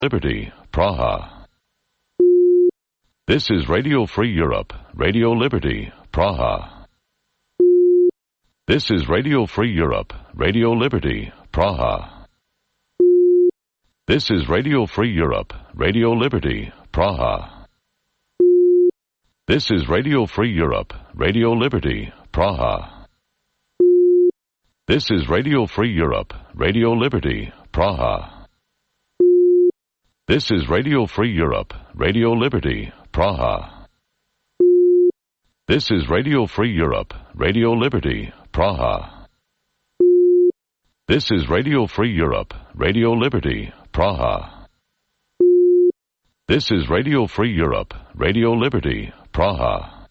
Liberty, Praha. This is Radio Free Europe, Radio Liberty, Praha. This is Radio Free Europe, Radio Liberty, Praha. This is Radio Free Europe, Radio Liberty, Praha. This is Radio Free Europe, Radio Liberty, Praha. This is Radio Free Europe, Radio Liberty, Praha. This is Radio Free Europe, Radio Liberty, Praha. This is Radio Free Europe, Radio Liberty, Praha. This is Radio Free Europe, Radio Liberty, Praha. This is Radio Free Europe, Radio Liberty, Praha.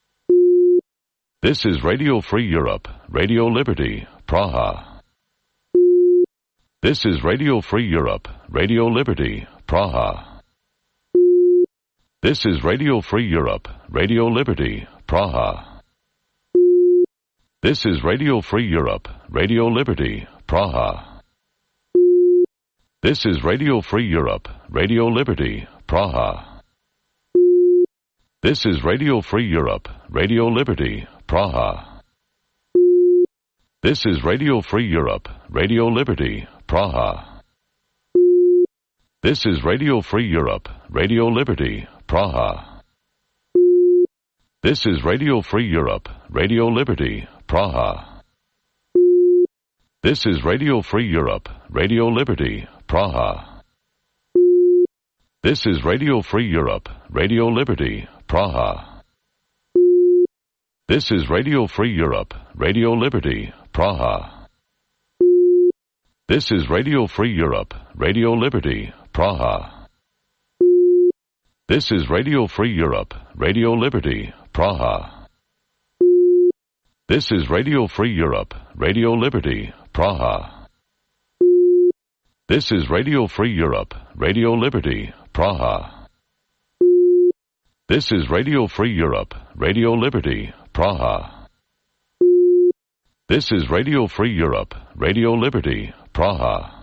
This is Radio Free Europe, Radio Liberty, Praha. This is Radio Free Europe, Radio Liberty, Praha. This is Radio Free Europe, Radio Liberty, Praha. This is Radio Free Europe, Radio Liberty, Praha. This is Radio Free Europe, Radio Liberty, Praha. This is Radio Free Europe, Radio Liberty, Praha. This is Radio Free Europe, Radio Liberty, Praha. This is Radio Free Europe, Radio Liberty, Praha. This is Radio Free Europe, Radio Liberty, Praha. This is Radio Free Europe, Radio Liberty, Praha. This is Radio Free Europe, Radio Liberty, Praha. This is Radio Free Europe, Radio Liberty, Praha. This is Radio Free Europe, Radio Liberty, Praha. This is Radio Free Europe, Radio Liberty, Praha. This is Radio Free Europe, Radio Liberty, Praha. This is Radio Free Europe, Radio Liberty, Praha. This is Radio Free Europe, Radio Liberty, Praha. This is Radio Free Europe, Radio Liberty, Praha.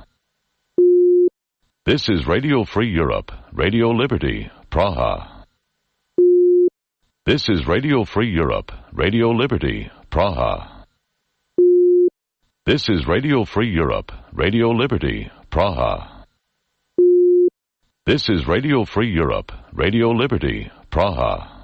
This is Radio Free Europe, Radio Liberty, Praha. This is Radio Free Europe, Radio Liberty, Praha. This is Radio Free Europe, Radio Liberty, Praha. This is Radio Free Europe, Radio Liberty, Praha.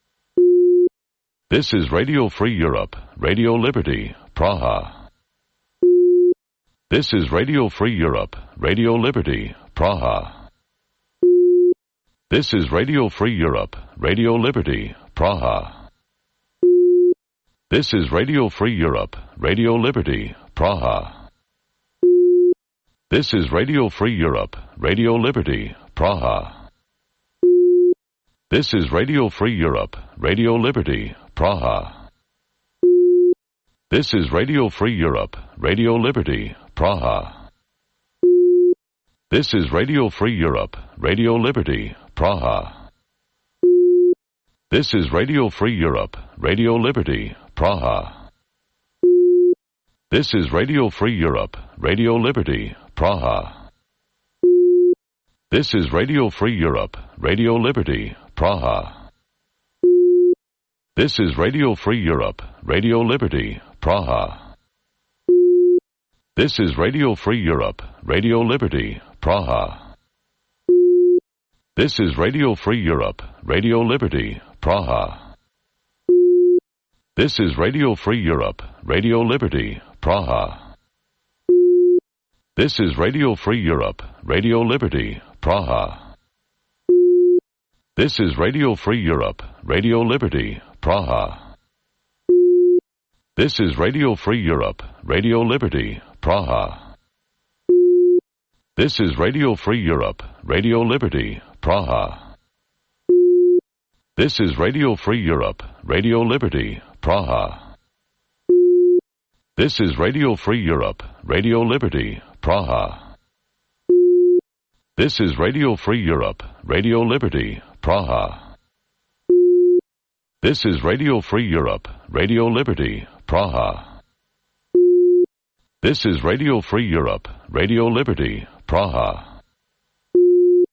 This is Radio Free Europe, Radio Liberty, Praha. This is Radio Free Europe, Radio Liberty, Praha. This is Radio Free Europe, Radio Liberty, Praha. This is Radio Free Europe, Radio Liberty, Praha. This is Radio Free Europe, Radio Liberty, Praha. This is Radio Free Europe, Radio Liberty, Praha. This is Radio Free Europe, Radio Liberty, Praha. This is Radio Free Europe, Radio Liberty, Praha. This is Radio Free Europe, Radio Liberty, Praha. This is Radio Free Europe, Radio Liberty, Praha. This is Radio Free Europe, Radio Liberty, Praha. This is Radio Free Europe, Radio Liberty, Praha. This is Radio Free Europe, Radio Liberty, Praha. This is Radio Free Europe, Radio Liberty, Praha. This is Radio Free Europe, Radio Liberty, Praha. This is Radio Free Europe, Radio Liberty, Praha. This is Radio Free Europe, Radio Liberty, Praha. This is Radio Free Europe, Radio Liberty, Praha. This is Radio Free Europe, Radio Liberty, Praha. This is Radio Free Europe, Radio Liberty, Praha. This is Radio Free Europe, Radio Liberty, Praha. This is Radio Free Europe, Radio Liberty, Praha. This is Radio Free Europe, Radio Liberty, Praha. This is Radio Free Europe, Radio Liberty, Praha.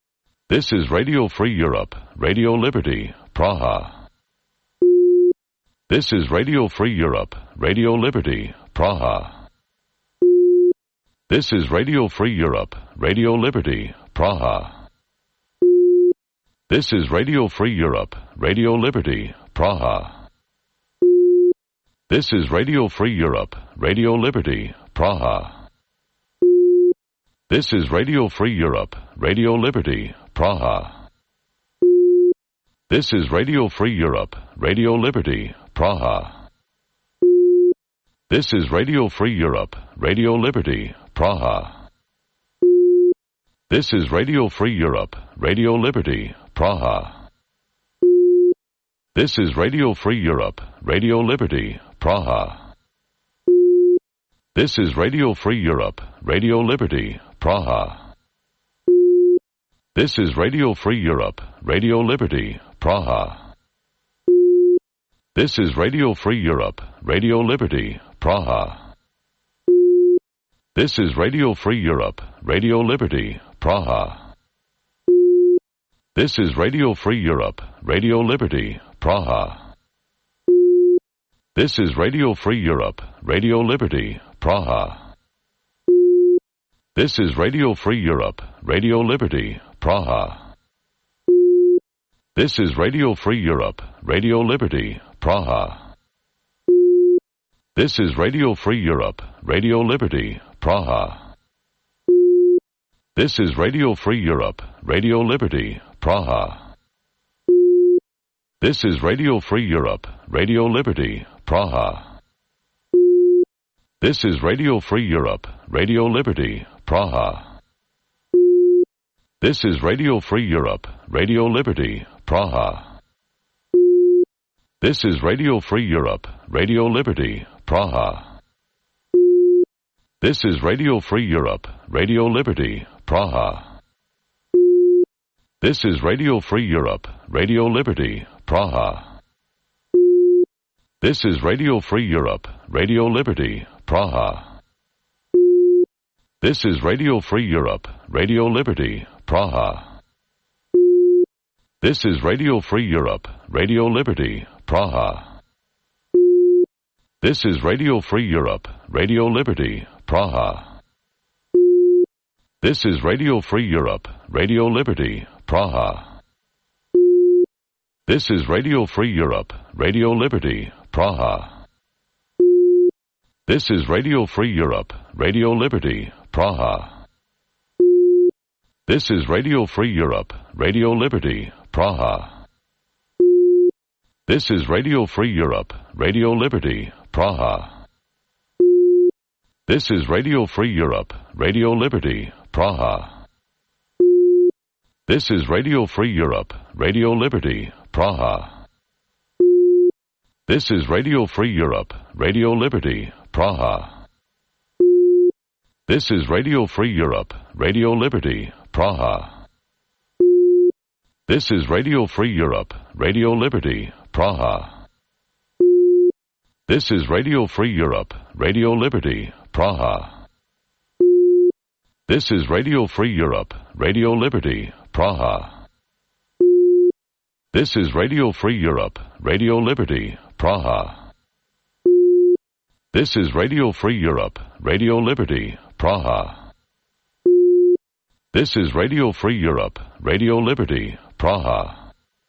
This is Radio Free Europe, Radio Liberty, Praha. This is Radio Free Europe, Radio Liberty, Praha. This is Radio Free Europe, Radio Liberty, Praha. This is Radio Free Europe, Radio Liberty, Praha. This is Radio Free Europe, Radio Liberty, Praha. This is Radio Free Europe, Radio Liberty, Praha. This is Radio Free Europe, Radio Liberty, Praha. This is Radio Free Europe, Radio Liberty, Praha. This is Radio Free Europe, Radio Liberty, Praha. This is Radio Free Europe, Radio Liberty, Praha. This is Radio Free Europe, Radio Liberty, Praha. This is Radio Free Europe, Radio Liberty, Praha. This is Radio Free Europe, Radio Liberty, Praha. This is Radio Free Europe, Radio Liberty, Praha. This is Radio Free Europe, Radio Liberty, Praha. This is Radio Free Europe, Radio Liberty, Praha. This is Radio Free Europe, Radio Liberty, Praha. This is Radio Free Europe, Radio Liberty, Praha. This is Radio Free Europe, Radio Liberty, Praha. This is Radio Free Europe, Radio Liberty, Praha. This is Radio Free Europe, Radio Liberty, Praha. This is Radio Free Europe, Radio Liberty, Praha. This is Radio Free Europe, Radio Liberty, Praha. This is Radio Free Europe, Radio Liberty, Praha. This is Radio Free Europe, Radio Liberty, Praha. This is Radio Free Europe, Radio Liberty, Praha. This is Radio Free Europe, Radio Liberty, Praha. This is Radio Free Europe, Radio Liberty, Praha. This is Radio Free Europe, Radio Liberty, Praha. This is Radio Free Europe, Radio Liberty, Praha. This is Radio Free Europe, Radio Liberty, Praha. This is Radio Free Europe, Radio Liberty, Praha. This is Radio Free Europe, Radio Liberty, Praha. This is Radio Free Europe, Radio Liberty, Praha. This is Radio Free Europe, Radio Liberty, Praha. This is Radio Free Europe, Radio Liberty, Praha. This is Radio Free Europe, Radio Liberty, Praha. This is Radio Free Europe, Radio Liberty, Praha. This is Radio Free Europe, Radio Liberty, Praha. This is Radio Free Europe, Radio Liberty, Praha. This is Radio Free Europe, Radio Liberty, Praha. This is Radio Free Europe, Radio Liberty, Praha. This is Radio Free Europe, Radio Liberty, Praha. This is Radio Free Europe, Radio Liberty, Praha. This is Radio Free Europe, Radio Liberty, Praha.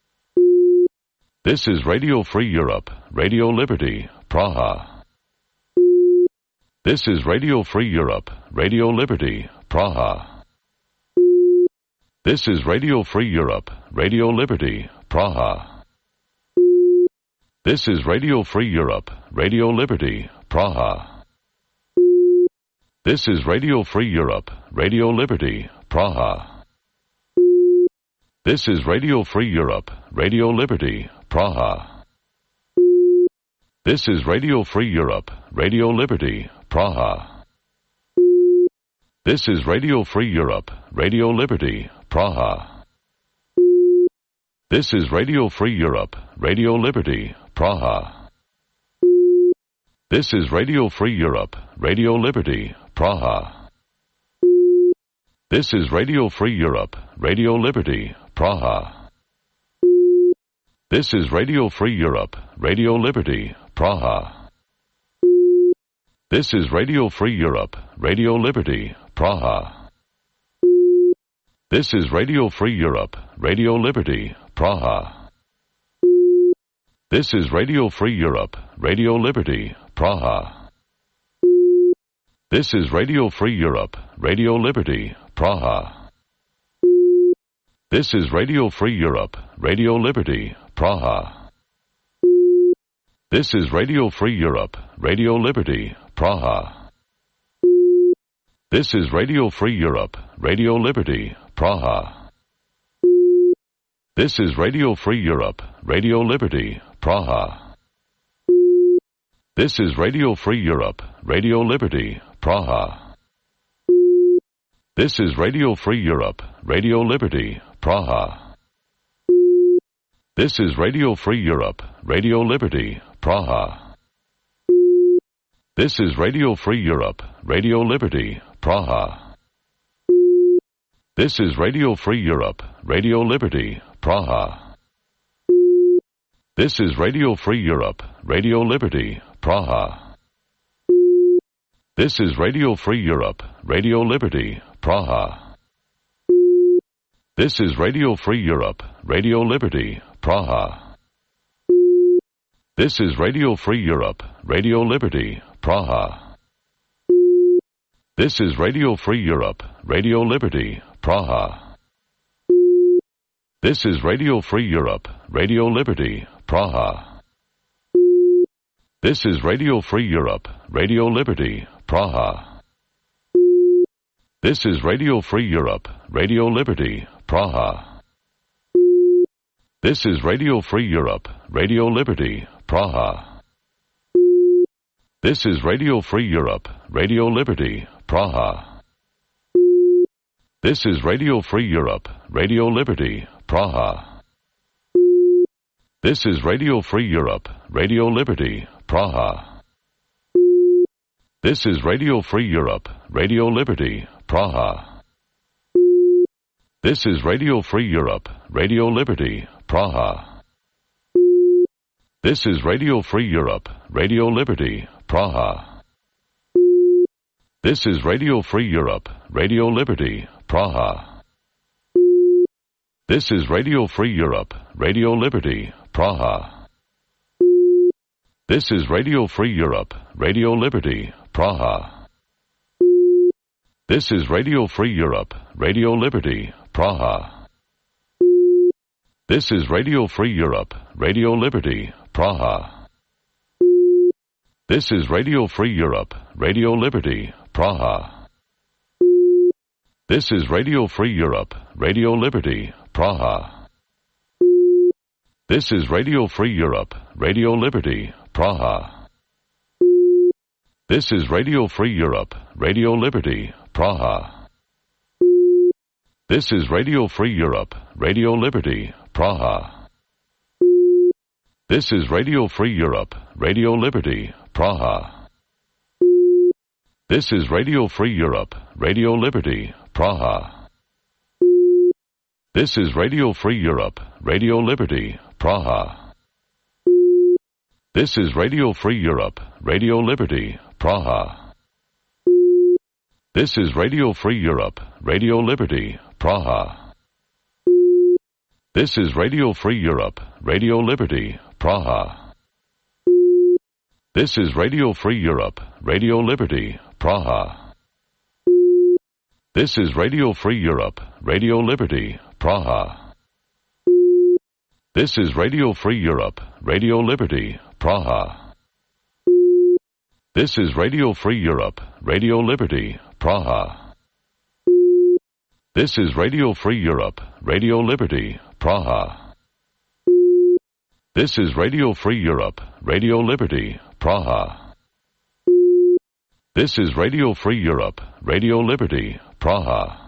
This is Radio Free Europe, Radio Liberty, Praha. This is Radio Free Europe, Radio Liberty, Praha. This is Radio Free Europe, Radio Liberty, Praha. This is Radio Free Europe, Radio Liberty, Praha. This is Radio Free Europe, Radio Liberty, Praha. This is Radio Free Europe, Radio Liberty, Praha. This is Radio Free Europe, Radio Liberty, Praha. This is Radio Free Europe, Radio Liberty, Praha. This is Radio Free Europe, Radio Liberty, Praha. This is Radio Free Europe, Radio Liberty, Praha. This is Radio Free Europe, Radio Liberty, Praha. This is Radio Free Europe, Radio Liberty, Praha. This is Radio Free Europe, Radio Liberty, Praha. This is Radio Free Europe, Radio Liberty, Praha. This is Radio Free Europe, Radio Liberty, Praha. This is Radio Free Europe, Radio Liberty, Praha. This is Radio Free Europe, Radio Liberty, Praha. This is Radio Free Europe, Radio Liberty, Praha. This is Radio Free Europe, Radio Liberty, Praha. This is Radio Free Europe, Radio Liberty, Praha. This is Radio Free Europe, Radio Liberty, Praha. This is Radio Free Europe, Radio Liberty, Praha. This is Radio Free Europe, Radio Liberty, Praha. This is Radio Free Europe, Radio Liberty, Praha. This is Radio Free Europe, Radio Liberty, Praha. This is Radio Free Europe, Radio Liberty, Praha. This is Radio Free Europe, Radio Liberty, Praha. This is Radio Free Europe, Radio Liberty, Praha. This is Radio Free Europe, Radio Liberty, Praha. This is Radio Free Europe, Radio Liberty, Praha. This is Radio Free Europe, Radio Liberty, Praha. This is Radio Free Europe, Radio Liberty, Praha. This is Radio Free Europe, Radio Liberty, Praha. This is Radio Free Europe, Radio Liberty, Praha. This is Radio Free Europe, Radio Liberty, Praha. This is Radio Free Europe, Radio Liberty, Praha. This is Radio Free Europe, Radio Liberty, Praha. This is Radio Free Europe, Radio Liberty, Praha. This is Radio Free Europe, Radio Liberty, Praha. This is Radio Free Europe, Radio Liberty, Praha. This is Radio Free Europe, Radio Liberty, Praha. This is Radio Free Europe, Radio Liberty, Praha. This is Radio Free Europe, Radio Liberty, Praha. This is Radio Free Europe, Radio Liberty, Praha. This is Radio Free Europe, Radio Liberty, Praha. This is Radio Free Europe, Radio Liberty, Praha. This is Radio Free Europe, Radio Liberty, Praha. This is Radio Free Europe, Radio Liberty, Praha. This is Radio Free Europe, Radio Liberty, Praha. This is Radio Free Europe, Radio Liberty, Praha. This is Radio Free Europe, Radio Liberty, Praha. This is Radio Free Europe, Radio Liberty, Praha. This is Radio Free Europe, Radio Liberty, Praha. This is Radio Free Europe, Radio Liberty, Praha. This is Radio Free Europe, Radio Liberty, Praha. This is Radio Free Europe, Radio Liberty, Praha. This is Radio Free Europe, Radio Liberty, Praha. This is Radio Free Europe, Radio Liberty, Praha. This is Radio Free Europe, Radio Liberty, Praha. This is Radio Free Europe, Radio Liberty, Praha. This is Radio Free Europe, Radio Liberty, Praha. This is Radio Free Europe, Radio Liberty, Praha. This is Radio Free Europe, Radio Liberty, Praha.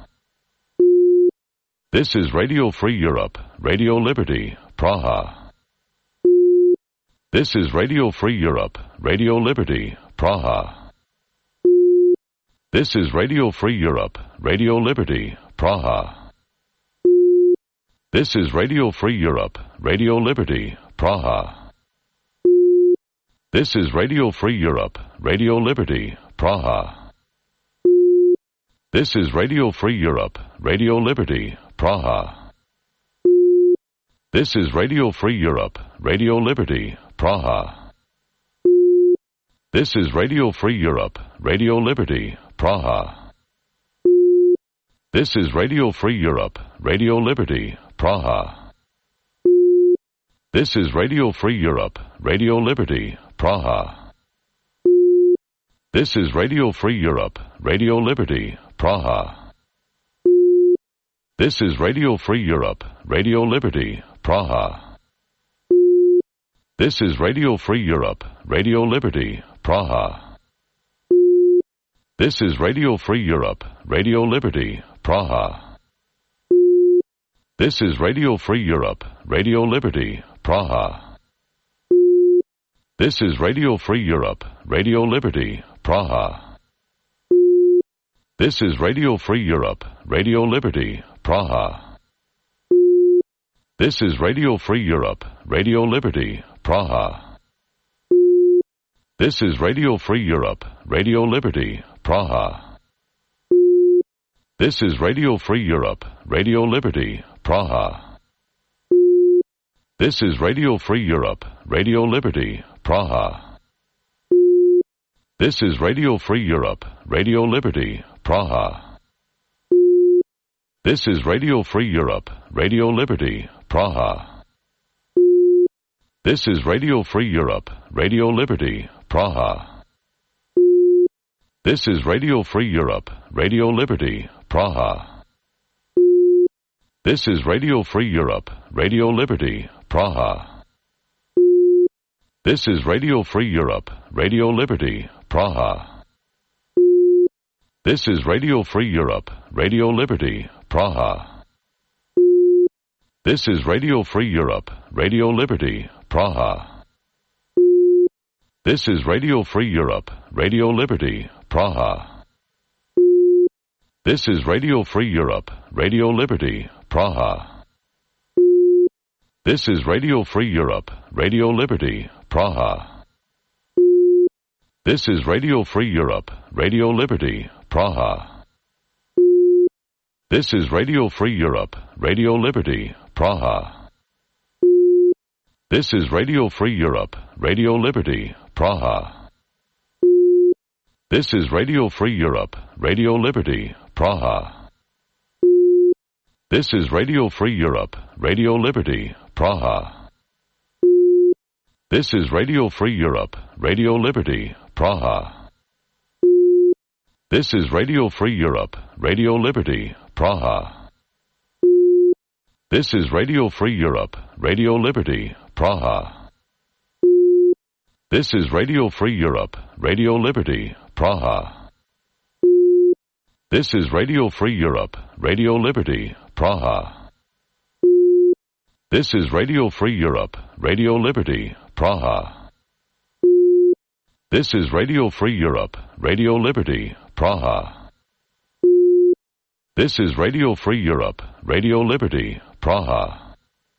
This is Radio Free Europe, Radio Liberty, Praha. This is Radio Free Europe, Radio Liberty, Praha. This is Radio Free Europe, Radio Liberty, Praha. This is Radio Free Europe, Radio Liberty, Praha. This is Radio Free Europe, Radio Liberty, Praha. This is Radio Free Europe, Radio Liberty, Praha. This is Radio Free Europe, Radio Liberty, Praha. This is Radio Free Europe, Radio Liberty, Praha. This is Radio Free Europe, Radio Liberty, Praha. This is Radio Free Europe, Radio Liberty, Praha. This is Radio Free Europe, Radio Liberty, Praha. This is Radio Free Europe, Radio Liberty, Praha. This is Radio Free Europe, Radio Liberty, Praha. This is Radio Free Europe, Radio Liberty, Praha. This is Radio Free Europe, Radio Liberty, Praha. This is Radio Free Europe, Radio Liberty, Praha. This is Radio Free Europe, Radio Liberty, Praha. This is Radio Free Europe, Radio Liberty, Praha. This is Radio Free Europe, Radio Liberty, Praha. This is Radio Free Europe, Radio Liberty, Praha. This is Radio Free Europe, Radio Liberty, Praha. This is Radio Free Europe, Radio Liberty, Praha. This is Radio Free Europe, Radio Liberty, Praha. This is Radio Free Europe, Radio Liberty, Praha. This is Radio Free Europe, Radio Liberty, Praha. This is Radio Free Europe, Radio Liberty, Praha. This is Radio Free Europe, Radio Liberty, Praha. This is Radio Free Europe, Radio Liberty, Praha. This is Radio Free Europe, Radio Liberty, Praha. This is Radio Free Europe, Radio Liberty, Praha. This is Radio Free Europe, Radio Liberty, Praha. This is Radio Free Europe, Radio Liberty, Praha. This is Radio Free Europe, Radio Liberty, Praha. This is Radio Free Europe, Radio Liberty, Praha. This is Radio Free Europe, Radio Liberty, Praha. This is Radio Free Europe, Radio Liberty, Praha. This is Radio Free Europe, Radio Liberty, Praha. This is Radio Free Europe, Radio Liberty, Praha. This is Radio Free Europe, Radio Liberty, Praha. This is Radio Free Europe, Radio Liberty, Praha. This is Radio Free Europe, Radio Liberty, Praha. This is Radio Free Europe, Radio Liberty, Praha. This is Radio Free Europe, Radio Liberty, Praha. This is Radio Free Europe, Radio Liberty, Praha. This is Radio Free Europe, Radio Liberty, Praha.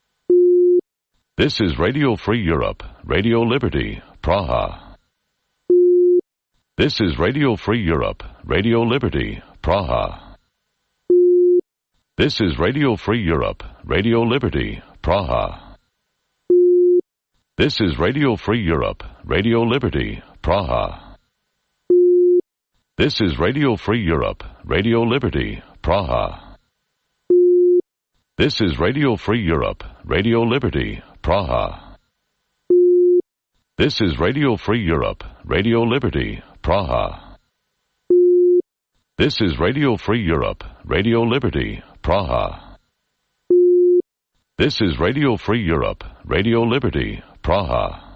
This is Radio Free Europe, Radio Liberty, Praha. This is Radio Free Europe, Radio Liberty, Praha. This is Radio Free Europe, Radio Liberty, Praha. This is Radio Free Europe, Radio Liberty, Praha. This is Radio Free Europe, Radio Liberty, Praha. This is Radio Free Europe, Radio Liberty, Praha. This is Radio Free Europe, Radio Liberty, Praha. This is Radio Free Europe, Radio Liberty, Praha. This is Radio Free Europe, Radio Liberty, Praha.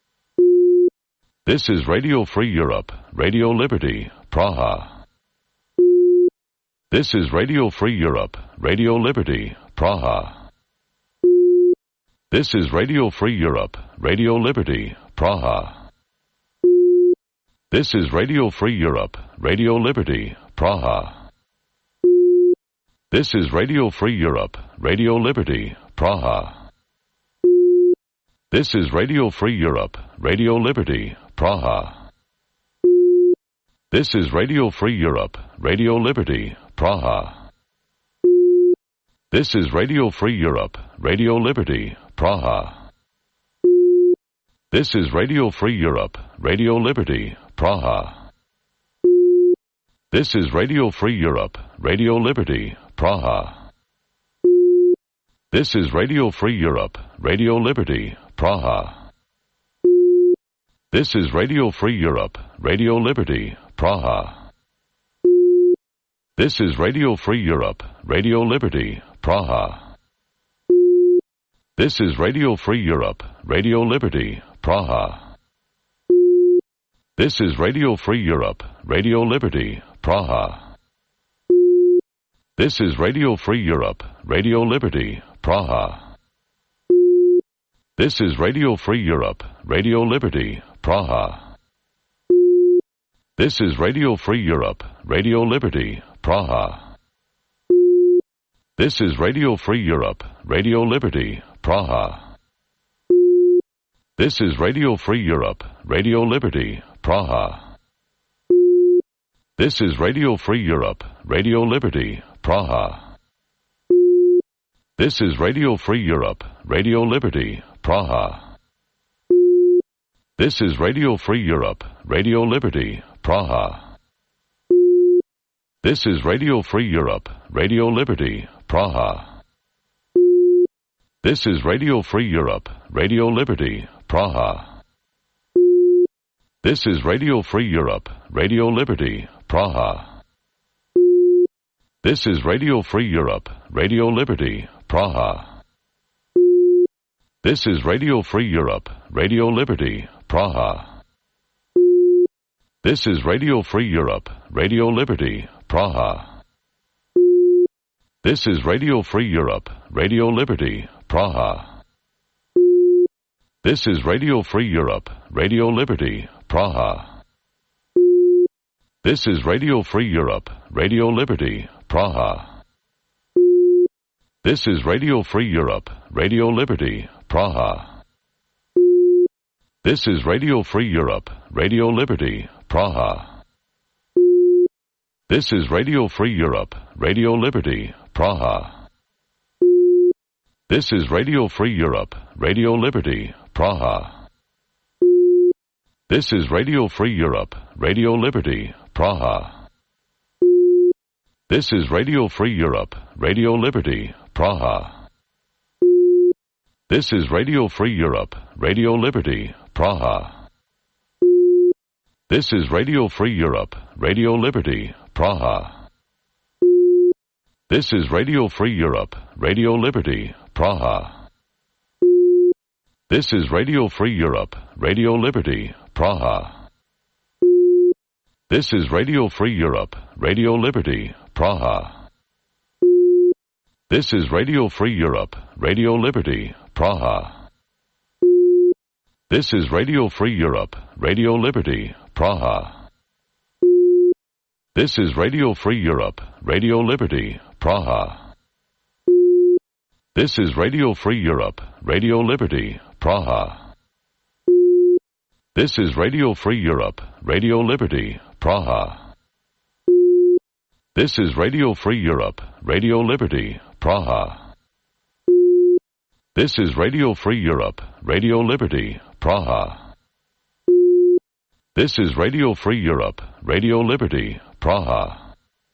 This is Radio Free Europe, Radio Liberty, Praha. This is Radio Free Europe, Radio Liberty, Praha. This is Radio Free Europe, Radio Liberty, Praha. This is Radio Free Europe, Radio Liberty, Praha. This is Radio Free Europe, Radio Liberty, Praha. This is Radio Free Europe, Radio Liberty, Praha. This is Radio Free Europe, Radio Liberty, Praha. This is Radio Free Europe, Radio Liberty, Praha. This is Radio Free Europe, Radio Liberty, Praha. This is Radio Free Europe, Radio Liberty, Praha. This is Radio Free Europe, Radio Liberty, Praha. This is Radio Free Europe, Radio Liberty, Praha. This is Radio Free Europe, Radio Liberty, Praha. This is Radio Free Europe, Radio Liberty, Praha. This is Radio Free Europe, Radio Liberty, Praha. This is Radio Free Europe, Radio Liberty, Praha. This is Radio Free Europe, Radio Liberty, Praha. This is Radio Free Europe, Radio Liberty, Praha. This is Radio Free Europe, Radio Liberty, Praha. This is Radio Free Europe, Radio Liberty, Praha. This is Radio Free Europe, Radio Liberty, Praha. This is Radio Free Europe, Radio Liberty, Praha. This is Radio Free Europe, Radio Liberty, Praha. This is Radio Free Europe, Radio Liberty, Praha. This is Radio Free Europe, Radio Liberty, Praha. This is Radio Free Europe, Radio Liberty, Praha. This is Radio Free Europe, Radio Liberty, Praha. This is Radio Free Europe, Radio Liberty, Praha. This is Radio Free Europe, Radio Liberty, Praha. This is Radio Free Europe, Radio Liberty, Praha. This is Radio Free Europe, Radio Liberty, Praha. This is Radio Free Europe, Radio Liberty, Praha. This is Radio Free Europe, Radio Liberty, Praha. This is Radio Free Europe, Radio Liberty, Praha. This is Radio Free Europe, Radio Liberty, Praha. This is Radio Free Europe, Radio Liberty, Praha. This is Radio Free Europe, Radio Liberty, Praha. This is Radio Free Europe, Radio Liberty, Praha. This is Radio Free Europe, Radio Liberty, Praha. This is Radio Free Europe, Radio Liberty, Praha. This is Radio Free Europe, Radio Liberty, Praha. This is Radio Free Europe, Radio Liberty, Praha. This is Radio Free Europe, Radio Liberty, Praha. This is Radio Free Europe, Radio Liberty, Praha. This is Radio Free Europe, Radio Liberty, Praha. This is Radio Free Europe, Radio Liberty, Praha. This is Radio Free Europe, Radio Liberty, Praha. This is Radio Free Europe, Radio Liberty, Praha. This is Radio Free Europe, Radio Liberty, Praha. This is Radio Free Europe, Radio Liberty, Praha. This is Radio Free Europe, Radio Liberty, Praha.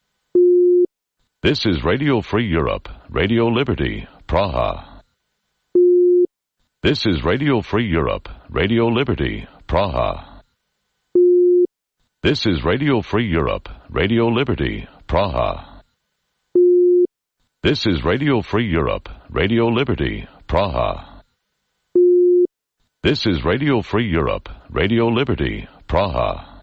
This is Radio Free Europe, Radio Liberty, Praha. This is Radio Free Europe, Radio Liberty, Praha. This is Radio Free Europe, Radio Liberty, Praha. This is Radio Free Europe, Radio Liberty, Praha. This is Radio Free Europe, Radio Liberty, Praha.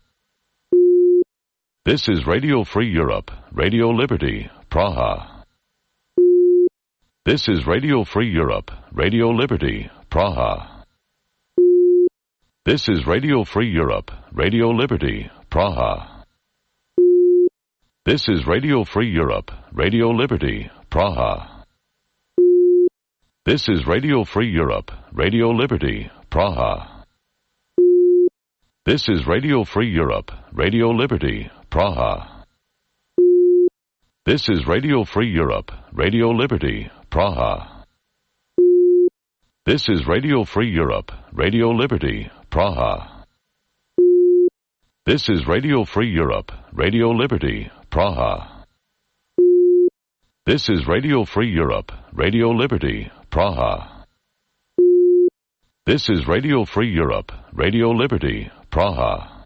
This is Radio Free Europe, Radio Liberty, Praha. This is Radio Free Europe, Radio Liberty, Praha. This is Radio Free Europe, Radio Liberty, Praha. This is Radio Free Europe, Radio Liberty, Praha. This is Radio Free Europe, Radio Liberty, Praha. This is Radio Free Europe, Radio Liberty, Praha. This is Radio Free Europe, Radio Liberty, Praha. This is Radio Free Europe, Radio Liberty, Praha. This is Radio Free Europe, Radio Liberty, Praha. This is Radio Free Europe, Radio Liberty, Praha. This is Radio Free Europe, Radio Liberty, Praha.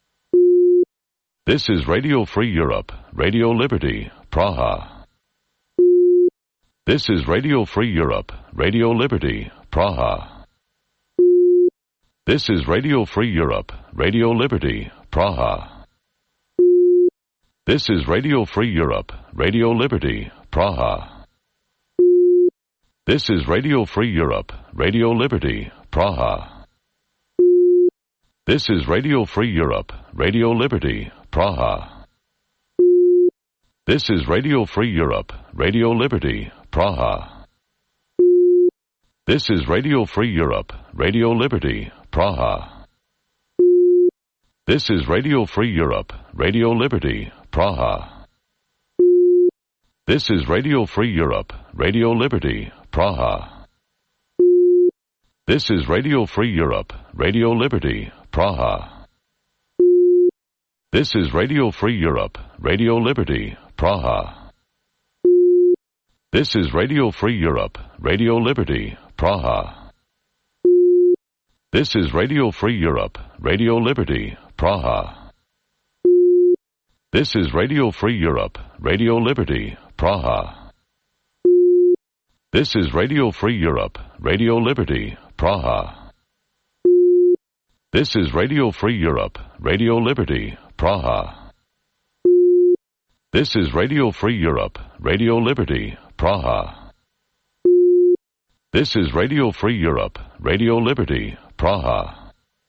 This is Radio Free Europe, Radio Liberty, Praha. This is Radio Free Europe, Radio Liberty, Praha. This is Radio Free Europe, Radio Liberty, Praha. This is Radio Free Europe, Radio Liberty, Praha. This is Radio Free Europe, Radio Liberty, Praha. This is Radio Free Europe, Radio Liberty, Praha. This is Radio Free Europe, Radio Liberty, Praha. This is Radio Free Europe, Radio Liberty, Praha. This is Radio Free Europe, Radio Liberty, Praha. This is Radio Free Europe, Radio Liberty, Praha. This is Radio Free Europe, Radio Liberty, Praha. This is Radio Free Europe, Radio Liberty, Praha. This is Radio Free Europe, Radio Liberty, Praha. This is Radio Free Europe, Radio Liberty, Praha. This is Radio Free Europe, Radio Liberty, Praha. This is Radio Free Europe, Radio Liberty, Praha. This is Radio Free Europe, Radio Liberty, Praha. This is Radio Free Europe, Radio Liberty, Praha. This is Radio Free Europe, Radio Liberty, Praha.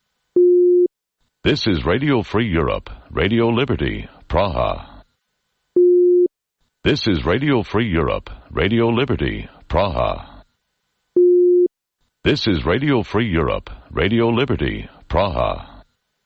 This is Radio Free Europe, Radio Liberty, Praha. This is Radio Free Europe, Radio Liberty, Praha. This is Radio Free Europe, Radio Liberty, Praha.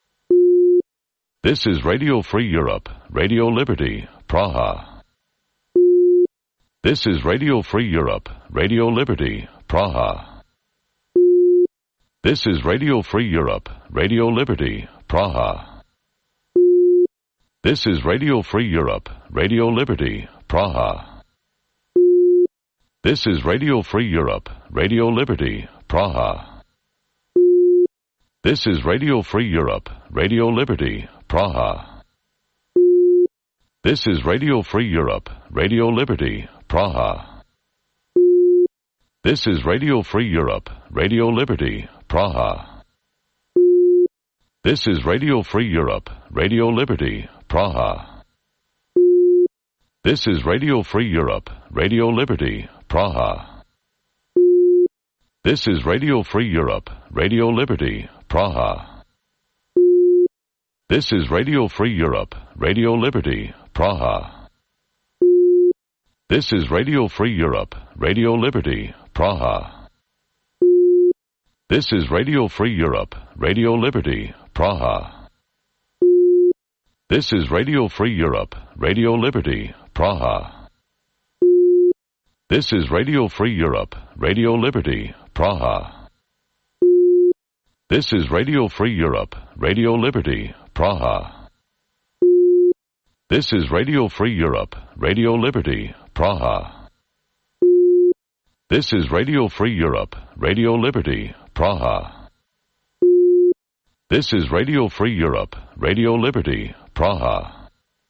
This is Radio Free Europe, Radio Liberty, Praha. This is Radio Free Europe, Radio Liberty, Praha. This is Radio Free Europe, Radio Liberty, Praha. This is Radio Free Europe, Radio Liberty, Praha. This is Radio Free Europe, Radio Liberty, Praha. This is Radio Free Europe, Radio Liberty, Praha. This is Radio Free Europe, Radio Liberty, Praha. This is Radio Free Europe, Radio Liberty, Praha. This is Radio Free Europe, Radio Liberty, Praha. This is Radio Free Europe, Radio Liberty, Praha. This is Radio Free Europe, Radio Liberty, Praha. This is Radio Free Europe, Radio Liberty, Praha. This is Radio Free Europe, Radio Liberty, Praha. This is Radio Free Europe, Radio Liberty, Praha. This is Radio Free Europe, Radio Liberty, Praha. This is Radio Free Europe, Radio Liberty, Praha. This is Radio Free Europe, Radio Liberty, Praha. This is Radio Free Europe, Radio Liberty, Praha. This is Radio Free Europe, Radio Liberty, Praha. This is Radio Free Europe, Radio Liberty, Praha.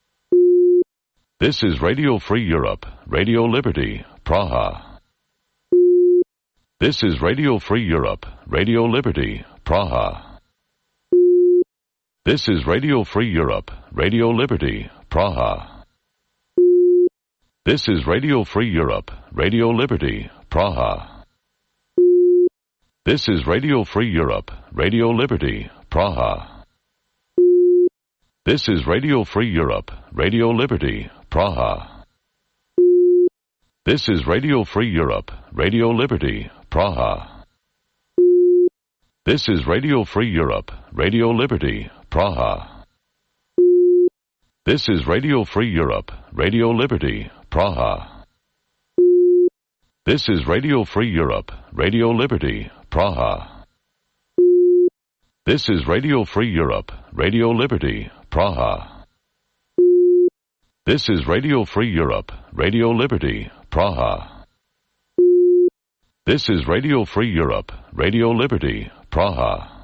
This is Radio Free Europe, Radio Liberty, Praha. This is Radio Free Europe, Radio Liberty, Praha. This is Radio Free Europe, Radio Liberty, Praha. This is Radio Free Europe, Radio Liberty, Praha. This is Radio Free Europe, Radio Liberty, Praha. This is Radio Free Europe, Radio Liberty, Praha. This is Radio Free Europe, Radio Liberty, Praha. This is Radio Free Europe, Radio Liberty, Praha. This is Radio Free Europe, Radio Liberty, Praha. This is Radio Free Europe, Radio Liberty, Praha. This is Radio Free Europe, Radio Liberty, Praha. This is Radio Free Europe, Radio Liberty, Praha. This is Radio Free Europe, Radio Liberty, Praha.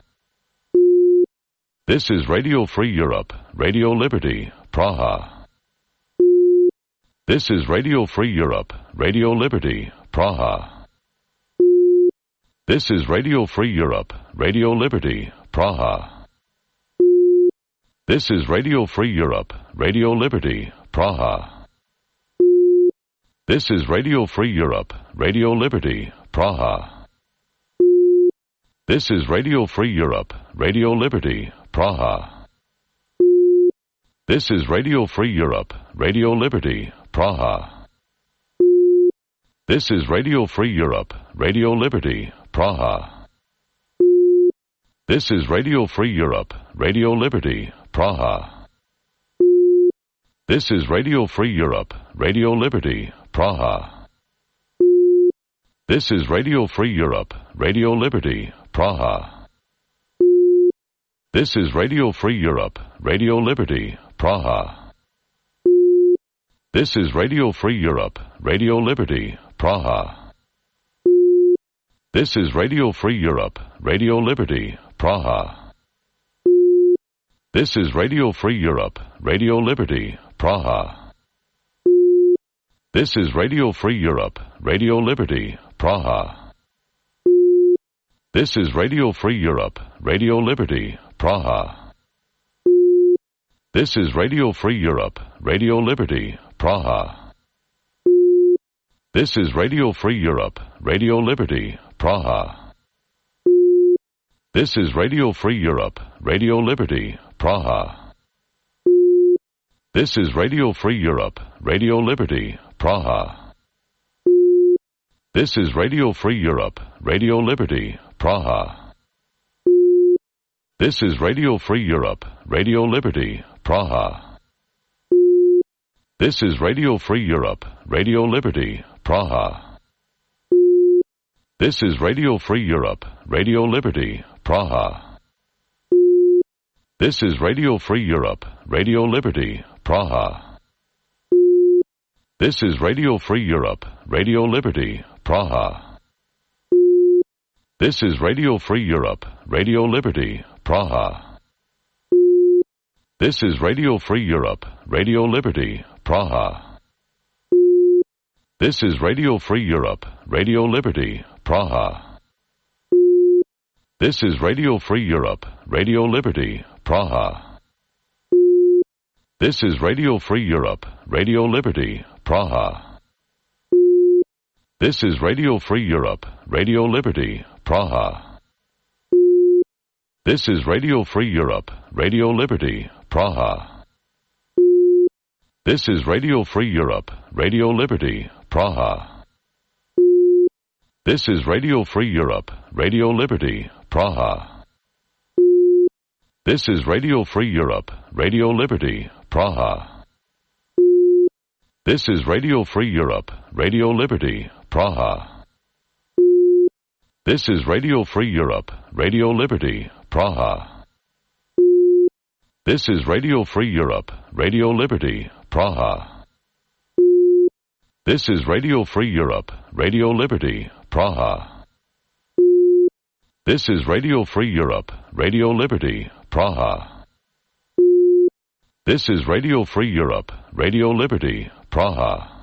This is Radio Free Europe, Radio Liberty, Praha. This is Radio Free Europe, Radio Liberty, Praha. This is Radio Free Europe, Radio Liberty, Praha. This is Radio Free Europe, Radio Liberty, Praha. This is Radio Free Europe, Radio Liberty, Praha. This is Radio Free Europe, Radio Liberty, Praha. This is Radio Free Europe, Radio Liberty, Praha. This is Radio Free Europe, Radio Liberty, Praha. This is Radio Free Europe, Radio Liberty, Praha. This is Radio Free Europe, Radio Liberty, Praha. This is Radio Free Europe, Radio Liberty, Praha. This is Radio Free Europe, Radio Liberty, Praha. This is Radio Free Europe, Radio Liberty, Praha. This is Radio Free Europe, Radio Liberty, Praha. This is Radio Free Europe, Radio Liberty, Praha. This is Radio Free Europe, Radio Liberty, Praha. This is Radio Free Europe, Radio Liberty, Praha. This is Radio Free Europe, Radio Liberty, Praha. This is Radio Free Europe, Radio Liberty, Praha. This is Radio Free Europe, Radio Liberty, Praha. This is Radio Free Europe, Radio Liberty, Praha. This is Radio Free Europe, Radio Liberty, Praha. This is Radio Free Europe, Radio Liberty, Praha. This is Radio Free Europe, Radio Liberty, Praha. This is Radio Free Europe, Radio Liberty, Praha. This is Radio Free Europe, Radio Liberty, Praha. This is Radio Free Europe, Radio Liberty, Praha. This is Radio Free Europe, Radio Liberty, Praha. This is Radio Free Europe, Radio Liberty, Praha. This is Radio Free Europe, Radio Liberty, Praha. This is Radio Free Europe, Radio Liberty, Praha. This is Radio Free Europe, Radio Liberty, Praha. This is Radio Free Europe, Radio Liberty, Praha. This is Radio Free Europe, Radio Liberty, Praha. This is Radio Free Europe, Radio Liberty, Praha. This is Radio Free Europe, Radio Liberty, Praha. This is Radio Free Europe, Radio Liberty, Praha. This is Radio Free Europe, Radio Liberty, Praha. This is Radio Free Europe, Radio Liberty, Praha. This is Radio Free Europe, Radio Liberty, Praha. This is Radio Free Europe, Radio Liberty, Praha. This is Radio Free Europe, Radio Liberty, Praha. This is Radio Free Europe, Radio Liberty, Praha.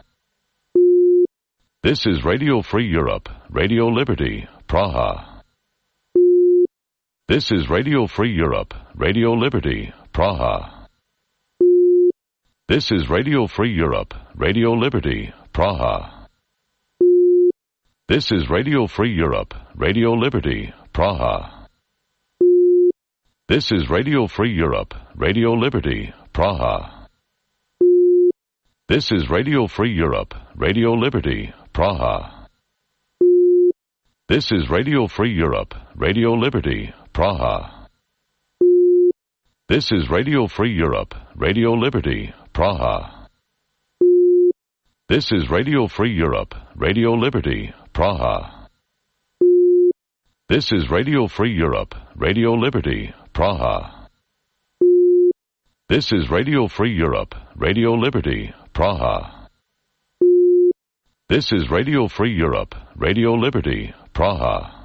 This is Radio Free Europe, Radio Liberty, Praha. This is Radio Free Europe, Radio Liberty, Praha. This is Radio Free Europe, Radio Liberty, Praha. This is Radio Free Europe, Radio Liberty, Praha. This is Radio Free Europe, Radio Liberty, Praha. This is Radio Free Europe, Radio Liberty, Praha. This is Radio Free Europe, Radio Liberty, Praha. This is Radio Free Europe, Radio Liberty, Praha. This is Radio Free Europe, Radio Liberty, Praha. This is Radio Free Europe, Radio Liberty, Praha. This is Radio Free Europe, Radio Liberty, Praha. This is Radio Free Europe, Radio Liberty, Praha.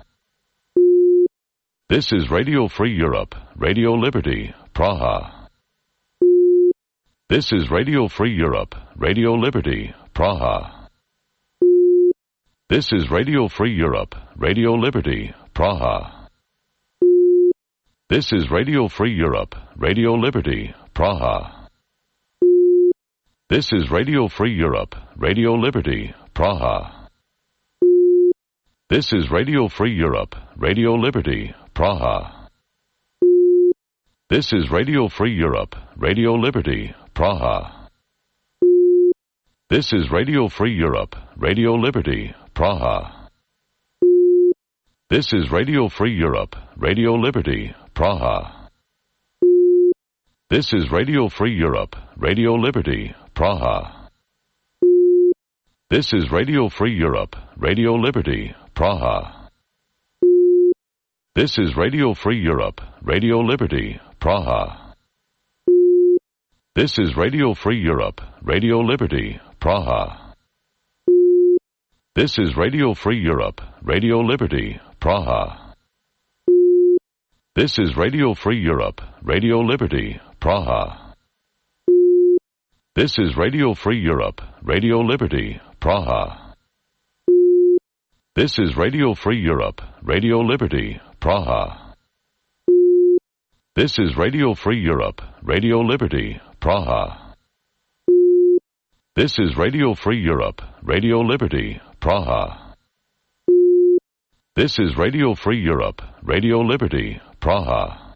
This is Radio Free Europe, Radio Liberty, Praha. This is Radio Free Europe, Radio Liberty, Praha. This is Radio Free Europe, Radio Liberty, Praha. This is Radio Free Europe, Radio Liberty, Praha. This is Radio Free Europe, Radio Liberty, Praha. This is Radio Free Europe, Radio Liberty, Praha. This is Radio Free Europe, Radio Liberty, Praha. This is Radio Free Europe, Radio Liberty, Praha. This is Radio Free Europe, Radio Liberty, Praha. This is Radio Free Europe, Radio Liberty, Praha. This is Radio Free Europe, Radio Liberty, Praha. This is Radio Free Europe, Radio Liberty, Praha. This is Radio Free Europe, Radio Liberty, Praha. This is Radio Free Europe, Radio Liberty, Praha. This is Radio Free Europe, Radio Liberty, Praha. This is Radio Free Europe, Radio Liberty, Praha. This is Radio Free Europe, Radio Liberty, Praha. This is Radio Free Europe, Radio Liberty, Praha. This is Radio Free Europe, Radio Liberty, Praha. This is Radio Free Europe, Radio Liberty, Praha.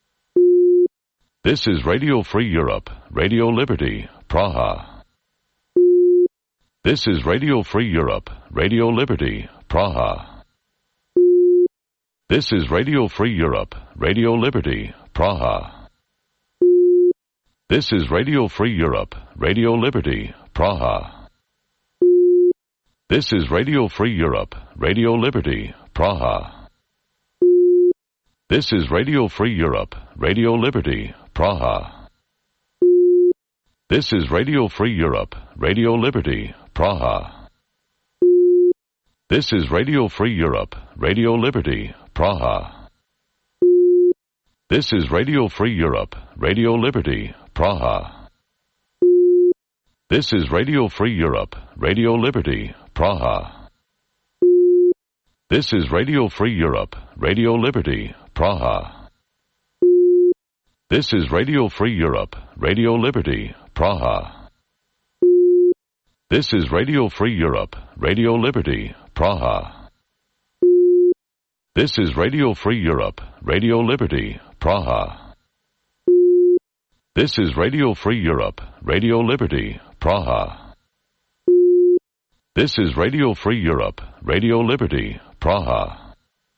This is Radio Free Europe, Radio Liberty, Praha. This is Radio Free Europe, Radio Liberty, Praha. This is Radio Free Europe, Radio Liberty, Praha. This is Radio Free Europe, Radio Liberty, Praha. This is Radio Free Europe, Radio Liberty, Praha. This is Radio Free Europe, Radio Liberty, Praha. This is Radio Free Europe, Radio Liberty, Praha. This is Radio Free Europe, Radio Liberty, Praha. This is Radio Free Europe, Radio Liberty, Praha. This is Radio Free Europe, Radio Liberty, Praha. This is Radio Free Europe, Radio Liberty, Praha. This is Radio Free Europe, Radio Liberty, Praha. This is Radio Free Europe, Radio Liberty, Praha. This is Radio Free Europe, Radio Liberty, Praha. This is Radio Free Europe, Radio Liberty, Praha. This is Radio Free Europe, Radio Liberty, Praha.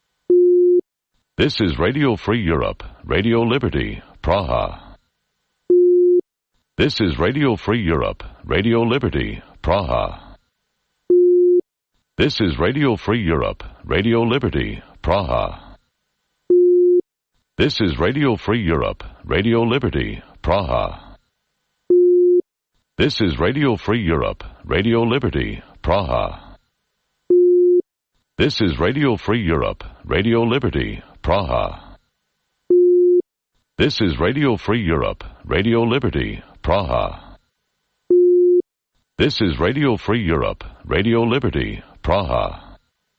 This is Radio Free Europe, Radio Liberty, Praha. This is Radio Free Europe, Radio Liberty, Praha. This is Radio Free Europe, Radio Liberty, Praha. This is Radio Free Europe, Radio Liberty, Praha. This is Radio Free Europe, Radio Liberty, Praha. This is Radio Free Europe, Radio Liberty, Praha. This is Radio Free Europe, Radio Liberty, Praha. This is Radio Free Europe, Radio Liberty, Praha.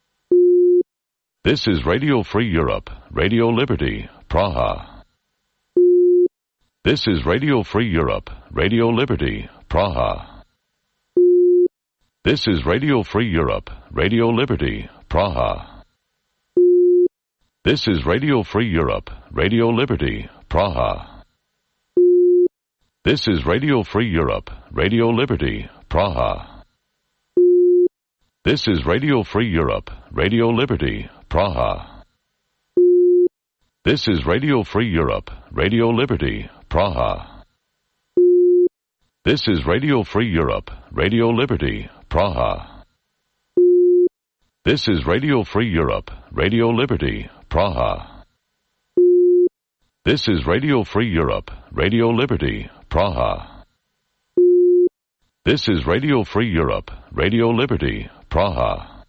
This is Radio Free Europe, Radio Liberty, Praha. This is Radio Free Europe, Radio Liberty, Praha. This is Radio Free Europe, Radio Liberty, Praha. This is Radio Free Europe, Radio Liberty, Praha. This is Radio Free Europe, Radio Liberty, Praha. This is Radio Free Europe, Radio Liberty, Praha. This is Radio Free Europe, Radio Liberty, Praha. This is Radio Free Europe, Radio Liberty, Praha. This is Radio Free Europe, Radio Liberty, Praha. This is Radio Free Europe, Radio Liberty, Praha. This is Radio Free Europe, Radio Liberty, Praha.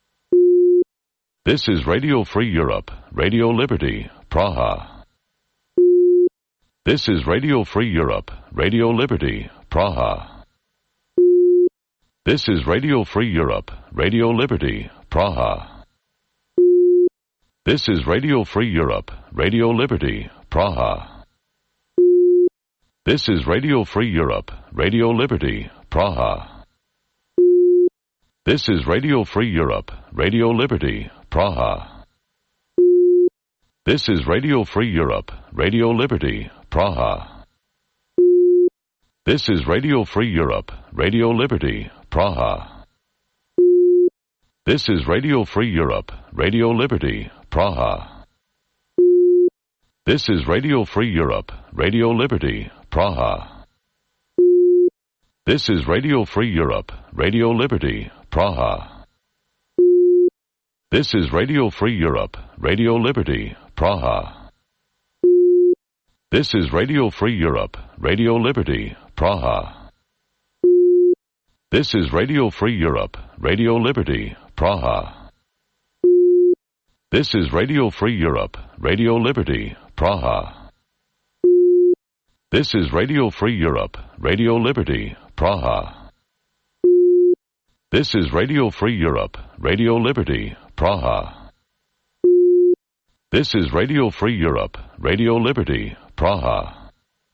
This is Radio Free Europe, Radio Liberty, Praha. This is Radio Free Europe, Radio Liberty, Praha. This is Radio Free Europe, Radio Liberty, Praha. This is Radio Free Europe, Radio Liberty, Praha. This is Radio Free Europe, Radio Liberty, Praha. This is Radio Free Europe, Radio Liberty, Praha. This is Radio Free Europe, Radio Liberty, Praha. This is Radio Free Europe, Radio Liberty, Praha. This is Radio Free Europe, Radio Liberty, Praha. This is Radio Free Europe, Radio Liberty, Praha. This is Radio Free Europe, Radio Liberty, Praha. This is Radio Free Europe, Radio Liberty, Praha. This is Radio Free Europe, Radio Liberty, Praha. This is Radio Free Europe, Radio Liberty, Praha. This is Radio Free Europe, Radio Liberty, Praha. This is Radio Free Europe, Radio Liberty, Praha. This is Radio Free Europe, Radio Liberty, Praha. This is Radio Free Europe, Radio Liberty, Praha.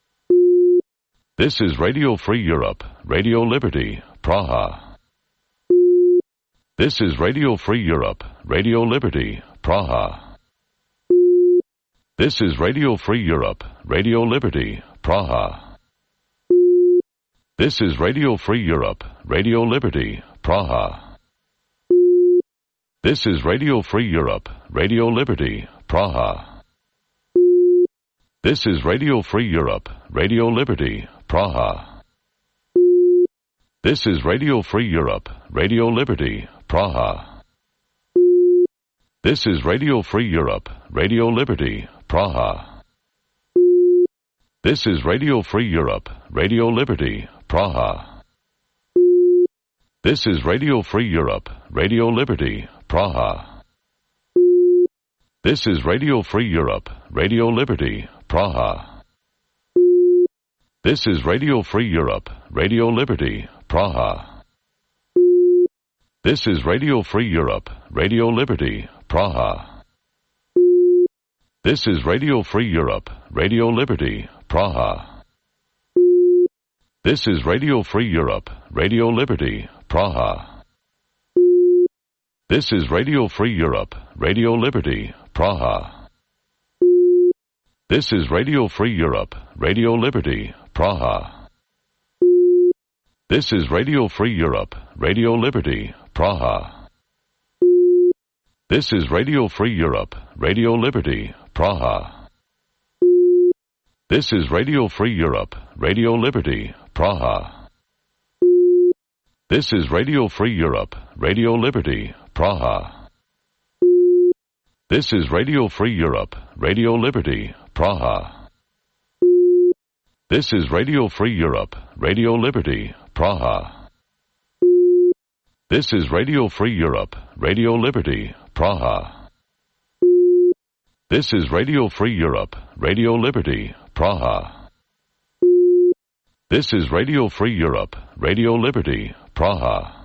This is Radio Free Europe, Radio Liberty, Praha. This is Radio Free Europe, Radio Liberty, Praha. This is Radio Free Europe, Radio Liberty, Praha. This is Radio Free Europe, Radio Liberty, Praha. This is Radio Free Europe, Radio Liberty, Praha. This is Radio Free Europe, Radio Liberty, Praha. This is Radio Free Europe, Radio Liberty, Praha. This is Radio Free Europe, Radio Liberty, Praha. This is Radio Free Europe, Radio Liberty, Praha. This is Radio Free Europe, Radio Liberty, Praha. This is Radio Free Europe, Radio Liberty, Praha. This is Radio Free Europe, Radio Liberty, Praha. This is Radio Free Europe, Radio Liberty, Praha. This is Radio Free Europe, Radio Liberty, Praha. This is Radio Free Europe, Radio Liberty, Praha. This is Radio Free Europe, Radio Liberty, Praha. This is Radio Free Europe, Radio Liberty, Praha. This is Radio Free Europe, Radio Liberty, Praha. This is Radio Free Europe, Radio Liberty, Praha. This is Radio Free Europe, Radio Liberty, Praha. This is Radio Free Europe, Radio Liberty, Praha. This is Radio Free Europe, Radio Liberty, Praha. This is Radio Free Europe, Radio Liberty, Praha. This is Radio Free Europe, Radio Liberty, Praha. This is Radio Free Europe, Radio Liberty, Praha. This is Radio Free Europe, Radio Liberty, Praha.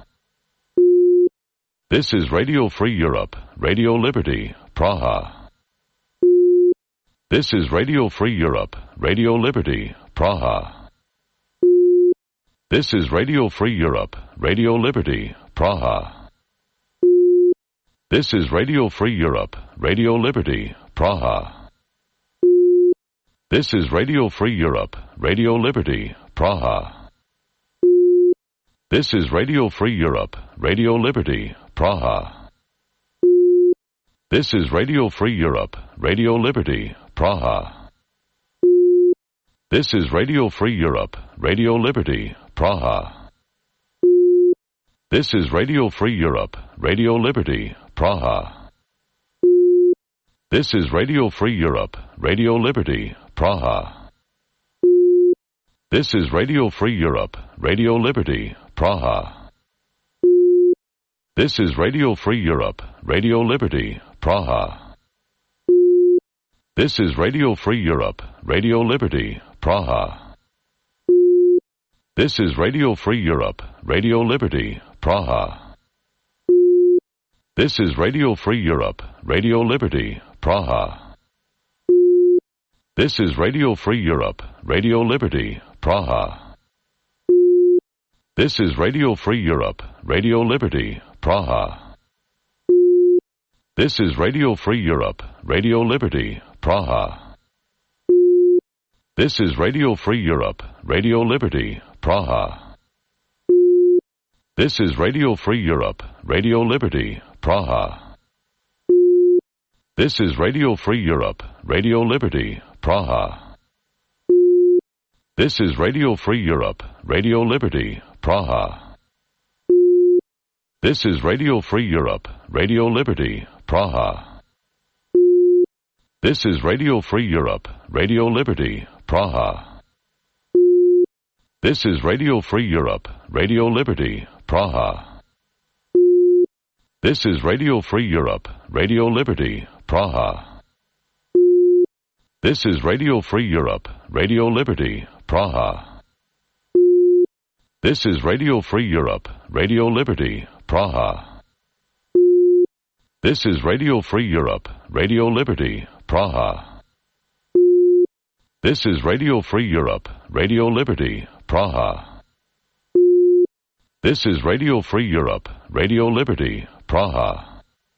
This is Radio Free Europe, Radio Liberty, Praha. This is Radio Free Europe, Radio Liberty, Praha. This is Radio Free Europe, Radio Liberty, Praha. This is Radio Free Europe, Radio Liberty, Praha. This is Radio Free Europe, Radio Liberty, Praha. This is Radio Free Europe, Radio Liberty, Praha. This is Radio Free Europe, Radio Liberty, Praha. This is Radio Free Europe, Radio Liberty, Praha. This is Radio Free Europe, Radio Liberty, Praha. This is Radio Free Europe, Radio Liberty, Praha. This is Radio Free Europe, Radio Liberty, Praha. This is Radio Free Europe, Radio Liberty, Praha. This is Radio Free Europe, Radio Liberty, Praha. This is Radio Free Europe, Radio Liberty, Praha. This is Radio Free Europe, Radio Liberty, Praha. This is Radio Free Europe, Radio Liberty, Praha. This is Radio Free Europe, Radio Liberty, Praha. This is Radio Free Europe, Radio Liberty, Praha. This is Radio Free Europe, Radio Liberty, Praha. This is Radio Free Europe, Radio Liberty, Praha. This is Radio Free Europe, Radio Liberty, Praha. This is Radio Free Europe, Radio Liberty, Praha. This is Radio Free Europe, Radio Liberty, Praha. This is Radio Free Europe, Radio Liberty, Praha. This is Radio Free Europe, Radio Liberty, Praha. This is Radio Free Europe, Radio Liberty, Praha. This is Radio Free Europe, Radio Liberty, Praha. This is Radio Free Europe, Radio Liberty, Praha. This is Radio Free Europe, Radio Liberty, Praha. This is Radio Free Europe, Radio Liberty, Praha. This is Radio Free Europe, Radio Liberty, Praha.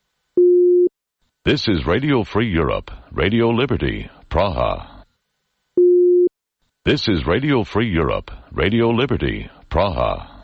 This is Radio Free Europe, Radio Liberty, Praha. This is Radio Free Europe, Radio Liberty, Praha.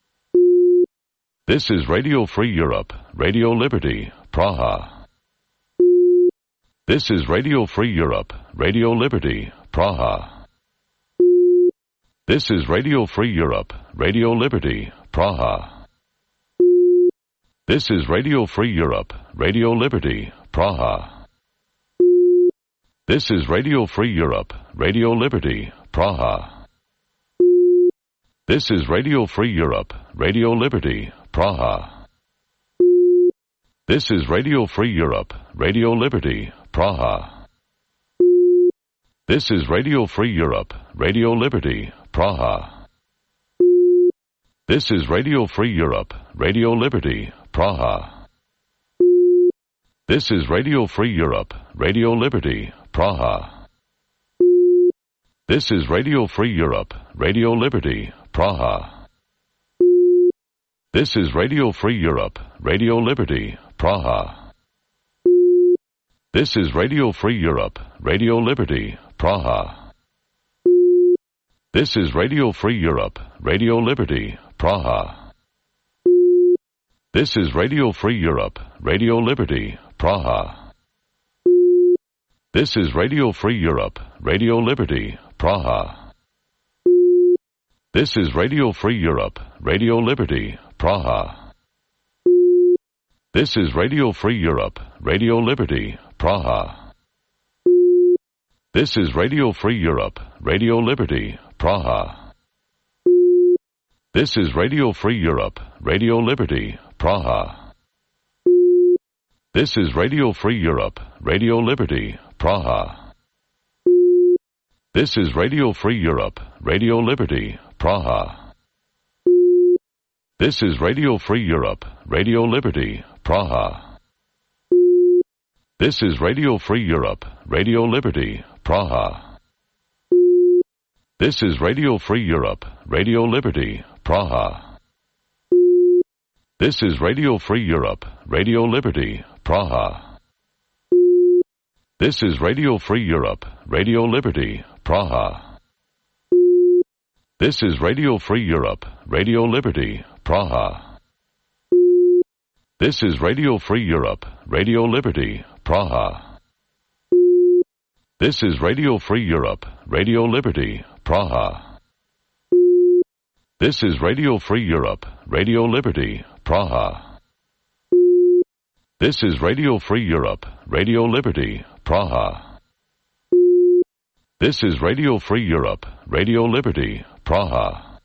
This is Radio Free Europe, Radio Liberty, Praha. This is Radio Free Europe, Radio Liberty, Praha. This is Radio Free Europe, Radio Liberty, Praha. This is Radio Free Europe, Radio Liberty, Praha. This is Radio Free Europe, Radio Liberty, Praha. This is Radio Free Europe, Radio Liberty, Praha. This is Radio Free Europe, Radio Liberty, Praha. This is Radio Free Europe, Radio Liberty, Praha. This is Radio Free Europe, Radio Liberty, Praha. This is Radio Free Europe, Radio Liberty, Praha. This is Radio Free Europe, Radio Liberty, Praha. This is Radio Free Europe, Radio Liberty, Praha. This is Radio Free Europe, Radio Liberty, Praha. This is Radio Free Europe, Radio Liberty, Praha. This is Radio Free Europe, Radio Liberty, Praha. This is Radio Free Europe, Radio Liberty, Praha. This is Radio Free Europe, Radio Liberty, Praha. This is Radio Free Europe, Radio Liberty, Praha. This is Radio Free Europe, Radio Liberty, Praha. This is Radio Free Europe, Radio Liberty, Praha. This is Radio Free Europe, Radio Liberty, Praha. This is Radio Free Europe, Radio Liberty, Praha. This is Radio Free Europe, Radio Liberty, Praha. This is Radio Free Europe, Radio Liberty, Praha. This is Radio Free Europe, Radio Liberty, Praha. This is Radio Free Europe, Radio Liberty, Praha. This is Radio Free Europe, Radio Liberty, Praha. This is Radio Free Europe, Radio Liberty, Praha. This is Radio Free Europe, Radio Liberty, Praha. This is Radio Free Europe, Radio Liberty, Praha. This is Radio Free Europe, Radio Liberty, Praha. This is Radio Free Europe, Radio Liberty, Praha. This is Radio Free Europe, Radio Liberty, Praha.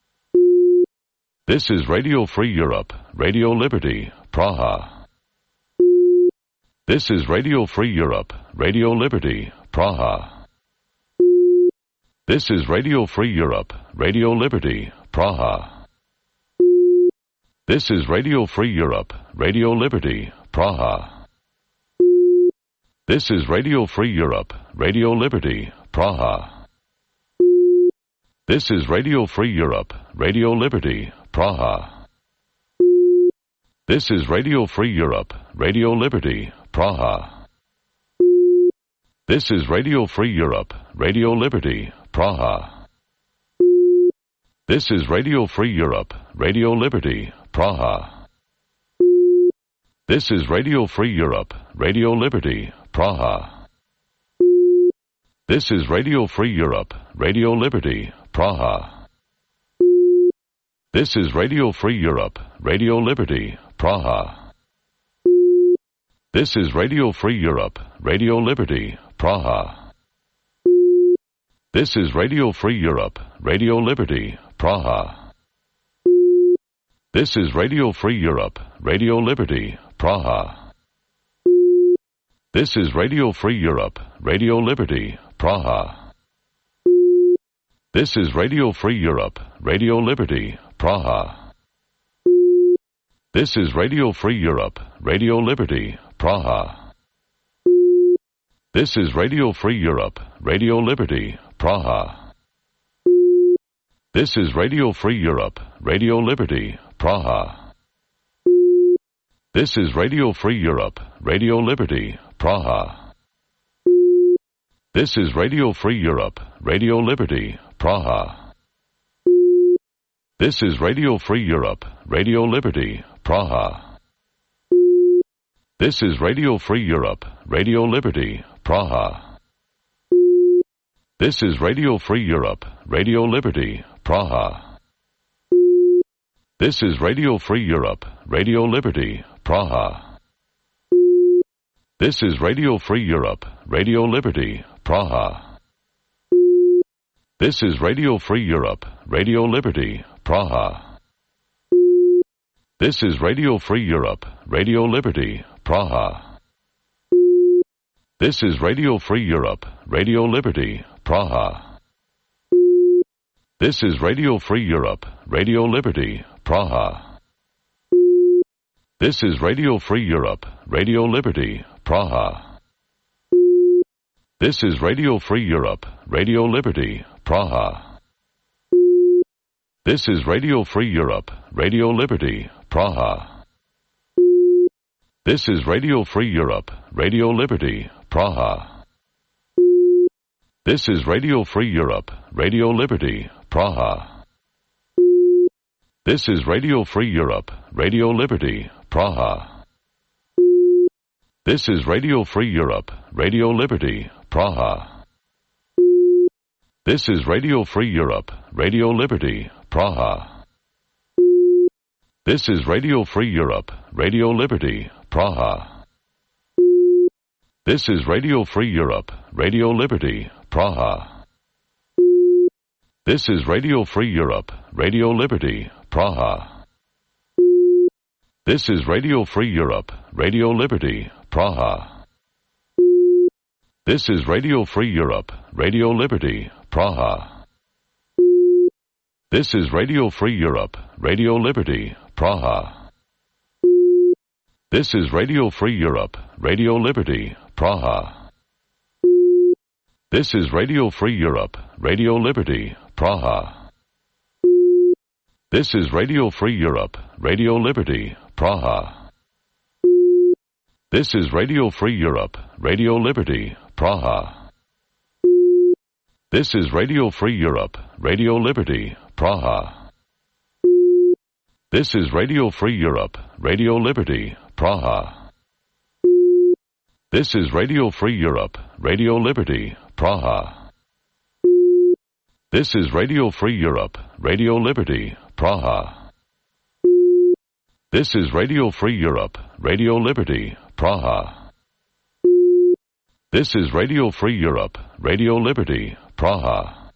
This is Radio Free Europe, Radio Liberty, Praha. This is Radio Free Europe, Radio Liberty, Praha. This is Radio Free Europe, Radio Liberty, Praha. This is Radio Free Europe, Radio Liberty, Praha. This is Radio Free Europe, Radio Liberty, Praha. This is Radio Free Europe, Radio Liberty, Praha. This is Radio Free Europe, Radio Liberty, Praha. This is Radio Free Europe, Radio Liberty, Praha. This is Radio Free Europe, Radio Liberty, Praha. This is Radio Free Europe, Radio Liberty, Praha. This is Radio Free Europe, Radio Liberty, Praha. This is Radio Free Europe, Radio Liberty, Praha. This is Radio Free Europe, Radio Liberty, Praha. This is Radio Free Europe, Radio Liberty, Praha. This is Radio Free Europe, Radio Liberty, Praha. This is Radio Free Europe, Radio Liberty, Praha. This is Radio Free Europe, Radio Liberty, Praha. This is Radio Free Europe, Radio Liberty, Praha. This is Radio Free Europe, Radio Liberty, Praha. This is Radio Free Europe, Radio Liberty, Praha. This is Radio Free Europe, Radio Liberty, Praha. This is Radio Free Europe, Radio Liberty, Praha. This is Radio Free Europe, Radio Liberty, Praha. This is Radio Free Europe, Radio Liberty, Praha. This is Radio Free Europe, Radio Liberty, Praha. This is Radio Free Europe, Radio Liberty, Praha. This is Radio Free Europe, Radio Liberty, Praha. This is Radio Free Europe, Radio Liberty, Praha. This is Radio Free Europe, Radio Liberty, Praha. This is Radio Free Europe, Radio Liberty, Praha. This is Radio Free Europe, Radio Liberty, Praha. This is Radio Free Europe, Radio Liberty, Praha. This is Radio Free Europe, Radio Liberty, Praha. This is Radio Free Europe, Radio Liberty, Praha. This is Radio Free Europe, Radio Liberty, Praha. This is Radio Free Europe, Radio Liberty, Praha. This is Radio Free Europe, Radio Liberty, Praha. This is Radio Free Europe, Radio Liberty, Praha. This is Radio Free Europe, Radio Liberty, Praha. This is Radio Free Europe, Radio Liberty, Praha. This is Radio Free Europe, Radio Liberty, Praha. This is Radio Free Europe, Radio Liberty, Praha. This is Radio Free Europe, Radio Liberty, Praha. This is Radio Free Europe, Radio Liberty, Praha. This is Radio Free Europe, Radio Liberty, Praha. This is Radio Free Europe, Radio Liberty, Praha. This is Radio Free Europe, Radio Liberty, Praha. This is Radio Free Europe, Radio Liberty, Praha. This is Radio Free Europe, Radio Liberty, Praha. This is Radio Free Europe, Radio Liberty, Praha. This is Radio Free Europe, Radio Liberty, Praha. This is Radio Free Europe, Radio Liberty, Praha. This is Radio Free Europe, Radio Liberty, Praha. This is Radio Free Europe, Radio Liberty, Praha. This is Radio Free Europe, Radio Liberty, Praha.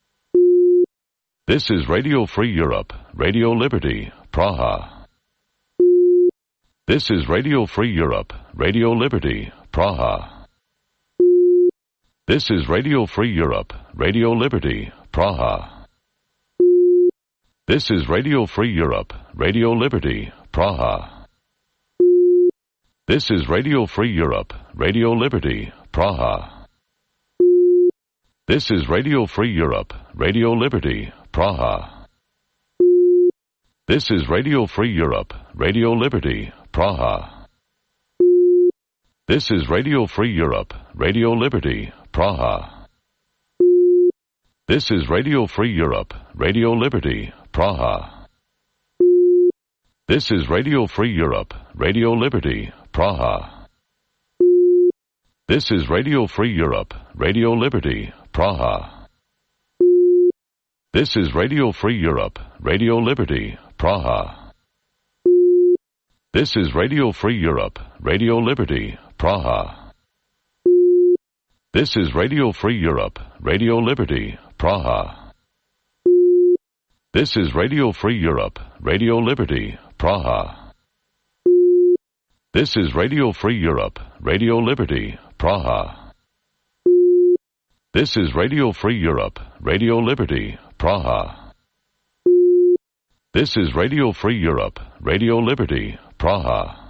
This is Radio Free Europe, Radio Liberty, Praha. This is Radio Free Europe, Radio Liberty, Praha. This is Radio Free Europe, Radio Liberty, Praha. This is Radio Free Europe, Radio Liberty, Praha. This is Radio Free Europe, Radio Liberty, Praha. This is Radio Free Europe, Radio Liberty, Praha. This is Radio Free Europe, Radio Liberty, Praha. This is Radio Free Europe, Radio Liberty, Praha. This is Radio Free Europe, Radio Liberty, Praha. This is Radio Free Europe, Radio Liberty, Praha. This is Radio Free Europe, Radio Liberty, Praha. This is Radio Free Europe, Radio Liberty, Praha. This is Radio Free Europe, Radio Liberty, Praha. This is Radio Free Europe, Radio Liberty, Praha. This is Radio Free Europe, Radio Liberty, Praha. This is Radio Free Europe, Radio Liberty, Praha. This is Radio Free Europe, Radio Liberty, Praha. This is Radio Free Europe, Radio Liberty, Praha.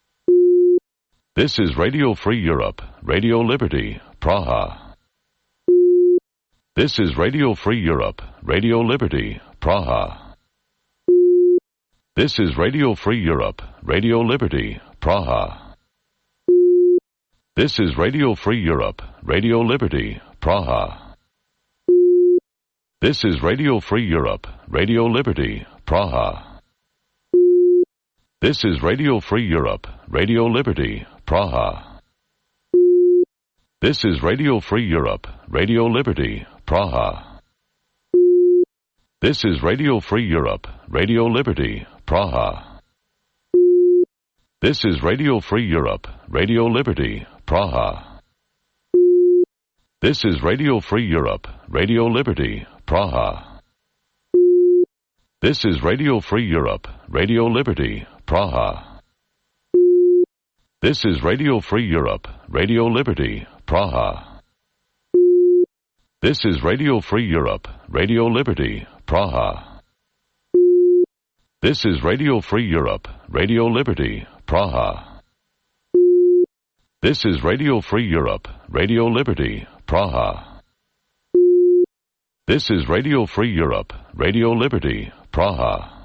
This is Radio Free Europe, Radio Liberty, Praha. This is Radio Free Europe, Radio Liberty, Praha. This is Radio Free Europe, Radio Liberty, Praha. This is Radio Free Europe, Radio Liberty, Praha. This is Radio Free Europe, Radio Liberty, Praha. This is Radio Free Europe, Radio Liberty, Praha. This is Radio Free Europe, Radio Liberty, Praha. This is Radio Free Europe, Radio Liberty, Praha. This is Radio Free Europe, Radio Liberty, Praha. This is Radio Free Europe, Radio Liberty, Praha. This is Radio Free Europe, Radio Liberty, Praha. This is Radio Free Europe, Radio Liberty, Praha. This is Radio Free Europe, Radio Liberty, Praha. This is Radio Free Europe, Radio Liberty, Praha. This is Radio Free Europe, Radio Liberty, Praha. This is Radio Free Europe, Radio Liberty, Praha.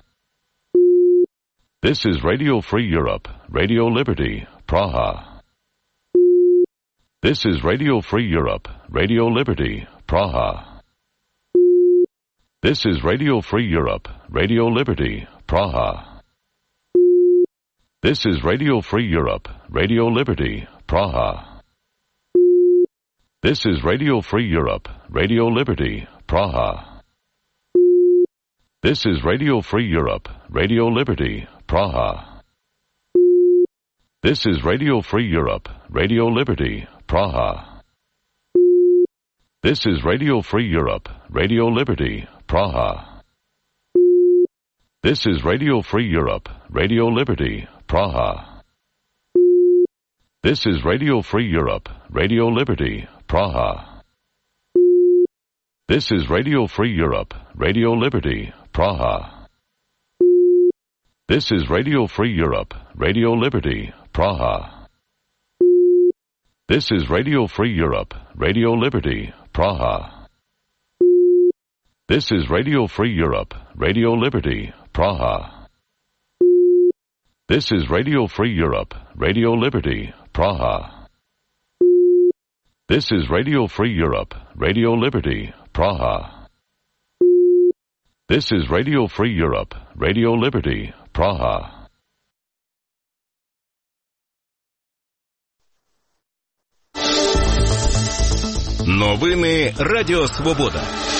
This is Radio Free Europe, Radio Liberty, Praha. This is Radio Free Europe, Radio Liberty, Praha. This is Radio Free Europe, Radio Liberty, Praha. This is Radio Free Europe, Radio Liberty, Praha. This is Radio Free Europe, Radio Liberty, Praha. This is Radio Free Europe, Radio Liberty, Praha. This is Radio Free Europe, Radio Liberty, Praha. This is Radio Free Europe, Radio Liberty, Praha. This is Radio Free Europe, Radio Liberty, Praha. This is Radio Free Europe, Radio Liberty, Praha. This is Radio Free Europe, Radio Liberty, Praha. This is Radio Free Europe, Radio Liberty, Praha. This is Radio Free Europe, Radio Liberty, Praha. This is Radio Free Europe, Radio Liberty, Praha. This is Radio Free Europe, Radio Liberty, Praha. This is Radio Free Europe, Radio Liberty, Praha. This is Radio Free Europe, Radio Liberty, Praha. Новини Радіо Свобода.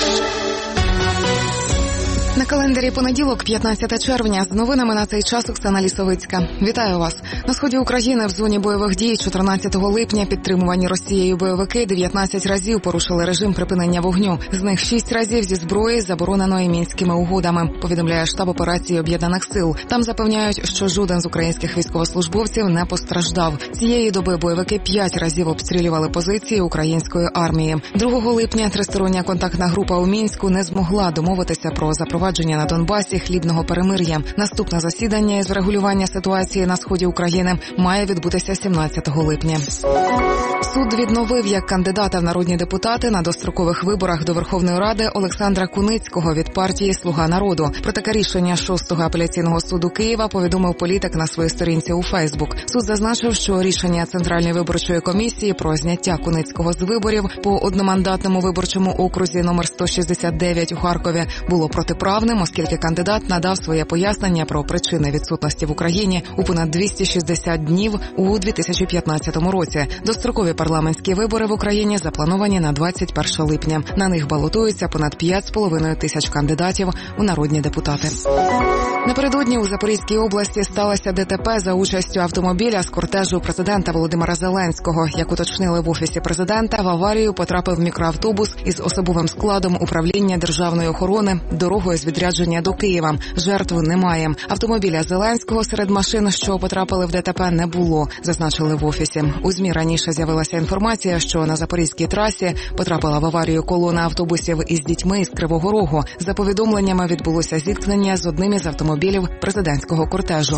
На календарі понеділок, 15 червня. З новинами на цей час Оксана Лісовицька. Вітаю вас. На сході України в зоні бойових дій 14 липня підтримувані Росією бойовики 19 разів порушили режим припинення вогню. З них 6 разів зі зброї, забороненої Мінськими угодами, повідомляє штаб операції Об'єднаних сил. Там запевняють, що жоден з українських військовослужбовців не постраждав. Цієї доби бойовики 5 разів обстрілювали позиції української армії. 2 липня тристороння контактна група у Мінську не змогла домовитися про запровадження на Донбасі хлібного перемир'я. Наступне засідання із врегулювання ситуації на сході України має відбутися 17 липня. Суд відновив як кандидата в народні депутати на дострокових виборах до Верховної Ради Олександра Куницького від партії «Слуга народу». Про таке рішення 6-го апеляційного суду Києва повідомив політик на своїй сторінці у Фейсбук. Суд зазначив, що рішення Центральної виборчої комісії про зняття Куницького з виборів по одномандатному виборчому окрузі номер 169 у Харкові було протиправним, оскільки кандидат надав своє пояснення про причини відсутності в Україні у понад 260 днів у 2015 році. Дострокові парламентські вибори в Україні заплановані на 21 липня. На них балотуються понад 5,5 тисяч кандидатів у народні депутати. Напередодні у Запорізькій області сталося ДТП за участю автомобіля з кортежу президента Володимира Зеленського. Як уточнили в Офісі президента, в аварію потрапив мікроавтобус із особовим складом управління державної охорони дорогою з відрядження до Києва. Жертв немає. Автомобіля Зеленського серед машин, що потрапили в ДТП, не було, зазначили в Офісі. У ЗМІ раніше з'явилася інформація, що на Запорізькій трасі потрапила в аварію колона автобусів із дітьми із Кривого Рогу. За повідомленнями, відбулося зіткнення з одним із автомобілів президентського кортежу.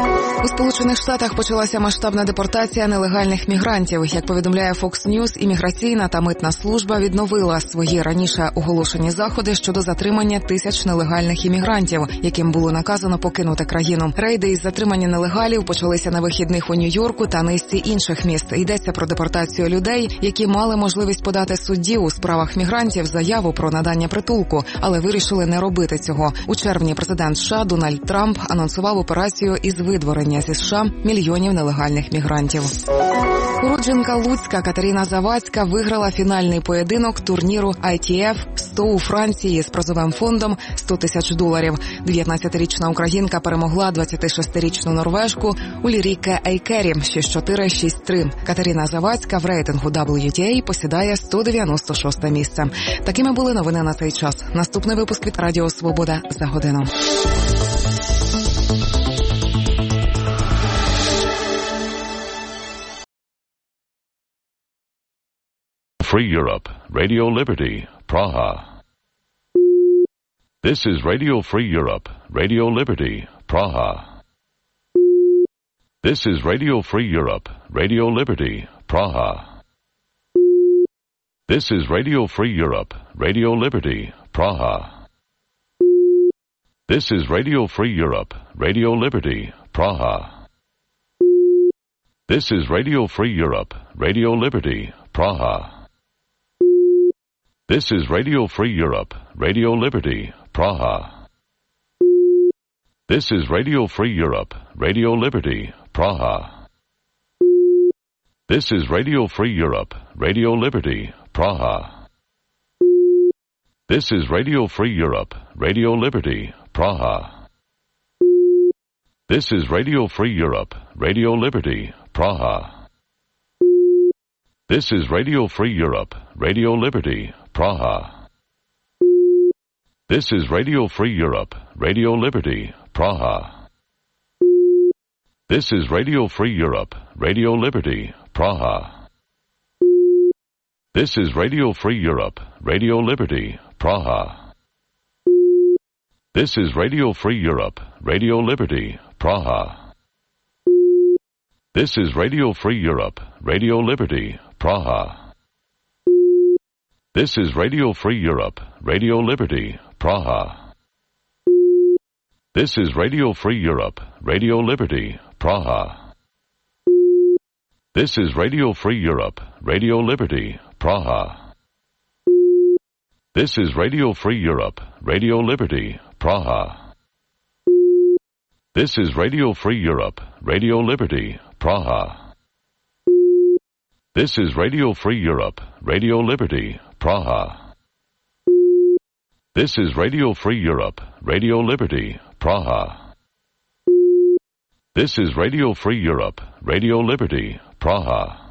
У Сполучених Штатах почалася масштабна депортація нелегальних мігрантів. Як повідомляє Fox News, імміграційна та митна служба відновила свої раніше оголошені заходи щодо затримання тисяч нелегальних іммігрантів, яким було наказано покинути країну. Рейди із затримання нелегалів почалися на вихідних у Нью-Йорку та низці інших міст. Йдеться про депортацію людей, які мали можливість подати судді у справах мігрантів заяву про надання притулку, але вирішили не робити цього. У червні президент США Дональд Трамп анонсував операцію із видворення зі США мільйонів нелегальних мігрантів. Уродженка Луцька Катерина Завадська виграла фінальний поєдинок турніру ITF 100 у Франції з призовим фондом $100 тисяч. 19-річна українка перемогла 26-річну норвежку Ульріке Ейкері 6-4-6-3. Катерина Завадська в рейтингу WTA посідає 196 місце. Такими були новини на цей час. Наступний випуск від Радіо Свобода за годину. Free Europe, Radio Liberty, Praha. This is Radio Free Europe, Radio Liberty, Praha. This is Radio Free Europe, Radio Liberty, Praha. This is Radio Free Europe, Radio Liberty, Praha. This is Radio Free Europe, Radio Liberty, Praha. This is Radio Free Europe, Radio Liberty, Praha. This is Radio Free Europe, Radio Liberty, Praha. This is Radio Free Europe, Radio Liberty, Praha. This is Radio Free Europe, Radio Liberty, Praha. This is Radio Free Europe, Radio Liberty, Praha. This is Radio Free Europe, Radio Liberty, Praha. This is Radio Free Europe, Radio Liberty, Praha. This is Radio Free Europe, Radio Liberty, Praha. This is Radio Free Europe, Radio Liberty, Praha. This is Radio Free Europe, Radio Liberty, Praha. This is Radio Free Europe, Radio Liberty, Praha. This is Radio Free Europe, Radio Liberty, Praha. This is Radio Free Europe, Radio Liberty, Praha. This is Radio Free Europe, Radio Liberty, Praha. This is Radio Free Europe, Radio Liberty, Praha. This is Radio Free Europe, Radio Liberty, Praha. This is Radio Free Europe, Radio Liberty, Praha. This is Radio Free Europe, Radio Liberty, Praha. This is Radio Free Europe, Radio Liberty, Praha. This is Radio Free Europe, Radio Liberty, Praha.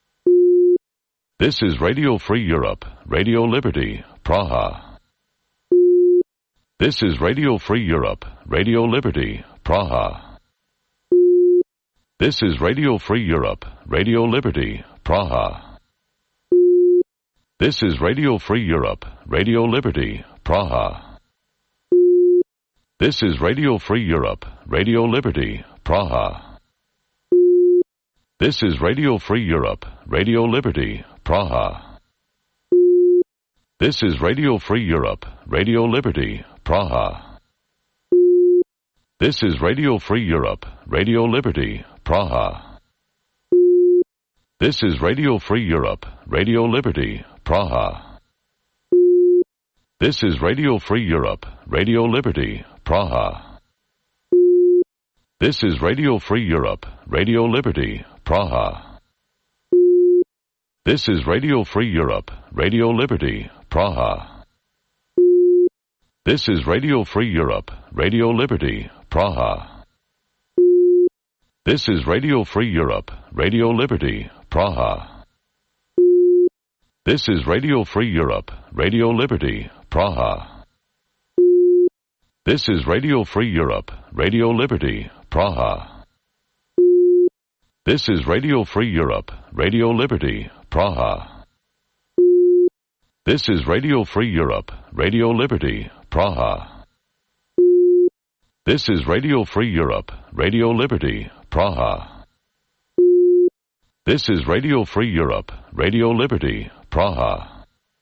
This is Radio Free Europe, Radio Liberty, Praha. This is Radio Free Europe, Radio Liberty, Praha. This is Radio Free Europe, Radio Liberty, Praha. This is Radio Free Europe, Radio Liberty, Praha. This is Radio Free Europe, Radio Liberty, Praha. This is Radio Free Europe, Radio Liberty, Praha. This is Radio Free Europe, Radio Liberty, Praha. This is Radio Free Europe, Radio Liberty, Praha. This is Radio Free Europe, Radio Liberty, Praha. This is Radio Free Europe, Radio Liberty, Praha. This is Radio Free Europe, Radio Liberty, Praha. This is Radio Free Europe, Radio Liberty, Praha. This is Radio Free Europe, Radio Liberty, Praha. This is Radio Free Europe, Radio Liberty, Praha. This is Radio Free Europe, Radio Liberty, Praha. This is Radio Free Europe, Radio Liberty, Praha. This is Radio Free Europe, Radio Liberty, Praha. This is Radio Free Europe, Radio Liberty, Praha. This is Radio Free Europe, Radio Liberty, Praha. This is Radio Free Europe, Radio Liberty, Praha.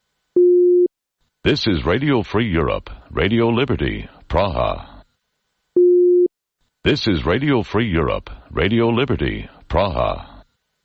This is Radio Free Europe, Radio Liberty, Praha. This is Radio Free Europe, Radio Liberty, Praha.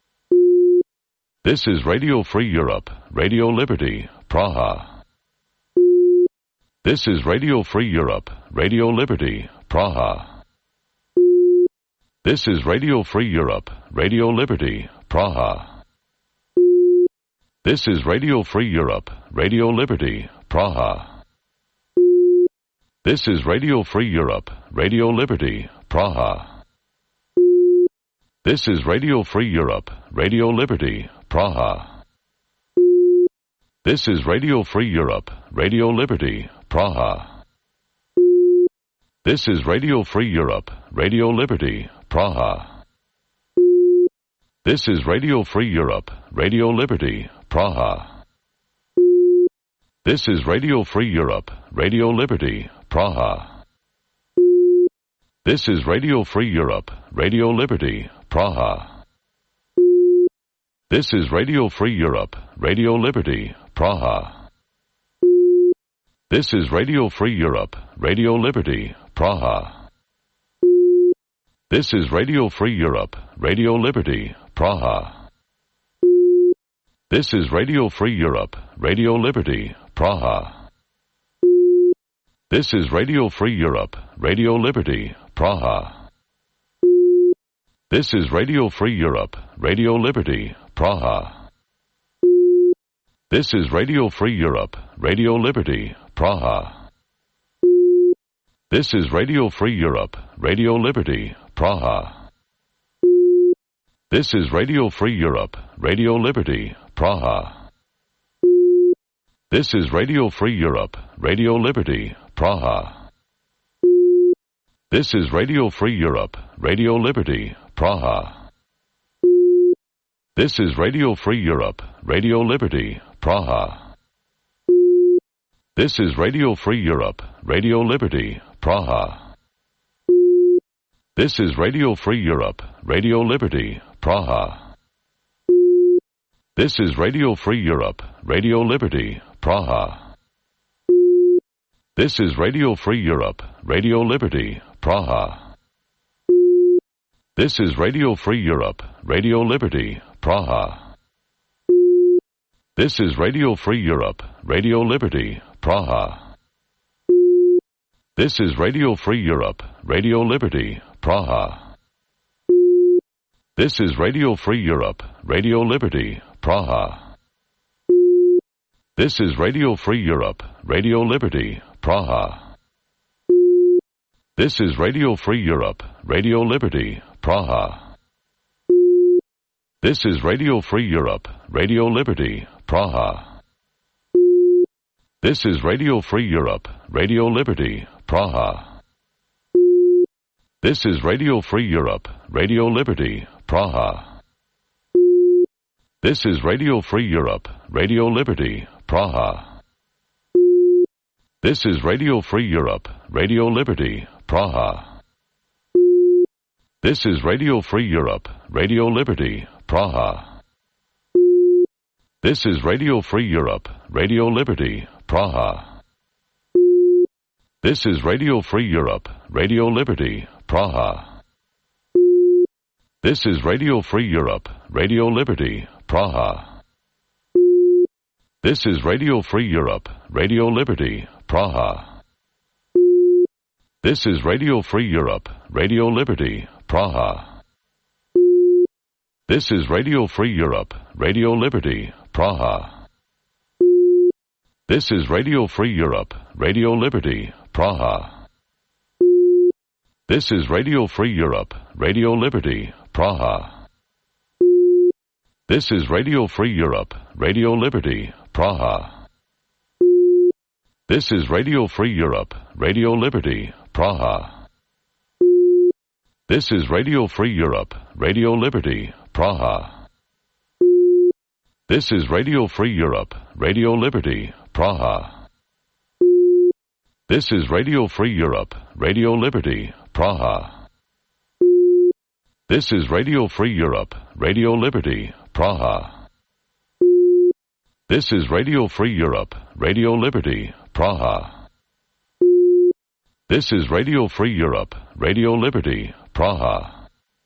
This is Radio Free Europe, Radio Liberty, Praha. This is Radio Free Europe, Radio Liberty, Praha. This is Radio Free Europe, Radio Liberty, Praha. This is Radio Free Europe, Radio Liberty, Praha. This is Radio Free Europe, Radio Liberty, Praha. This is Radio Free Europe, Radio Liberty, Praha. This is Radio Free Europe, Radio Liberty, Praha. This is Radio Free Europe, Radio Liberty, Praha. This is Radio Free Europe, Radio Liberty, Praha. This is Radio Free Europe, Radio Liberty, Praha. This is Radio Free Europe, Radio Liberty, Praha. This is Radio Free Europe, Radio Liberty, Praha. This is Radio Free Europe, Radio Liberty, Praha. This is Radio Free Europe, Radio Liberty, Praha. This is Radio Free Europe, Radio Liberty, Praha. This is Radio Free Europe, Radio Liberty, Praha. This is Radio Free Europe, Radio Liberty, Praha. This is Radio Free Europe, Radio Liberty, Praha. This is Radio Free Europe, Radio Liberty, Praha. This is Radio Free Europe, Radio Liberty, Praha. This is Radio Free Europe, Radio Liberty, Praha. This is Radio Free Europe, Radio Liberty, Praha. This is Radio Free Europe, Radio Liberty, Praha. This is Radio Free Europe, Radio Liberty, Praha. This is Radio Free Europe, Radio Liberty, Praha. This is Radio Free Europe, Radio Liberty, Praha. This is Radio Free Europe, Radio Liberty, Praha. This is Radio Free Europe, Radio Liberty, Praha. This is Radio Free Europe, Radio Liberty, Praha. This is Radio Free Europe, Radio Liberty, Praha. This is Radio Free Europe, Radio Liberty, Praha. This is Radio Free Europe, Radio Liberty, Praha. This is Radio Free Europe, Radio Liberty, Praha. This is Radio Free Europe, Radio Liberty, Praha. This is Radio Free Europe, Radio Liberty, Praha. This is Radio Free Europe, Radio Liberty, Praha. This is Radio Free Europe, Radio Liberty, Praha. This is Radio Free Europe, Radio Liberty, Praha. This is Radio Free Europe, Radio Liberty, Praha. This is Radio Free Europe, Radio Liberty, Praha. This is Radio Free Europe, Radio Liberty, Praha. This is Radio Free Europe, Radio Liberty, Praha. This is Radio Free Europe, Radio Liberty, Praha. This is Radio Free Europe, Radio Liberty, Praha. This is Radio Free Europe, Radio Liberty, Praha. This is Radio Free Europe, Radio Liberty, Praha. This is Radio Free Europe, Radio Liberty, Praha. This is Radio Free Europe, Radio Liberty, Praha. This is Radio Free Europe, Radio Liberty, Praha. This is Radio Free Europe, Radio Liberty, Praha. This is Radio Free Europe, Radio Liberty, Praha. This is Radio Free Europe, Radio Liberty, Praha. This is Radio Free Europe, Radio Liberty, Praha. This is Radio Free Europe, Radio Liberty, Praha. This is Radio Free Europe, Radio Liberty, Praha.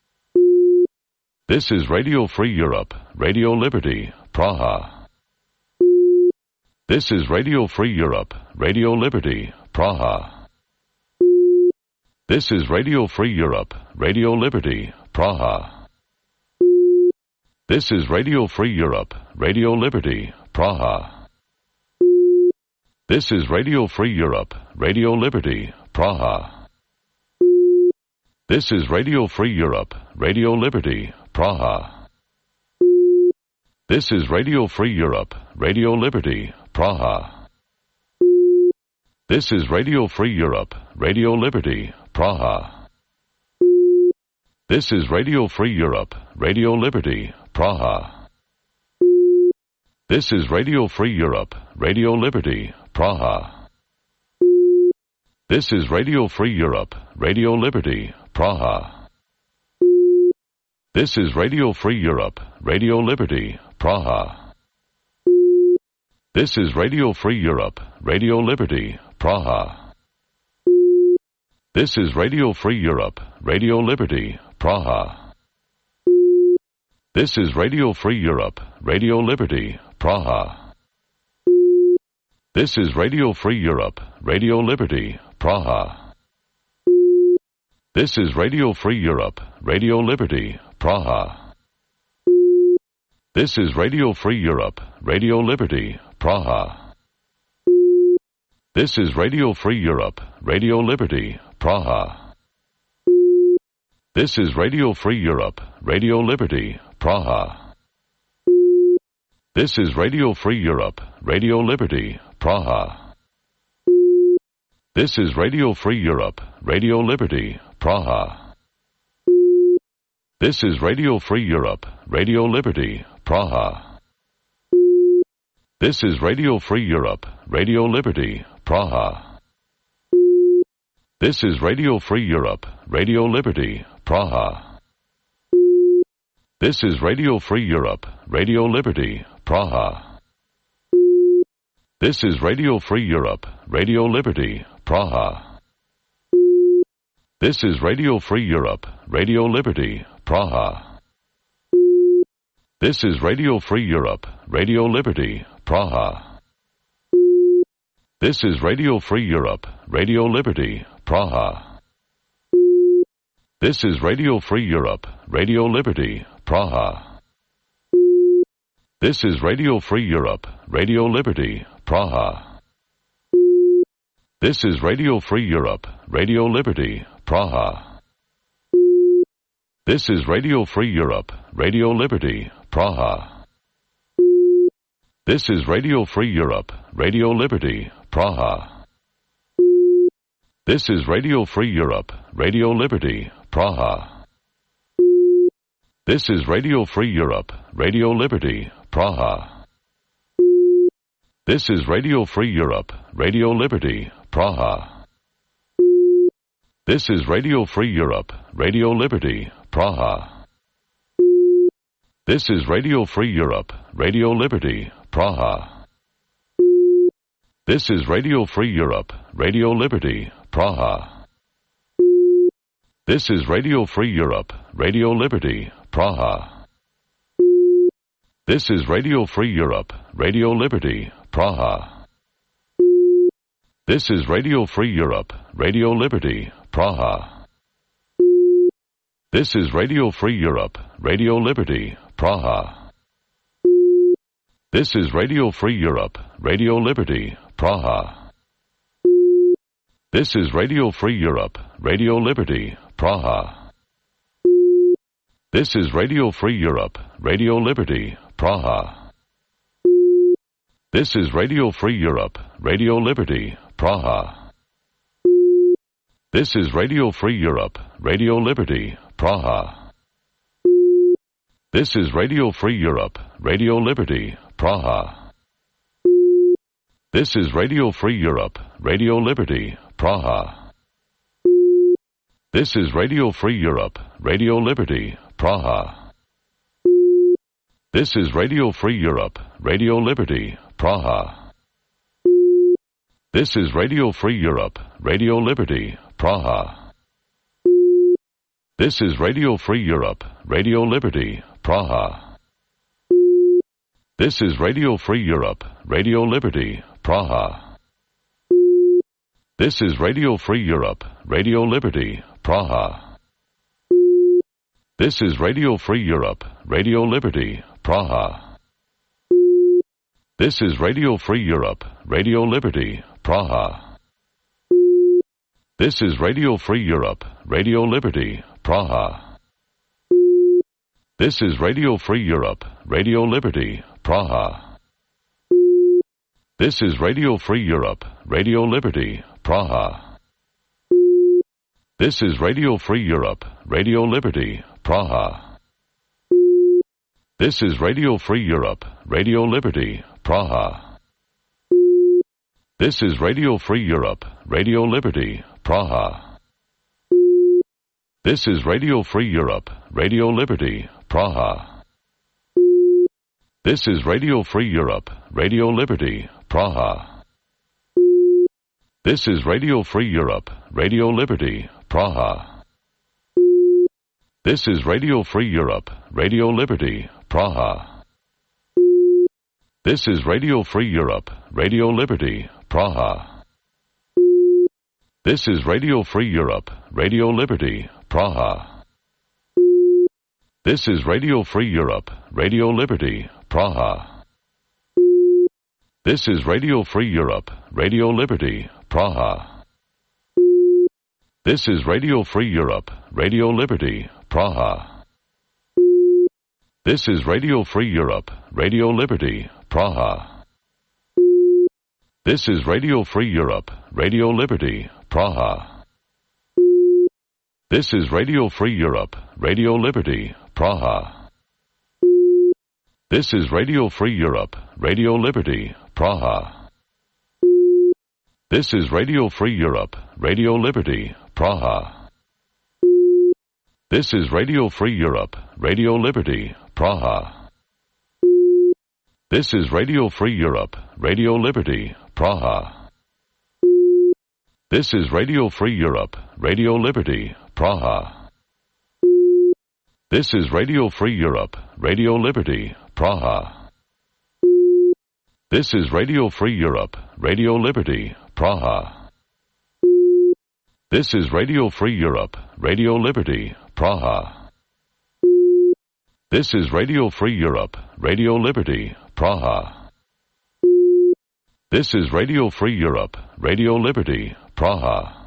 This is Radio Free Europe, Radio Liberty, Praha. This is Radio Free Europe, Radio Liberty, Praha. This is Radio Free Europe, Radio Liberty, Praha. This is Radio Free Europe, Radio Liberty, Praha. This is Radio Free Europe, Radio Liberty, Praha. This is Radio Free Europe, Radio Liberty, Praha. This is Radio Free Europe, Radio Liberty, Praha. This is Radio Free Europe, Radio Liberty, Praha. This is Radio Free Europe, Radio Liberty, Praha. This is Radio Free Europe, Radio Liberty, Praha. This is Radio Free Europe, Radio Liberty, Praha. This is Radio Free Europe, Radio Liberty, Praha. This is Radio Free Europe, Radio Liberty, Praha. This is Radio Free Europe, Radio Liberty, Praha. This is Radio Free Europe, Radio Liberty, Praha. This is Radio Free Europe, Radio Liberty, Praha. This is Radio Free Europe, Radio Liberty, Praha. This is Radio Free Europe, Radio Liberty, Praha. This is Radio Free Europe, Radio Liberty, Praha. This is Radio Free Europe, Radio Liberty, Praha. This is Radio Free Europe, Radio Liberty, Praha. This is Radio Free Europe, Radio Liberty, Praha. This is Radio Free Europe, Radio Liberty, Praha. This is Radio Free Europe, Radio Liberty, Praha. This is Radio Free Europe, Radio Liberty, Praha. This is Radio Free Europe, Radio Liberty, Praha. This is Radio Free Europe, Radio Liberty, Praha. This is Radio Free Europe, Radio Liberty, Praha. This is Radio Free Europe, Radio Liberty, Praha. This is Radio Free Europe, Radio Liberty, Praha. This is Radio Free Europe, Radio Liberty, Praha. This is Radio Free Europe, Radio Liberty, Praha. This is Radio Free Europe, Radio Liberty, Praha. This is Radio Free Europe, Radio Liberty, Praha. This is Radio Free Europe, Radio Liberty, Praha. This is Radio Free Europe, Radio Liberty, Praha. This is Radio Free Europe, Radio Liberty, Praha. This is Radio Free Europe, Radio Liberty, Praha. This is Radio Free Europe, Radio Liberty, Praha. This is Radio Free Europe, Radio Liberty, Praha. This is Radio Free Europe, Radio Liberty, Praha. This is Radio Free Europe, Radio Liberty, Praha. This is Radio Free Europe, Radio Liberty, Praha. This is Radio Free Europe, Radio Liberty, Praha. This is Radio Free Europe, Radio Liberty, Praha. This is Radio Free Europe, Radio Liberty, Praha. This is Radio Free Europe, Radio Liberty, Praha. This is Radio Free Europe, Radio Liberty, Praha. This is Radio Free Europe, Radio Liberty, Praha. This is Radio Free Europe, Radio Liberty, Praha. This is Radio Free Europe, Radio Liberty, Praha. This is Radio Free Europe, Radio Liberty, Praha. This is Radio Free Europe, Radio Liberty, Praha. This is Radio Free Europe, Radio Liberty, Praha. This is Radio Free Europe, Radio Liberty, Praha. This is Radio Free Europe, Radio Liberty, Praha. This is Radio Free Europe, Radio Liberty, Praha. This is Radio Free Europe, Radio Liberty, Praha. This is Radio Free Europe, Radio Liberty, Praha. This is Radio Free Europe, Radio Liberty, Praha. This is Radio Free Europe, Radio Liberty, Praha. This is Radio Free Europe, Radio Liberty, Praha. This is Radio Free Europe, Radio Liberty, Praha. This is Radio Free Europe, Radio Liberty, Praha. This is Radio Free Europe, Radio Liberty, Praha. This is Radio Free Europe, Radio Liberty, Praha. This is Radio Free Europe, Radio Liberty, Praha. This is Radio Free Europe, Radio Liberty, Praha. This is Radio Free Europe, Radio Liberty, Praha. This is Radio Free Europe, Radio Liberty, Praha. This is Radio Free Europe, Radio Liberty, Praha. This is Radio Free Europe, Radio Liberty, Praha. This is Radio Free Europe, Radio Liberty, Praha. This is Radio Free Europe, Radio Liberty, Praha. This is Radio Free Europe, Radio Liberty, Praha. This is Radio Free Europe, Radio Liberty, Praha. This is Radio Free Europe, Radio Liberty, Praha. This is Radio Free Europe, Radio Liberty, Praha. This is Radio Free Europe, Radio Liberty, Praha. This is Radio Free Europe, Radio Liberty, Praha. This is Radio Free Europe, Radio Liberty, Praha. This is Radio Free Europe, Radio Liberty, Praha. This is Radio Free Europe, Radio Liberty, Praha. This is Radio Free Europe, Radio Liberty, Praha. This is Radio Free Europe, Radio Liberty, Praha. This is Radio Free Europe, Radio Liberty, Praha. This is Radio Free Europe, Radio Liberty, Praha. This is Radio Free Europe, Radio Liberty, Praha.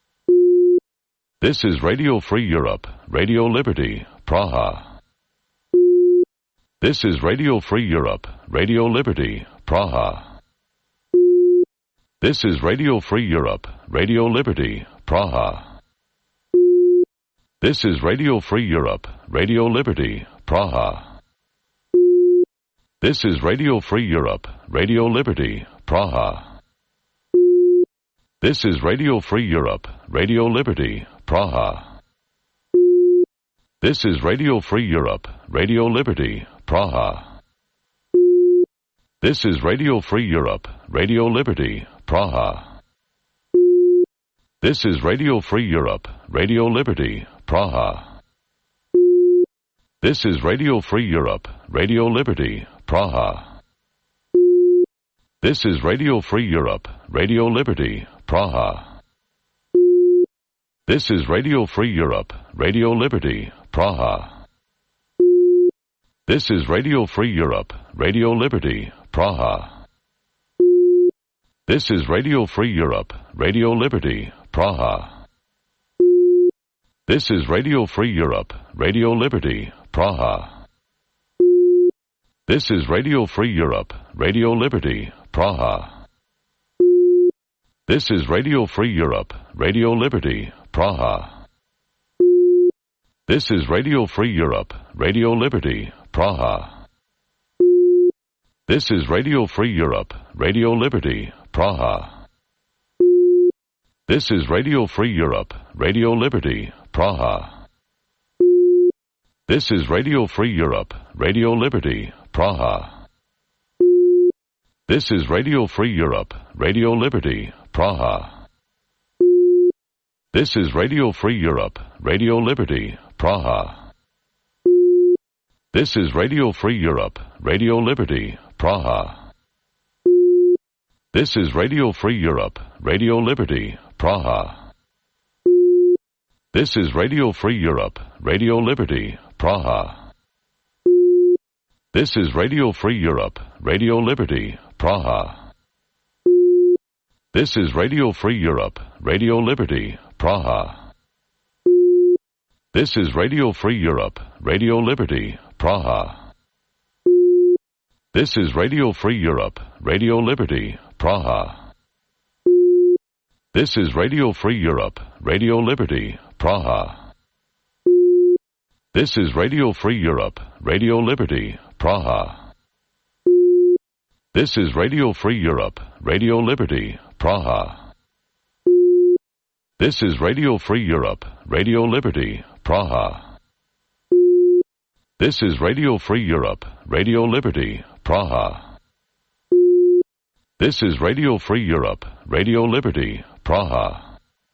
This is Radio Free Europe, Radio Liberty, Praha. This is Radio Free Europe, Radio Liberty, Praha. This is Radio Free Europe, Radio Liberty, Praha. This is Radio Free Europe, Radio Liberty, Praha. This is Radio Free Europe, Radio Liberty, Praha. This is Radio Free Europe, Radio Liberty, Praha. This is Radio Free Europe, Radio Liberty, Praha. This is Radio Free Europe, Radio Liberty, Praha. This is Radio Free Europe, Radio Liberty, Praha. This is Radio Free Europe, Radio Liberty, Praha. This is Radio Free Europe, Radio Liberty, Praha. This is Radio Free Europe, Radio Liberty, Praha. This is Radio Free Europe, Radio Liberty, Praha. This is Radio Free Europe, Radio Liberty, Praha. This is Radio Free Europe, Radio Liberty, Praha. This is Radio Free Europe, Radio Liberty, Praha. This is Radio Free Europe, Radio Liberty, Praha. This is Radio Free Europe, Radio Liberty, Praha. This is Radio Free Europe, Radio Liberty, Praha. This is Radio Free Europe, Radio Liberty, Praha. This is Radio Free Europe, Radio Liberty, Praha. This is Radio Free Europe, Radio Liberty, Praha. This is Radio Free Europe, Radio Liberty, Praha. This is Radio Free Europe, Radio Liberty, Praha. This is Radio Free Europe, Radio Liberty, Praha. This is Radio Free Europe, Radio Liberty, Praha. This is Radio Free Europe, Radio Liberty, Praha. This is Radio Free Europe, Radio Liberty, Praha. This is Radio Free Europe, Radio Liberty, Praha. This is Radio Free Europe, Radio Liberty, Praha. This is Radio Free Europe, Radio Liberty, Praha. This is Radio Free Europe, Radio Liberty, Praha. This is Radio Free Europe, Radio Liberty, Praha. This is Radio Free Europe, Radio Liberty, Praha. This is Radio Free Europe, Radio Liberty, Praha. This is Radio Free Europe, Radio Liberty, Praha.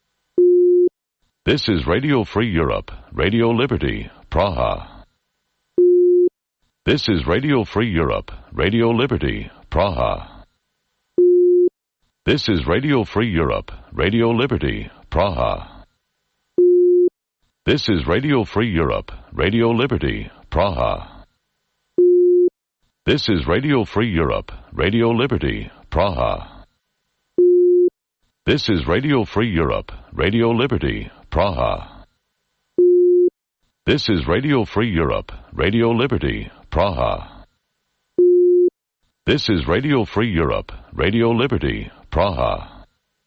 This is Radio Free Europe, Radio Liberty, Praha. This is Radio Free Europe, Radio Liberty, Praha. This is Radio Free Europe, Radio Liberty, Praha. This is Radio Free Europe, Radio Liberty, Praha. This is Radio Free Europe, Radio Liberty, Praha. This is Radio Free Europe, Radio Liberty, Praha. This is Radio Free Europe, Radio Liberty, Praha. This is Radio Free Europe, Radio Liberty, Praha.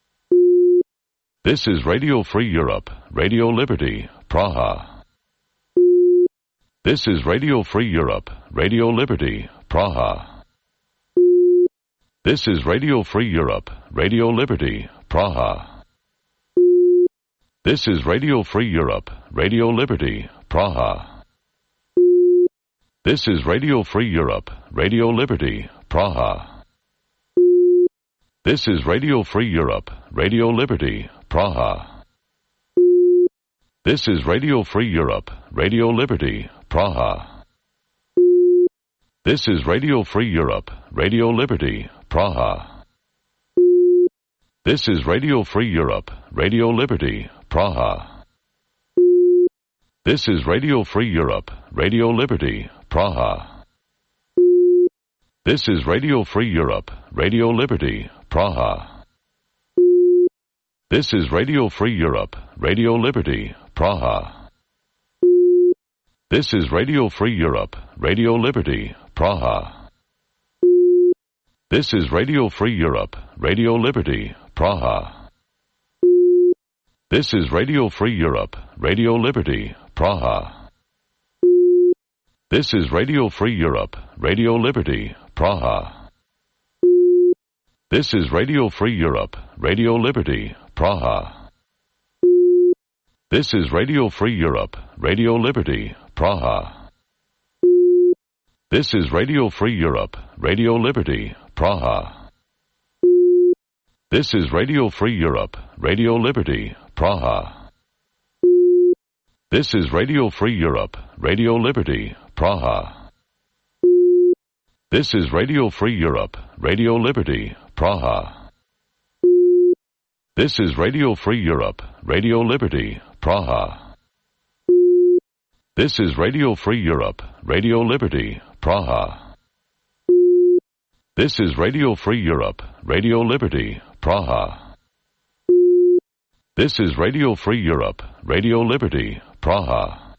This is Radio Free Europe, Radio Liberty, Praha. This is Radio Free Europe, Radio Liberty, Praha. This is Radio Free Europe, Radio Liberty, Praha. This is Radio Free Europe, Radio Liberty, Praha. This is Radio Free Europe, Radio Liberty, Praha. This is Radio Free Europe, Radio Liberty, Praha. This is Radio Free Europe, Radio Liberty, Praha. This is Radio Free Europe, Radio Liberty, Praha. This is Radio Free Europe, Radio Liberty, Praha. This is Radio Free Europe, Radio Liberty, Praha. This is Radio Free Europe, Radio Liberty, Praha. This is Radio Free Europe, Radio Liberty, Praha. This is Radio Free Europe, Radio Liberty, Praha. This is Radio Free Europe, Radio Liberty, Praha. This is Radio Free Europe, Radio Liberty, Praha. This is Radio Free Europe, Radio Liberty, Praha. This is Radio Free Europe, Radio Liberty, Praha. This is Radio Free Europe, Radio Liberty, Praha. This is Radio Free Europe, Radio Liberty, Praha. This is Radio Free Europe, Radio Liberty, Praha. This is Radio Free Europe, Radio Liberty, Praha. This is Radio Free Europe, Radio Liberty, Praha. This is Radio Free Europe, Radio Liberty, Praha. This is Radio Free Europe, Radio Liberty, Praha. This is Radio Free Europe, Radio Liberty, Praha. This is Radio Free Europe, Radio Liberty, Praha.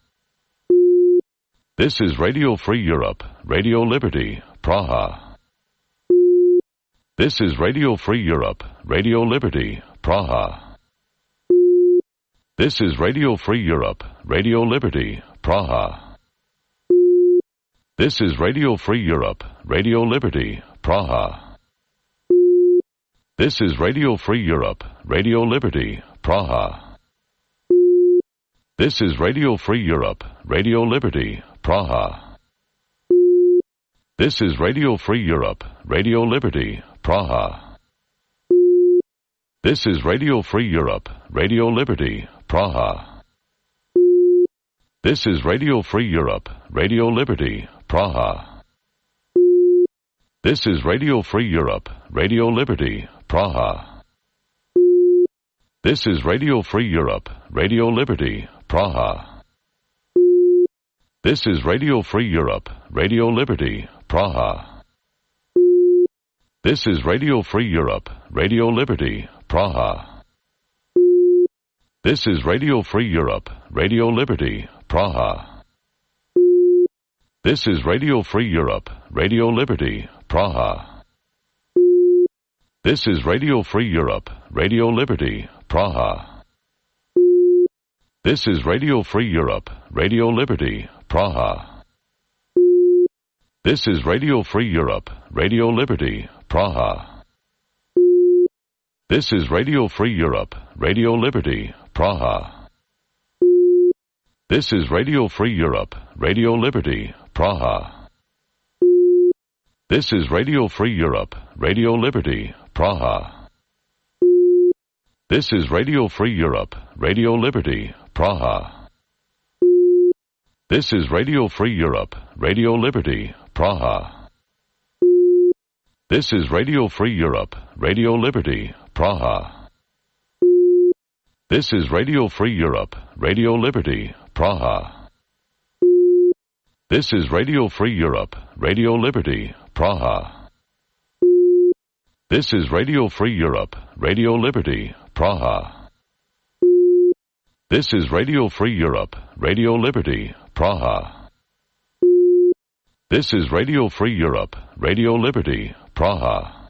This is Radio Free Europe, Radio Liberty, Praha. This is Radio Free Europe, Radio Liberty, Praha. This is Radio Free Europe, Radio Liberty, Praha. This is Radio Free Europe, Radio Liberty, Praha. This is Radio Free Europe, Radio Liberty, Praha. This is Radio Free Europe, Radio Liberty, Praha. This is Radio Free Europe, Radio Liberty, Praha. This is Radio Free Europe, Radio Liberty, Praha. This is Radio Free Europe, Radio Liberty, Praha. This is Radio Free Europe, Radio Liberty, Praha. This is Radio Free Europe, Radio Liberty, Praha. This is Radio Free Europe, Radio Liberty, Praha. This is Radio Free Europe, Radio Liberty, Praha. This is Radio Free Europe, Radio Liberty, Praha. This is Radio Free Europe, Radio Liberty, Praha. This is Radio Free Europe, Radio Liberty, Praha. This is Radio Free Europe, Radio Liberty, Praha. This is Radio Free Europe, Radio Liberty, Praha. This is Radio Free Europe, Radio Liberty, Praha. This is Radio Free Europe, Radio Liberty, Praha. This is Radio Free Europe, Radio Liberty, Praha. This is Radio Free Europe, Radio Liberty, Praha. This is Radio Free Europe, Radio Liberty, Praha. This is Radio Free Europe, Radio Liberty, Praha. This is Radio Free Europe, Radio Liberty, Praha. This is Radio Free Europe, Radio Liberty, Praha. This is Radio Free Europe, Radio Liberty, Praha. This is Radio Free Europe, Radio Liberty, Praha. This is Radio Free Europe, Radio Liberty, Praha.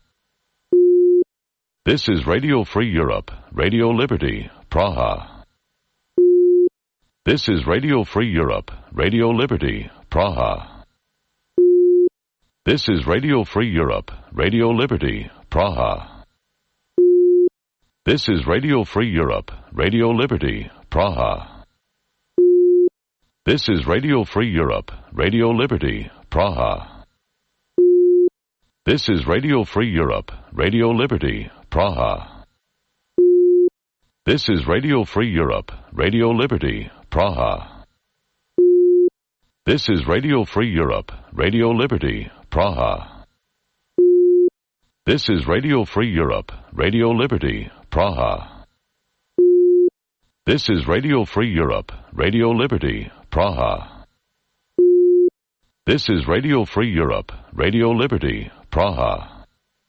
This is Radio Free Europe, Radio Liberty, Praha. This is Radio Free Europe, Radio Liberty, Praha. This is Radio Free Europe, Radio Liberty, Praha. This is Radio Free Europe, Radio Liberty, Praha. This is Radio Free Europe, Radio Liberty, Praha. This is Radio Free Europe, Radio Liberty, Praha. This is Radio Free Europe, Radio Liberty, Praha. This is Radio Free Europe, Radio Liberty, Praha. This is Radio Free Europe, Radio Liberty, Praha. This is Radio Free Europe, Radio Liberty, Praha. This is Radio Free Europe, Radio Liberty, Praha.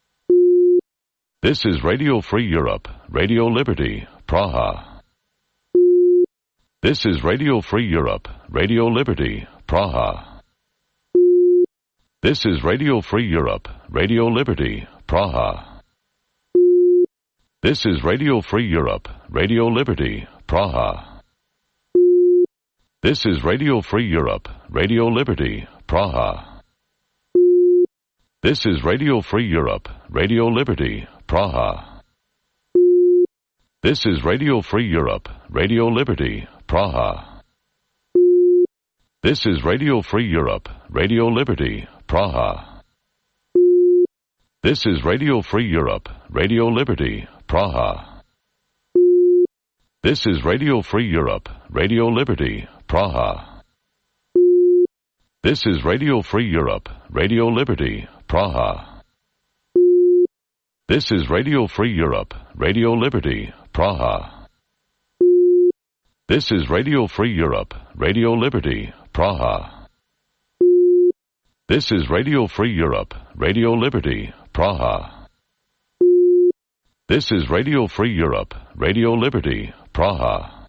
This is Radio Free Europe, Radio Liberty, Praha. This is Radio Free Europe, Radio Liberty, Praha. This is Radio Free Europe, Radio Liberty, Praha. This is Radio Free Europe, Radio Liberty, Praha. This is Radio Free Europe, Radio Liberty, Praha. This is Radio Free Europe, Radio Liberty, Praha. This is Radio Free Europe, Radio Liberty, Praha. This is Radio Free Europe, Radio Liberty, Praha. This is Radio Free Europe, Radio Liberty, Praha. This is Radio Free Europe, Radio Liberty, Praha. This is Radio Free Europe, Radio Liberty, Praha. This is Radio Free Europe, Radio Liberty, Praha. This is Radio Free Europe, Radio Liberty, Praha. This is Radio Free Europe, Radio Liberty, Praha. This is Radio Free Europe, Radio Liberty, Praha.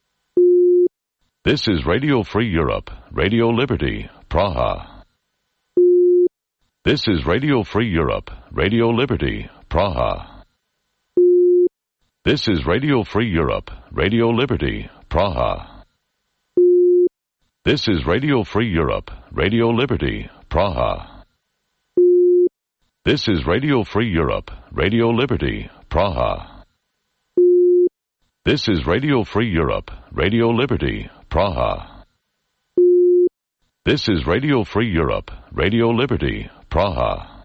This is Radio Free Europe, Radio Liberty, Praha. This is Radio Free Europe, Radio Liberty, Praha. This is Radio Free Europe, Radio Liberty, Praha. This is Radio Free Europe, Radio Liberty, Praha. This is Radio Free Europe, Radio Liberty, Praha. This is Radio Free Europe, Radio Liberty, Praha. This is Radio Free Europe, Radio Liberty, Praha.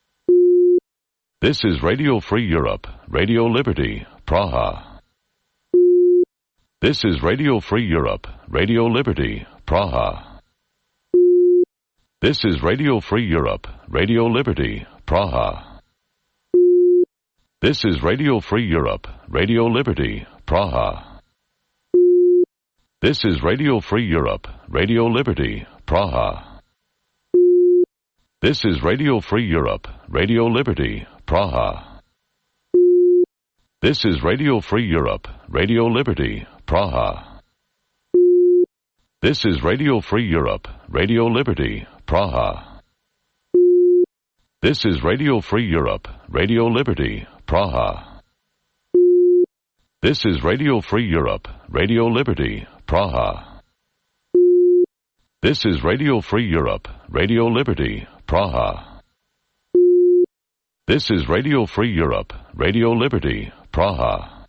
This is Radio Free Europe, Radio Liberty, Praha. This is Radio Free Europe, Radio Liberty, Praha. This is Radio Free Europe, Radio Liberty, Praha. This is Radio Free Europe, Radio Liberty, Praha. This is Radio Free Europe, Radio Liberty, Praha. This is Radio Free Europe, Radio Liberty, Praha. This is Radio Free Europe, Radio Liberty, Praha. This is Radio Free Europe, Radio Liberty, Praha. This is Radio Free Europe, Radio Liberty, Praha. This is Radio Free Europe, Radio Liberty, Praha. This is Radio Free Europe, Radio Liberty, Praha. This is Radio Free Europe, Radio Liberty, Praha.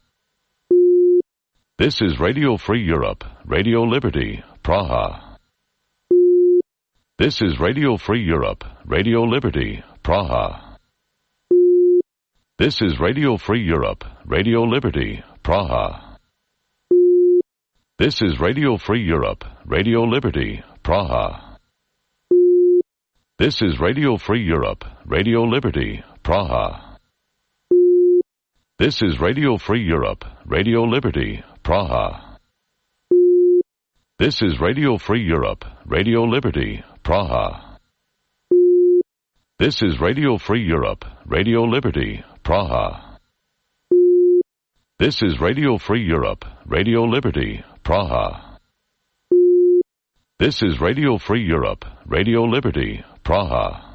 This is Radio Free Europe, Radio Liberty, Praha. This is Radio Free Europe, Radio Liberty, Praha. This is Radio Free Europe, Radio Liberty, Praha. This is Radio Free Europe, Radio Liberty, Praha. This is Radio Free Europe, Radio Liberty, Praha. This is Radio Free Europe, Radio Liberty, Praha. This is Radio Free Europe, Radio Liberty, Praha. This is Radio Free Europe, Radio Liberty, Praha. This is Radio Free Europe, Radio Liberty, Praha. This is Radio Free Europe, Radio Liberty, Praha.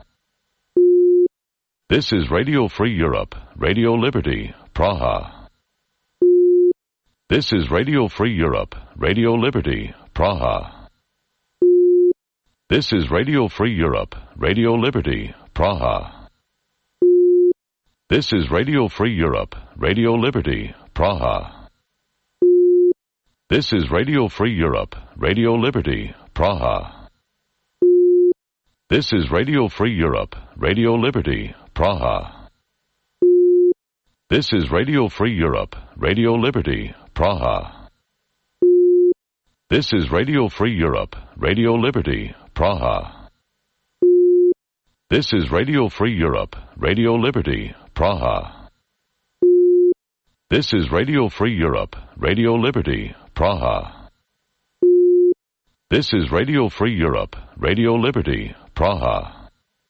This is Radio Free Europe, Radio Liberty, Praha. This is Radio Free Europe, Radio Liberty, Praha. This is Radio Free Europe, Radio Liberty, Praha. This is Radio Free Europe, Radio Liberty, Praha. This is Radio Free Europe, Radio Liberty, Praha. This is Radio Free Europe, Radio Liberty, Praha. This is Radio Free Europe, Radio Liberty, Praha. This is Radio Free Europe, Radio Liberty, Praha. This is Radio Free Europe, Radio Liberty, Praha. This is Radio Free Europe, Radio Liberty, Praha. This is Radio Free Europe, Radio Liberty, Praha.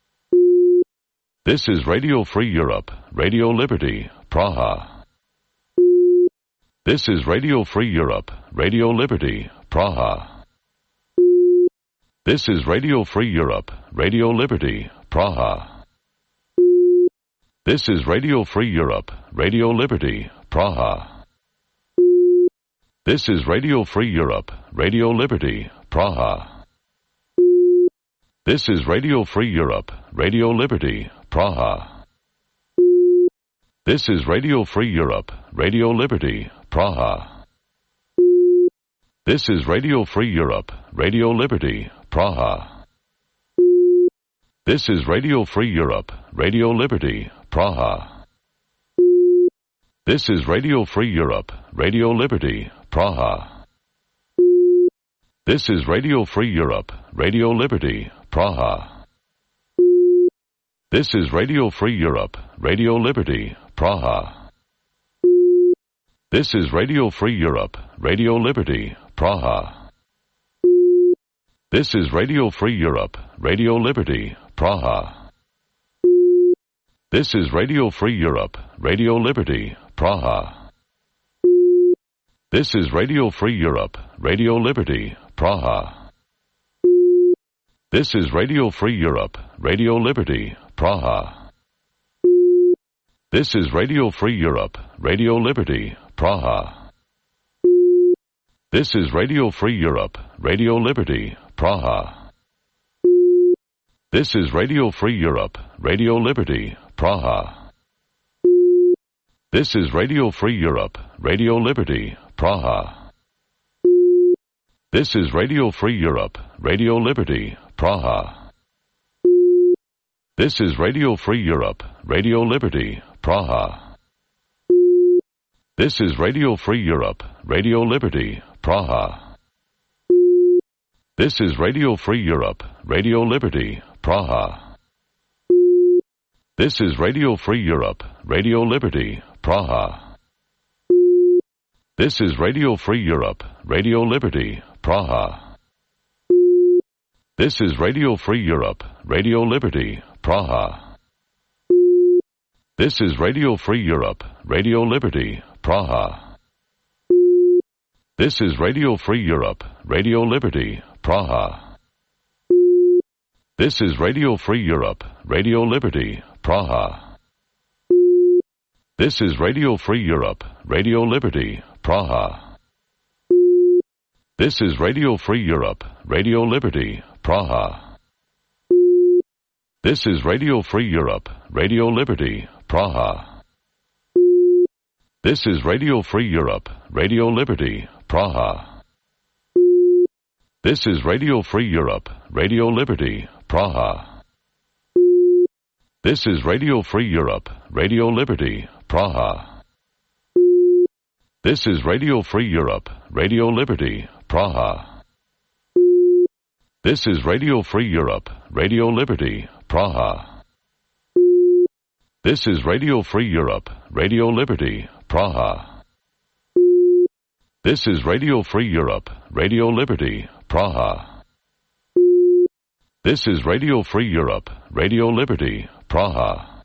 This is Radio Free Europe, Radio Liberty, Praha. This is Radio Free Europe, Radio Liberty, Praha. This is Radio Free Europe, Radio Liberty, Praha. This is Radio Free Europe, Radio Liberty, Praha. This is Radio Free Europe, Radio Liberty, Praha. This is Radio Free Europe, Radio Liberty, Praha. This is Radio Free Europe, Radio Liberty, Praha. This is Radio Free Europe, Radio Liberty, Praha. This is Radio Free Europe, Radio Liberty, Praha. This is Radio Free Europe, Radio Liberty, Praha. This is Radio Free Europe, Radio Liberty, Praha. This is Radio Free Europe, Radio Liberty, Praha. This is Radio Free Europe, Radio Liberty, Praha. This is Radio Free Europe, Radio Liberty, Praha. This is Radio Free Europe, Radio Liberty, Praha. This is Radio Free Europe, Radio Liberty, Praha. This is Radio Free Europe, Radio Liberty, Praha. This is Radio Free Europe, Radio Liberty, Praha. This is Radio Free Europe, Radio Liberty, Praha. This is Radio Free Europe, Radio Liberty, Praha. This is Radio Free Europe, Radio Liberty, Praha. This is Radio Free Europe, Radio Liberty, Praha. This is Radio Free Europe, Radio Liberty, Praha. This is Radio Free Europe, Radio Liberty, Praha. This is Radio Free Europe, Radio Liberty, Praha. This is Radio Free Europe, Radio Liberty, Praha. This is Radio Free Europe, Radio Liberty, Praha. This is Radio Free Europe, Radio Liberty, Praha. This is Radio Free Europe, Radio Liberty, Praha. This is Radio Free Europe, Radio Liberty, Praha. This is Radio Free Europe, Radio Liberty, Praha. This is Radio Free Europe, Radio Liberty, Praha. This is Radio Free Europe, Radio Liberty, Praha. This is Radio Free Europe, Radio Liberty, Praha. This is Radio Free Europe, Radio Liberty, Praha. This is Radio Free Europe, Radio Liberty, Praha. This is Radio Free Europe, Radio Liberty, Praha. This is Radio Free Europe, Radio Liberty, Praha. This is Radio Free Europe, Radio Liberty, Praha. This is Radio Free Europe, Radio Liberty, Praha. This is Radio Free Europe, Radio Liberty, Praha. This is Radio Free Europe, Radio Liberty, Praha.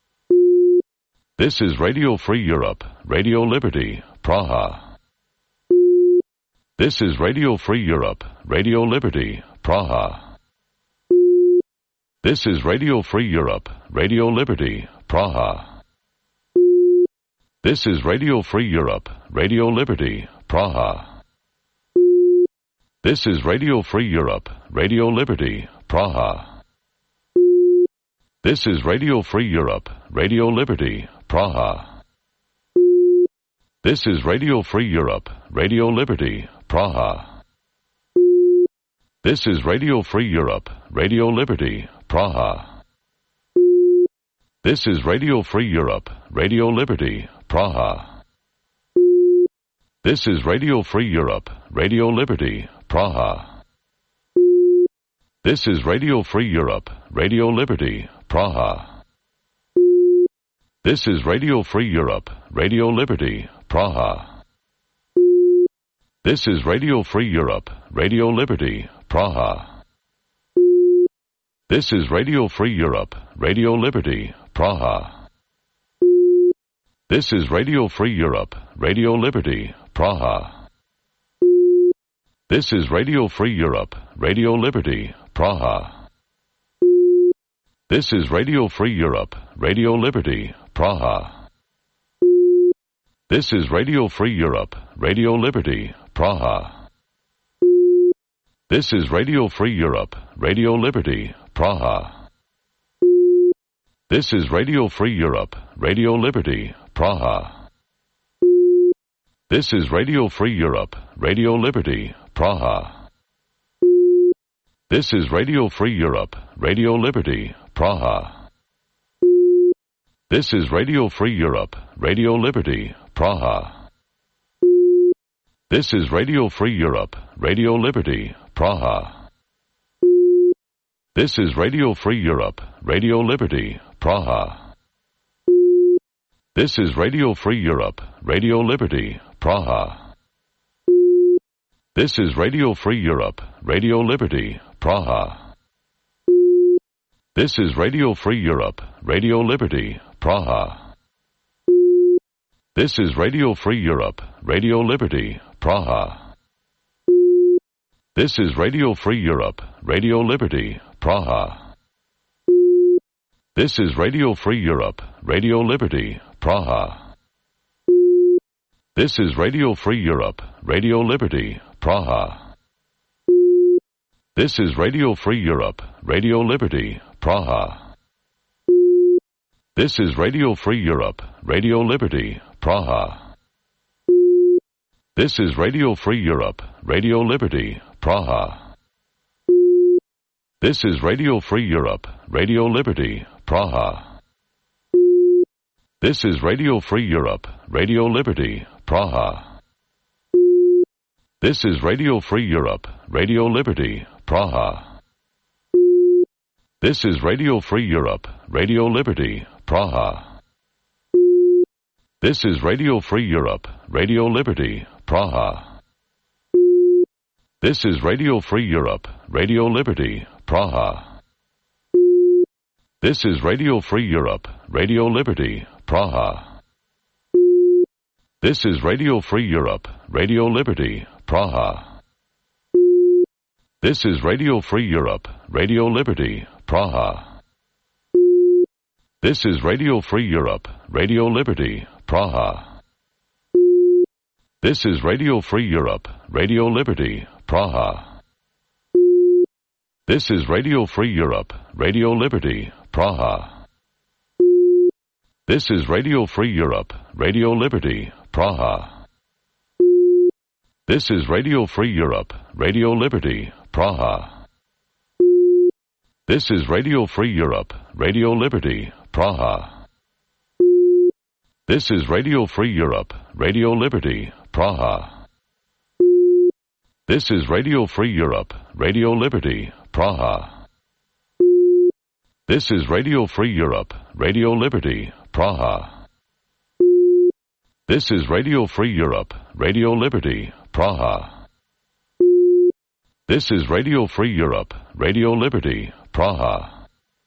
This is Radio Free Europe, Radio Liberty, Praha. This is Radio Free Europe, Radio Liberty, Praha. This is Radio Free Europe, Radio Liberty, Praha. This is Radio Free Europe, Radio Liberty, Praha. This is Radio Free Europe, Radio Liberty, Praha. This is Radio Free Europe, Radio Liberty, Praha. This is Radio Free Europe, Radio Liberty, Praha. This is Radio Free Europe, Radio Liberty, Praha. This is Radio Free Europe, Radio Liberty, Praha. This is Radio Free Europe, Radio Liberty, Praha. This is Radio Free Europe, Radio Liberty, Praha. This is Radio Free Europe, Radio Liberty, Praha. This is Radio Free Europe, Radio Liberty, Praha. This is Radio Free Europe, Radio Liberty, Praha. This is Radio Free Europe, Radio Liberty, Praha. This is Radio Free Europe, Radio Liberty, Praha. This is Radio Free Europe, Radio Liberty, Praha. This is Radio Free Europe, Radio Liberty, Praha. This is Radio Free Europe, Radio Liberty, Praha. This is Radio Free Europe, Radio Liberty, Praha. This is Radio Free Europe, Radio Liberty, Praha. This is Radio Free Europe, Radio Liberty, Praha. This is Radio Free Europe, Radio Liberty, Praha. This is Radio Free Europe, Radio Liberty, Praha. This is Radio Free Europe, Radio Liberty, Praha. This is Radio Free Europe, Radio Liberty, Praha. This is Radio Free Europe, Radio Liberty, Praha. This is Radio Free Europe, Radio Liberty, Praha. This is Radio Free Europe, Radio Liberty, Praha. This is Radio Free Europe, Radio Liberty, Praha. This is Radio Free Europe, Radio Liberty, Praha. This is Radio Free Europe, Radio Liberty, Praha. This is Radio Free Europe, Radio Liberty, Praha. This is Radio Free Europe, Radio Liberty, Praha. This is Radio Free Europe, Radio Liberty, Praha. This is Radio Free Europe, Radio Liberty, Praha. This is Radio Free Europe, Radio Liberty, Praha. This is Radio Free Europe, Radio Liberty, Praha. This is Radio Free Europe, Radio Liberty, Praha. This is Radio Free Europe, Radio Liberty, Praha. This is Radio Free Europe, Radio Liberty, Praha. This is Radio Free Europe, Radio Liberty, Praha. This is Radio Free Europe, Radio Liberty, Praha. This is Radio Free Europe, Radio Liberty, Praha. This is Radio Free Europe, Radio Liberty, Praha. This is Radio Free Europe, Radio Liberty, Praha. This is Radio Free Europe, Radio Liberty, Praha. This is Radio Free Europe, Radio Liberty, Praha. This is Radio Free Europe, Radio Liberty, Praha. This is Radio Free Europe, Radio Liberty, Praha. This is Radio Free Europe, Radio Liberty, Praha. This is Radio Free Europe, Radio Liberty, Praha. This is Radio Free Europe, Radio Liberty, Praha. This is Radio Free Europe, Radio Liberty, Praha. This is Radio Free Europe, Radio Liberty, Praha.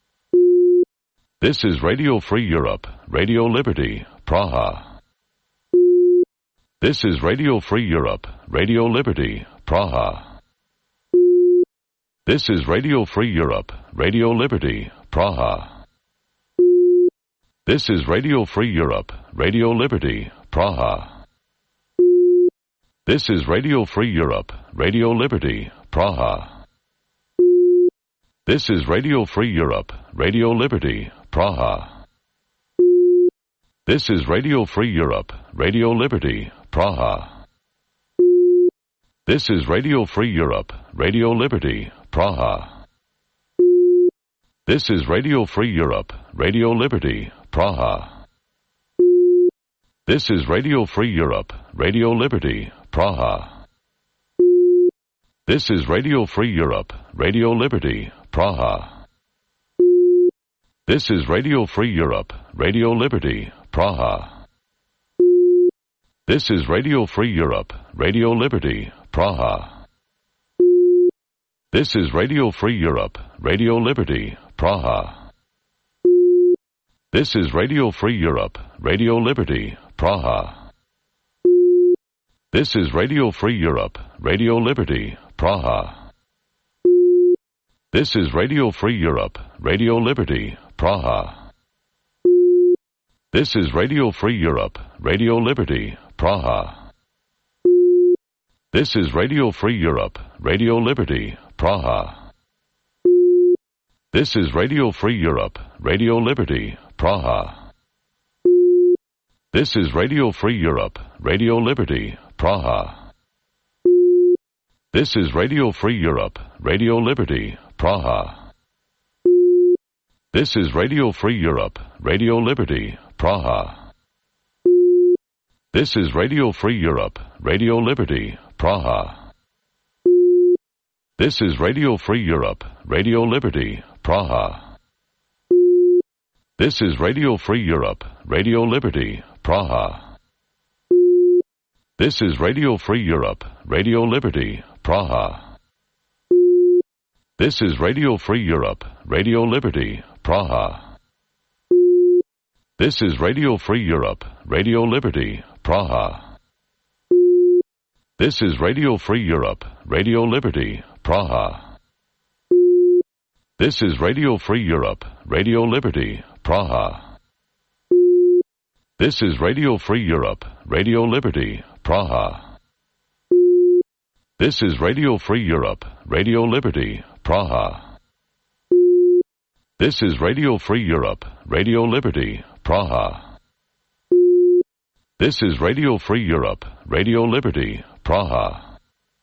This is Radio Free Europe, Radio Liberty, Praha. This is Radio Free Europe, Radio Liberty, Praha. This is Radio Free Europe, Radio Liberty, Praha. This is Radio Free Europe, Radio Liberty, Praha. This is Radio Free Europe, Radio Liberty, Praha. This is Radio Free Europe, Radio Liberty, Praha. This is Radio Free Europe, Radio Liberty, Praha. This is Radio Free Europe, Radio Liberty, Praha. This is Radio Free Europe, Radio Liberty, Praha. This is Radio Free Europe, Radio Liberty, Praha. This is Radio Free Europe, Radio Liberty, Praha. This is Radio Free Europe, Radio Liberty, Praha. This is Radio Free Europe, Radio Liberty, Praha. This is Radio Free Europe, Radio Liberty, Praha. This is Radio Free Europe, Radio Liberty, Praha. This is Radio Free Europe, Radio Liberty, Praha. This is Radio Free Europe, Radio Liberty, Praha. This is Radio Free Europe, Radio Liberty, Praha. This is Radio Free Europe, Radio Liberty, Praha. This is Radio Free Europe, Radio Liberty, Praha. This is Radio Free Europe, Radio Liberty, Praha. This is Radio Free Europe, Radio Liberty, Praha. This is Radio Free Europe, Radio Liberty, Praha. This is Radio Free Europe, Radio Liberty, Praha. This is Radio Free Europe, Radio Liberty, Praha. This is Radio Free Europe, Radio Liberty, Praha. This is Radio Free Europe, Radio Liberty, Praha. This is Radio Free Europe, Radio Liberty, Praha. This is Radio Free Europe, Radio Liberty, Praha. This is Radio Free Europe, Radio Liberty, Praha. This is Radio Free Europe, Radio Liberty, Praha. This is Radio Free Europe, Radio Liberty, Praha. This is Radio Free Europe, Radio Liberty, Praha. This is Radio Free Europe, Radio Liberty, Praha. This is Radio Free Europe, Radio Liberty, Praha.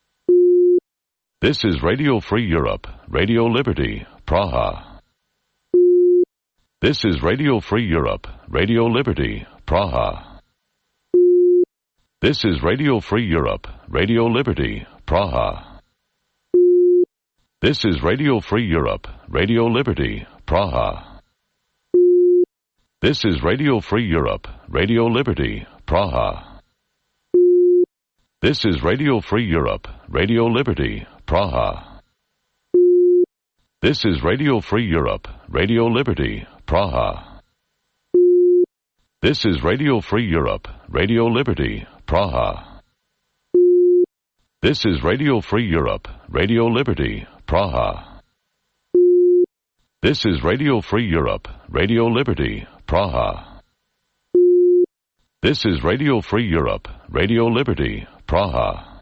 This is Radio Free Europe, Radio Liberty, Praha. This is Radio Free Europe, Radio Liberty, Praha. This is Radio Free Europe, Radio Liberty, Praha. This is Radio Free Europe, Radio Liberty, Praha. This is Radio Free Europe, Radio Liberty, Praha. This is Radio Free Europe, Radio Liberty, Praha. This is Radio Free Europe, Radio Liberty, Praha. This is Radio Free Europe, Radio Liberty, Praha. This is Radio Free Europe, Radio Liberty, Praha. This is Radio Free Europe, Radio Liberty, Praha. This is Radio Free Europe, Radio Liberty, Praha.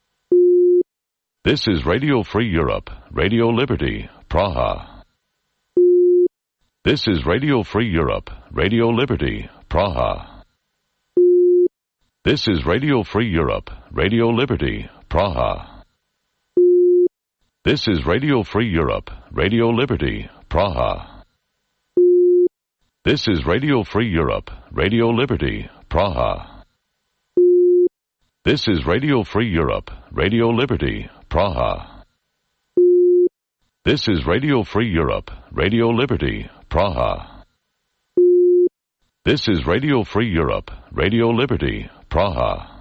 This is Radio Free Europe, Radio Liberty, Praha. This is Radio Free Europe, Radio Liberty, Praha. This is Radio Free Europe, Radio Liberty, Praha. This is Radio Free Europe, Radio Liberty, Praha. This is Radio Free Europe, Radio Liberty, Praha. This is Radio Free Europe, Radio Liberty, Praha. This is Radio Free Europe, Radio Liberty, Praha. This is Radio Free Europe, Radio Liberty, Praha.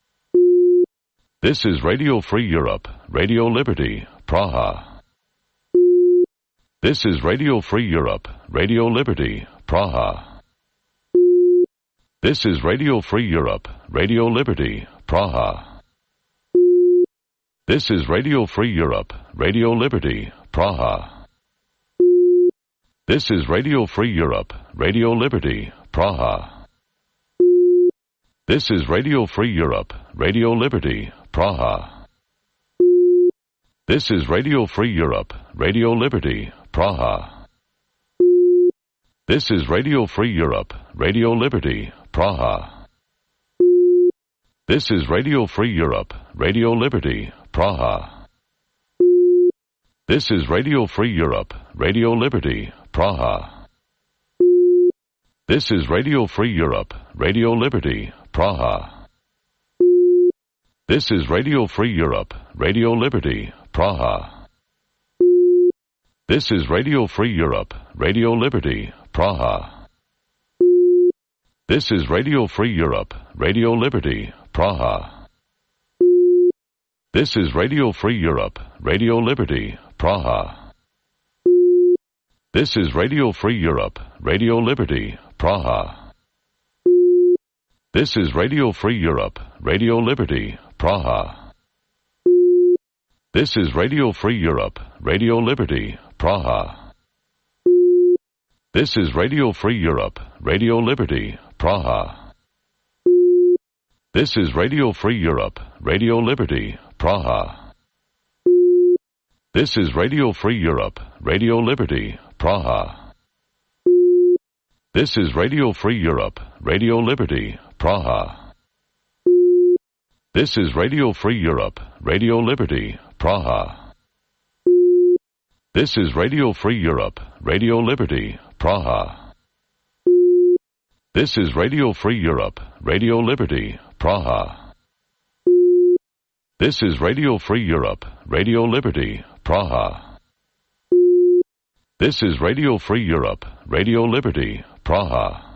This is Radio Free Europe, Radio Liberty, Praha. This is Radio Free Europe, Radio Liberty, Praha. This is Radio Free Europe, Radio Liberty, Praha. This is Radio Free Europe, Radio Liberty, Praha. This is Radio Free Europe, Radio Liberty, Praha. This is Radio Free Europe, Radio Liberty, Praha. This is Radio Free Europe, Radio Liberty, Praha. This is Radio Free Europe, Radio Liberty, Praha. This is Radio Free Europe, Radio Liberty, Praha. This is Radio Free Europe, Radio Liberty, Praha. This is Radio Free Europe, Radio Liberty, Praha. This is Radio Free Europe, Radio Liberty, Praha. This is Radio Free Europe, Radio Liberty, Praha. This is Radio Free Europe, Radio Liberty, Praha. This is Radio Free Europe, Radio Liberty, Praha. This is Radio Free Europe, Radio Liberty, Praha. This is Radio Free Europe, Radio Liberty, Praha. This is Radio Free Europe, Radio Liberty, Praha. This is Radio Free Europe, Radio Liberty, Praha. This is Radio Free Europe, Radio Liberty, Praha. This is Radio Free Europe, Radio Liberty, Praha. This is Radio Free Europe, Radio Liberty, Praha. This is Radio Free Europe, Radio Liberty, Praha. This is Radio Free Europe, Radio Liberty, Praha. This is Radio Free Europe, Radio Liberty, Praha. This is Radio Free Europe, Radio Liberty, Praha. This is Radio Free Europe, Radio Liberty, Praha.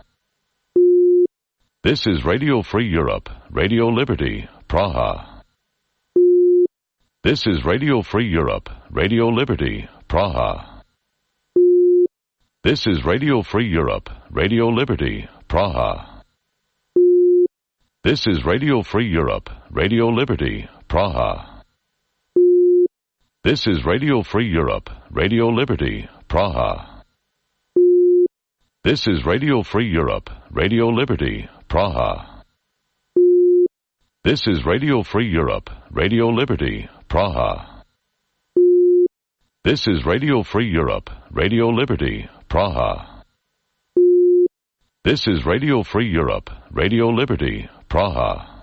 This is Radio Free Europe, Radio Liberty, Praha. This is Radio Free Europe, Radio Liberty, Praha. This is Radio Free Europe, Radio Liberty, Praha. This is Radio Free Europe, Radio Liberty, Praha. This is Radio Free Europe, Radio Liberty, Praha. This is Radio Free Europe, Radio Liberty, Praha. This is Radio Free Europe, Radio Liberty, Praha. This is Radio Free Europe, Radio Liberty, Praha. This is Radio Free Europe, Radio Liberty, Praha.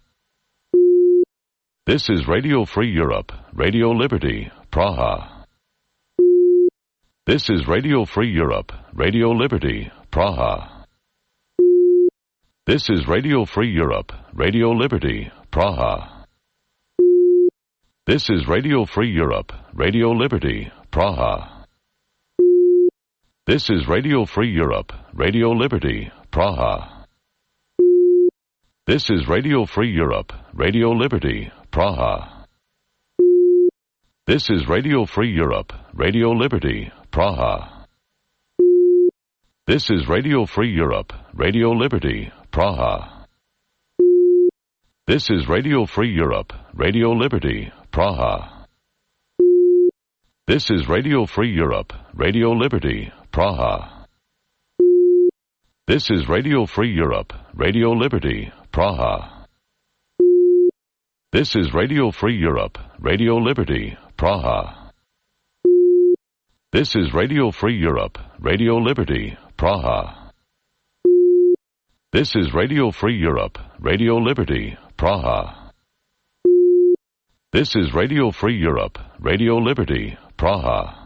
This is Radio Free Europe, Radio Liberty, Praha. This is Radio Free Europe, Radio Liberty, Praha. This is Radio Free Europe, Radio Liberty, Praha. This is Radio Free Europe, Radio Liberty, Praha. This is Radio Free Europe, Radio Liberty, Praha. This is Radio Free Europe, Radio Liberty, Praha. This is Radio Free Europe, Radio Liberty, Praha. This is Radio Free Europe, Radio Liberty, Praha. This is Radio Free Europe, Radio Liberty, Praha. This is Radio Free Europe, Radio Liberty, Praha. This is Radio Free Europe, Radio Liberty, Praha. This is Radio Free Europe, Radio Liberty, Praha. This is Radio Free Europe, Radio Liberty, Praha. This is Radio Free Europe, Radio Liberty, Praha. This is Radio Free Europe, Radio Liberty, Praha.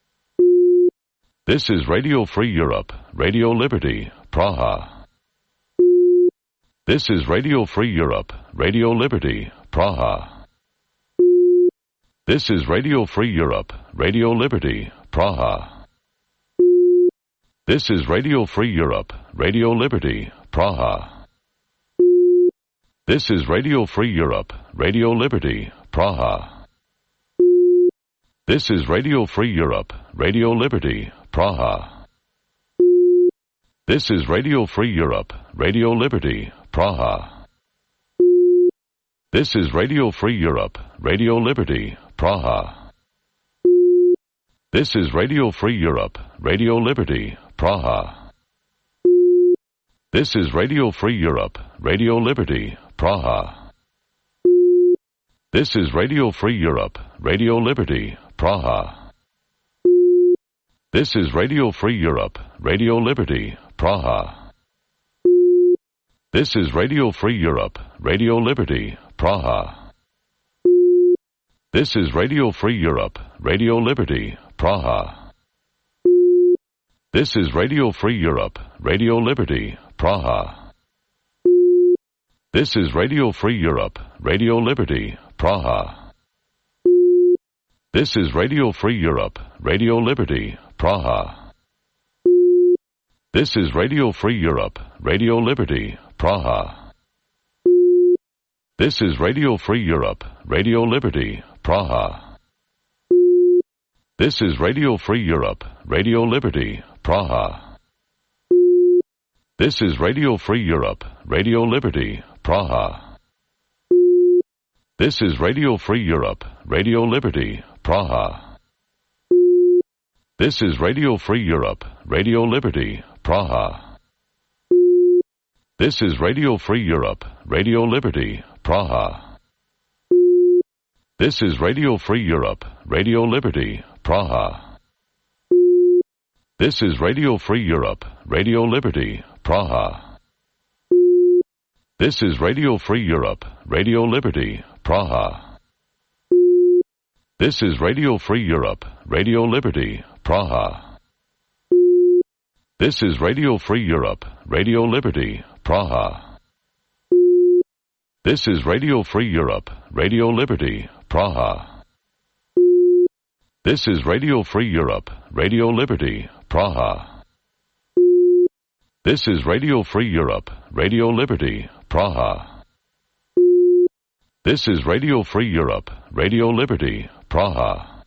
This is Radio Free Europe, Radio Liberty, Praha. This is Radio Free Europe, Radio Liberty, Praha. This is Radio Free Europe, Radio Liberty, Praha. This is Radio Free Europe, Radio Liberty, Praha. This is Radio Free Europe, Radio Liberty, Praha. This is Radio Free Europe, Radio Liberty, Praha. This is Radio Free Europe, Radio Liberty, Praha. This is Radio Free Europe, Radio Liberty, Praha. This is Radio Free Europe, Radio Liberty, Praha. This is Radio Free Europe, Radio Liberty, Praha. This is Radio Free Europe, Radio Liberty, Praha. This is Radio Free Europe, Radio Liberty, Praha. This is Radio Free Europe, Radio Liberty, Praha. This is Radio Free Europe, Radio Liberty, Praha. This is Radio Free Europe, Radio Liberty, Praha. This is Radio Free Europe, Radio Liberty, Praha. This is Radio Free Europe, Radio Liberty, Praha. This is Radio Free Europe, Radio Liberty, Praha. This is Radio Free Europe, Radio Liberty, Praha. This is Radio Free Europe, Radio Liberty, Praha. This is Radio Free Europe, Radio Liberty, Praha. This is Radio Free Europe, Radio Liberty, Praha. This is Radio Free Europe, Radio Liberty, Praha. This is Radio Free Europe, Radio Liberty, Praha. This is Radio Free Europe, Radio Liberty, Praha. This is Radio Free Europe, Radio Liberty, Praha. This is Radio Free Europe, Radio Liberty, Praha. This is Radio Free Europe, Radio Liberty, Praha. This is Radio Free Europe, Radio Liberty, Praha. This is Radio Free Europe, Radio Liberty, Praha. This is Radio Free Europe, Radio Liberty, Praha. This is Radio Free Europe, Radio Liberty, Praha. This is Radio Free Europe, Radio Liberty, Praha.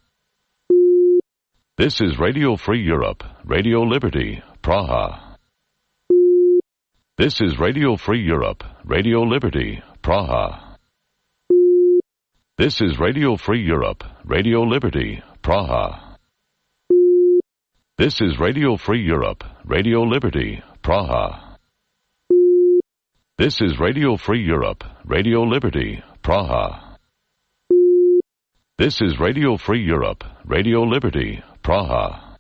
This is Radio Free Europe, Radio Liberty, Praha. This is Radio Free Europe, Radio Liberty, Praha. This is Radio Free Europe, Radio Liberty, Praha. This is Radio Free Europe, Radio Liberty, Praha. This is Radio Free Europe, Radio Liberty, Praha. This is Radio Free Europe, Radio Liberty, Praha.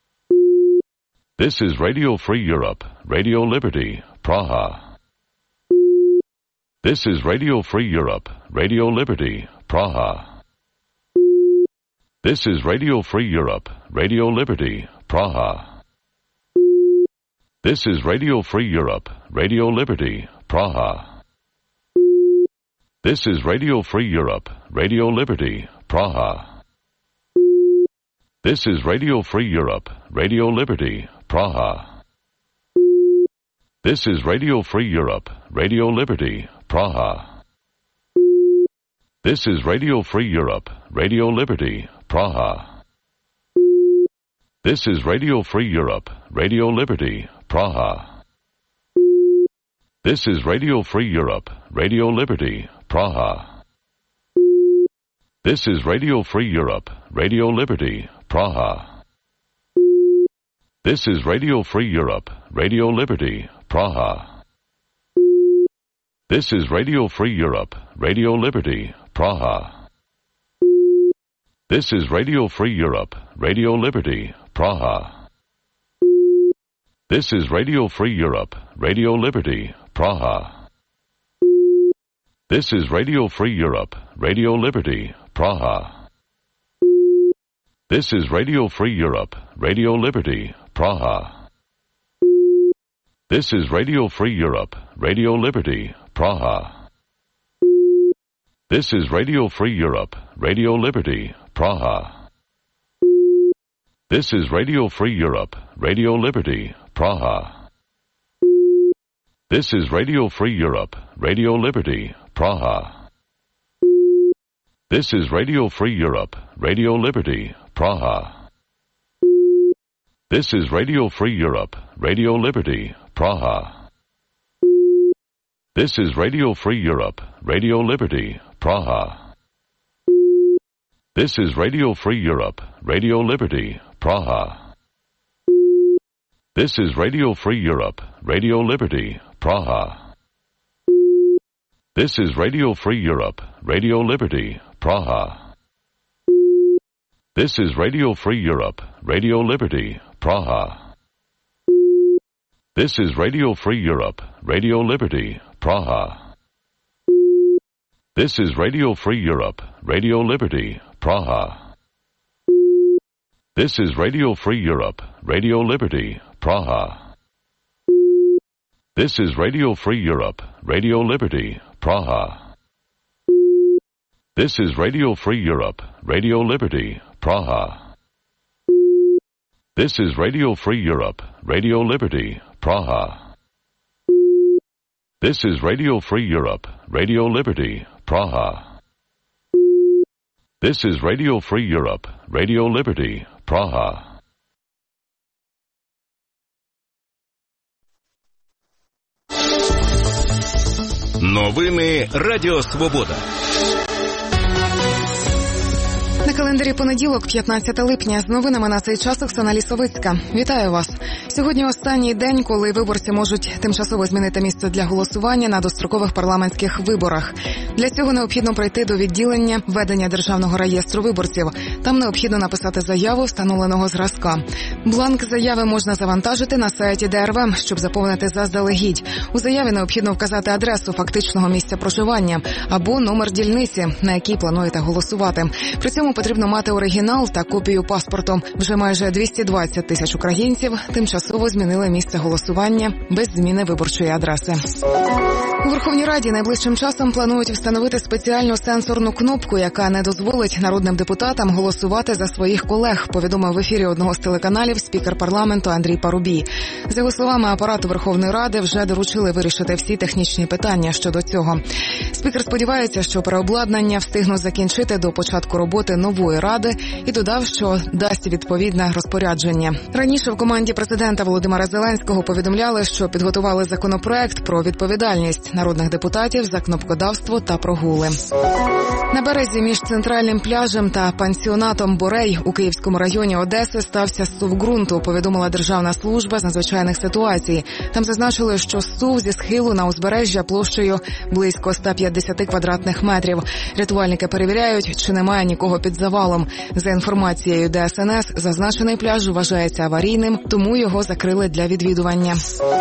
This is Radio Free Europe, Radio Liberty, Praha. This is Radio Free Europe, Radio Liberty, Praha. This is Radio Free Europe, Radio Liberty, Praha. This is Radio Free Europe, Radio Liberty, Praha. This is Radio Free Europe, Radio Liberty, Praha. This is Radio Free Europe, Radio Liberty, Praha. This is Radio Free Europe, Radio Liberty, Praha. This is Radio Free Europe, Radio Liberty, Praha. This is Radio Free Europe, Radio Liberty, Praha. This is Radio Free Europe, Radio Liberty, Praha. This is Radio Free Europe, Radio Liberty, Praha. This is Radio Free Europe, Radio Liberty, Praha. This is Radio Free Europe, Radio Liberty, Praha. This is Radio Free Europe, Radio Liberty, Praha. This is Radio Free Europe, Radio Liberty, Praha. This is Radio Free Europe, Radio Liberty, Praha. This is Radio Free Europe, Radio Liberty, Praha. This is Radio Free Europe, Radio Liberty, Praha. This is Radio Free Europe, Radio Liberty, Praha. This is Radio Free Europe, Radio Liberty, Praha. This is Radio Free Europe, Radio Liberty, Praha. This is Radio Free Europe, Radio Liberty, Praha. This is Radio Free Europe, Radio Liberty, Praha. This is Radio Free Europe, Radio Liberty, Praha. This is Radio Free Europe, Radio Liberty, Praha. This is Radio Free Europe, Radio Liberty, Praha. This is Radio Free Europe, Radio Liberty, Praha. This is Radio Free Europe, Radio Liberty, Praha. This is Radio Free Europe, Radio Liberty, Praha. This is Radio Free Europe, Radio Liberty, Praha. This is Radio Free Europe, Radio Liberty, Praha. This is Radio Free Europe, Radio Liberty, Praha. This is Radio Free Europe, Radio Liberty, Praha. This is Radio Free Europe, Radio Liberty, Praha. This is Radio Free Europe, Radio Liberty, Praha. This is Radio Free Europe, Radio Liberty, Praha. Новини Радіо Свобода. На календарі понеділок, 15 липня. З новинами на цей час Оксана Лісовицька. Вітаю вас. Сьогодні останній день, коли виборці можуть тимчасово змінити місце для голосування на дострокових парламентських виборах. Для цього необхідно прийти до відділення ведення Державного реєстру виборців. Там необхідно написати заяву встановленого зразка. Бланк заяви можна завантажити на сайті ДРВ, щоб заповнити заздалегідь. У заяві необхідно вказати адресу фактичного місця проживання або номер дільниці, на якій плануєте голосувати. При цьому потрібно мати оригінал та копію паспорту. Вже майже 220 тисяч українців тимчасово змінили місце голосування без зміни виборчої адреси. У Верховній Раді найближчим часом планують встановити спеціальну сенсорну кнопку, яка не дозволить народним депутатам голосувати за своїх колег, повідомив в ефірі одного з телеканалів спікер парламенту Андрій Парубій. За його словами, апарату Верховної Ради вже доручили вирішити всі технічні питання щодо цього. Спікер сподівається, що переобладнання встигнуть закінчити до початку роботи нової ради і додав, що дасть відповідне розпорядження. Раніше в команді президента Володимира Зеленського повідомляли, що підготували законопроект про відповідальність народних депутатів за кнопкодавство та прогули. На березі між центральним пляжем та пансіонатом «Борей» у Київському районі Одеси стався зсув ґрунту, повідомила Державна служба з надзвичайних ситуацій. Там зазначили, що зсув зі схилу на узбережжя площею близько 150 квадратних метрів. Рятувальники перевіряють, чи немає нікого під завалом. За інформацією ДСНС, зазначений пляж вважається аварійним, тому його закрили для відвідування.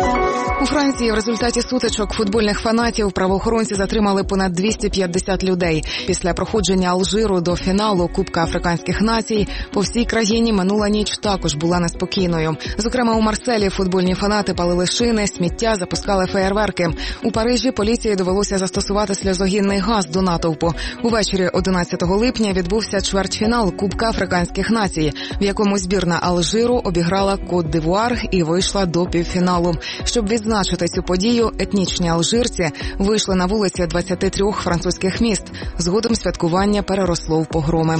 У Франції в результаті сутичок футбольних фанатів правоохоронці затримали понад 250 людей. Після проходження Алжиру до фіналу Кубка Африканських націй по всій країні минула ніч також була неспокійною. Зокрема, у Марселі футбольні фанати палили шини, сміття, запускали феєрверки. У Парижі поліції довелося застосувати сльозогінний газ до натовпу. Увечері 11 липня відбувся чвертьфінал Кубка Африканських націй, в якому збірна Алжиру обіграла Кот-д'Івуар і вийшла до півфіналу. Щоб відзначити цю подію, етнічні алжирці вийшли на вулиці 23 французьких міст. Згодом святкування переросло в погроми.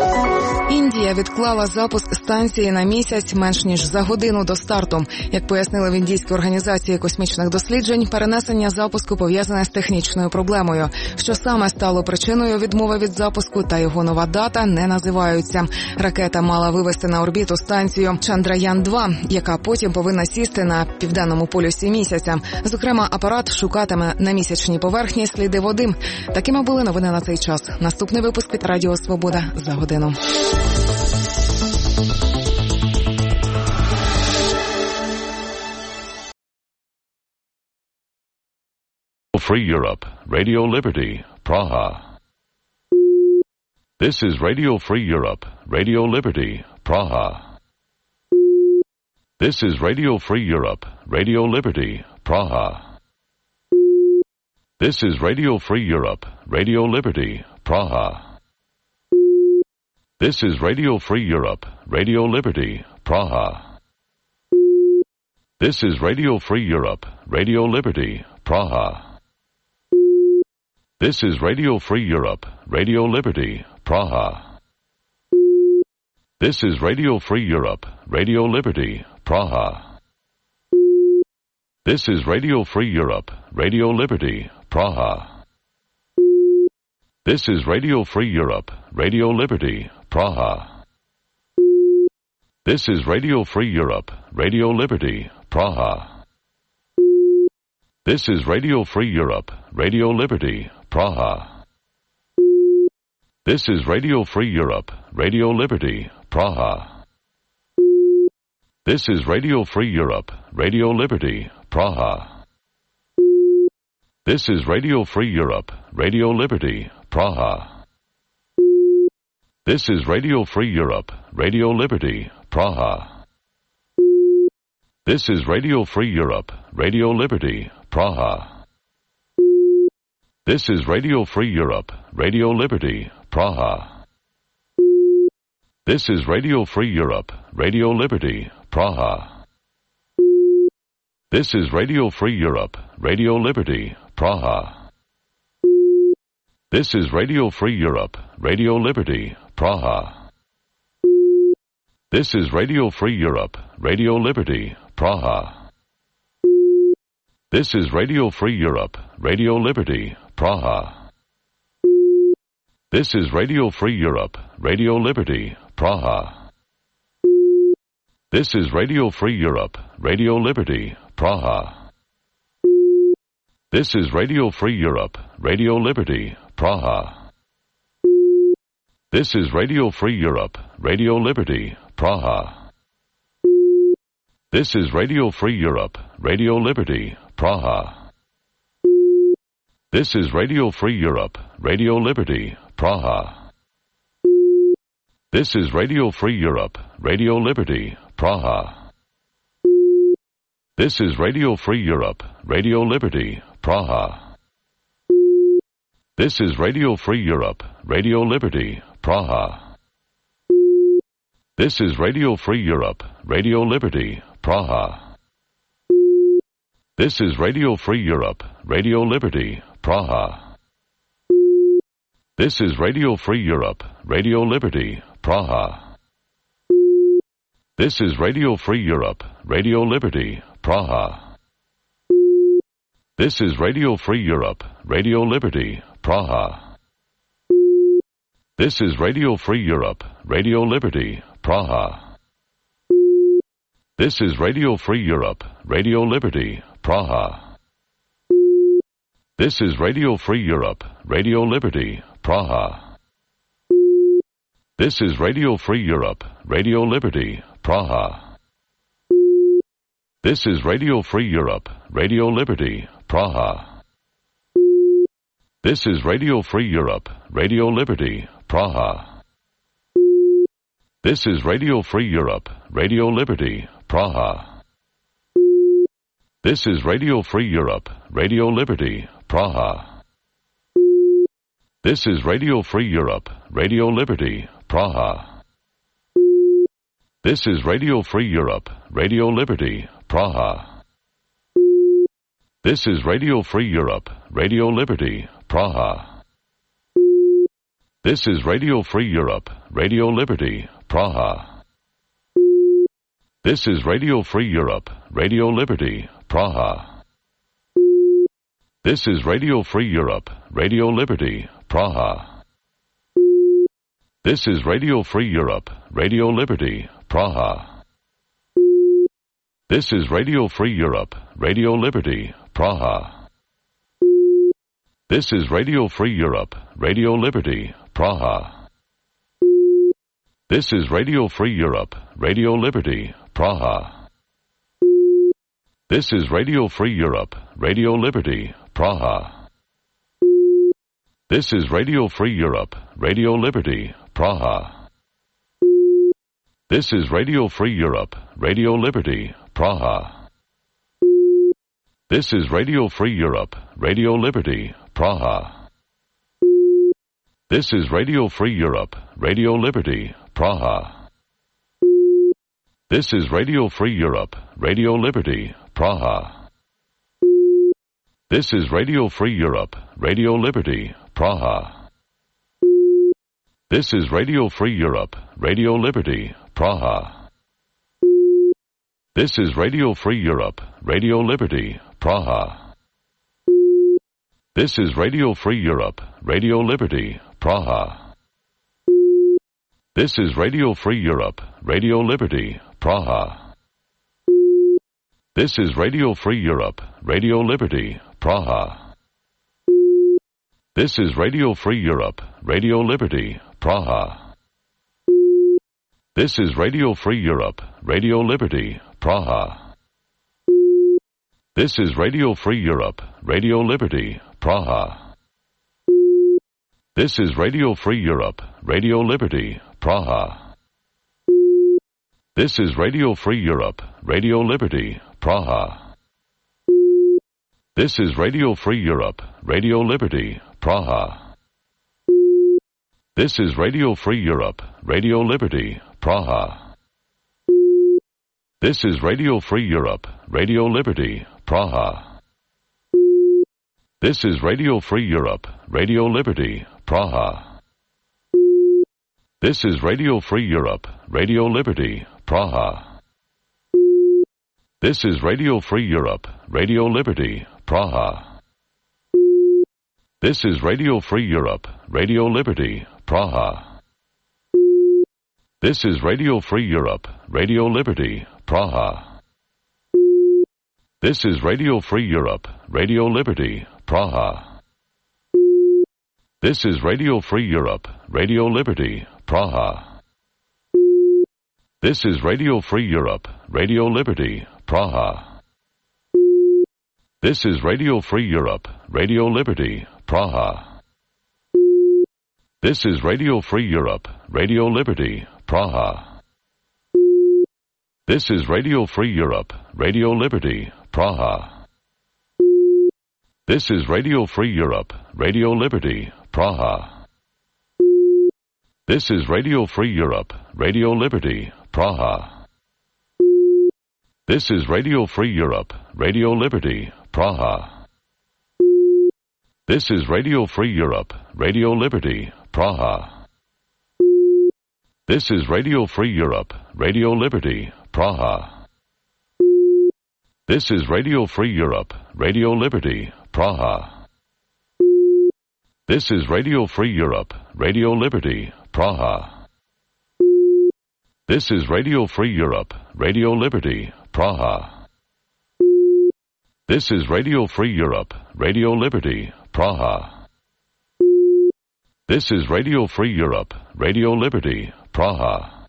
Індія відклала запуск станції на місяць менш ніж за годину до старту. Як пояснили в індійській організації космічних досліджень, перенесення запуску пов'язане з технічною проблемою. Що саме стало причиною відмови від запуску та його нова дата не називаються. Ракета мала вивести на орбіту станцію Чандраян-2, яка потім повинна сісти на південному полюсі місяця. Зокрема, апарат шукатиме на місячній поверхні сліди води. Такими були новини на цей час. Наступний випуск від Радіо Свобода за годину. Free Europe, Radio Liberty, Praha. This is Radio Free Europe, Radio Liberty, Praha. This is Radio Free Europe, Radio Liberty, Praha. This is Radio Free Europe, Radio Liberty, Praha. This is Radio Free Europe, Radio Liberty, Praha. This is Radio Free Europe, Radio Liberty, Praha. This is Radio Free Europe, Radio Liberty, Praha. This is Radio Free Europe, Radio Liberty, Praha. This is Radio Free Europe, Radio Liberty, Praha. This is Radio Free Europe, Radio Liberty, Praha. This is Radio Free Europe, Radio Liberty, Praha. This is Radio Free Europe, Radio Liberty, Praha. This is Radio Free Europe, Radio Liberty, Praha. This is Radio Free Europe, Radio Liberty, Praha. This is Radio Free Europe, Radio Liberty, Praha. This is Radio Free Europe, Radio Liberty, Praha. This is Radio Free Europe, Radio Liberty, Praha. This is Radio Free Europe, Radio Liberty, Praha. This is Radio Free Europe, Radio Liberty, Praha. This is Radio Free Europe, Radio Liberty, Praha. This is Radio Free Europe, Radio Liberty, Praha. This is Radio Free Europe, Radio Liberty, Praha. This is Radio Free Europe, Radio Liberty, Praha. This is Radio Free Europe, Radio Liberty, Praha. This is Radio Free Europe, Radio Liberty, Praha. This is Radio Free Europe, Radio Liberty, Praha. This is Radio Free Europe, Radio Liberty, Praha. This is Radio Free Europe, Radio Liberty, Praha. This is Radio Free Europe, Radio Liberty, Praha. This is Radio Free Europe, Radio Liberty, Praha. This is Radio Free Europe, Radio Liberty, Praha. This is Radio Free Europe, Radio Liberty, Praha. This is Radio Free Europe, Radio Liberty, Praha. This is Radio Free Europe, Radio Liberty, Praha. This is Radio Free Europe, Radio Liberty, Praha. This is Radio Free Europe, Radio Liberty, Praha. This is Radio Free Europe, Radio Liberty, Praha. This is Radio Free Europe, Radio Liberty, Praha. This is Radio Free Europe, Radio Liberty, Praha. This is Radio Free Europe, Radio Liberty, Praha. This is Radio Free Europe, Radio Liberty, Praha. This is Radio Free Europe, Radio Liberty, Praha. This is Radio Free Europe, Radio Liberty, Praha. This is Radio Free Europe, Radio Liberty, Praha. This is Radio Free Europe, Radio Liberty, Praha. This is Radio Free Europe, Radio Liberty, Praha. This is Radio Free Europe, Radio Liberty, Praha. This is Radio Free Europe, Radio Liberty, Praha. This is Radio Free Europe, Radio Liberty, Praha. This is Radio Free Europe, Radio Liberty, Praha. This is Radio Free Europe, Radio Liberty, Praha. This is Radio Free Europe, Radio Liberty, Praha. This is Radio Free Europe, Radio Liberty, Praha. This is Radio Free Europe, Radio Liberty, Praha. This is Radio Free Europe, Radio Liberty, Praha. This is Radio Free Europe, Radio Liberty, Praha. This is Radio Free Europe, Radio Liberty, Praha. This is Radio Free Europe, Radio Liberty, Praha. This is Radio Free Europe, Radio Liberty, Praha. This is Radio Free Europe, Radio Liberty, Praha. This is Radio Free Europe, Radio Liberty, Praha. This is Radio Free Europe, Radio Liberty, Praha. This is Radio Free Europe, Radio Liberty, Praha. This is Radio Free Europe, Radio Liberty, Praha. This is Radio Free Europe, Radio Liberty, Praha. This is Radio Free Europe, Radio Liberty, Praha. This is Radio Free Europe, Radio Liberty, Praha. This is Radio Free Europe, Radio Liberty, Praha. This is Radio Free Europe, Radio Liberty, Praha. This is Radio Free Europe, Radio Liberty, Praha. This is Radio Free Europe, Radio Liberty, Praha. This is Radio Free Europe, Radio Liberty, Praha. This is Radio Free Europe, Radio Liberty, Praha. This is Radio Free Europe, Radio Liberty, Praha. This is Radio Free Europe, Radio Liberty, Praha. This is Radio Free Europe, Radio Liberty, Praha. This is Radio Free Europe, Radio Liberty, Praha. This is Radio Free Europe, Radio Liberty, Praha. This is Radio Free Europe, Radio Liberty, Praha. This is Radio Free Europe, Radio Liberty, Praha. This is Radio Free Europe, Radio Liberty, Praha. This is Radio Free Europe, Radio Liberty, Praha. This is Radio Free Europe, Radio Liberty, Praha. This is Radio Free Europe, Radio Liberty, Praha. This is Radio Free Europe, Radio Liberty, Praha. This is Radio Free Europe, Radio Liberty, Praha. This is Radio Free Europe, Radio Liberty, Praha. This is Radio Free Europe, Radio Liberty, Praha. This is Radio Free Europe, Radio Liberty, Praha. This is Radio Free Europe, Radio Liberty, Praha. This is Radio Free Europe, Radio Liberty, Praha. This is Radio Free Europe, Radio Liberty, Praha. This is Radio Free Europe, Radio Liberty, Praha. This is Radio Free Europe, Radio Liberty, Praha. This is Radio Free Europe, Radio Liberty, Praha. This is Radio Free Europe, Radio Liberty, Praha.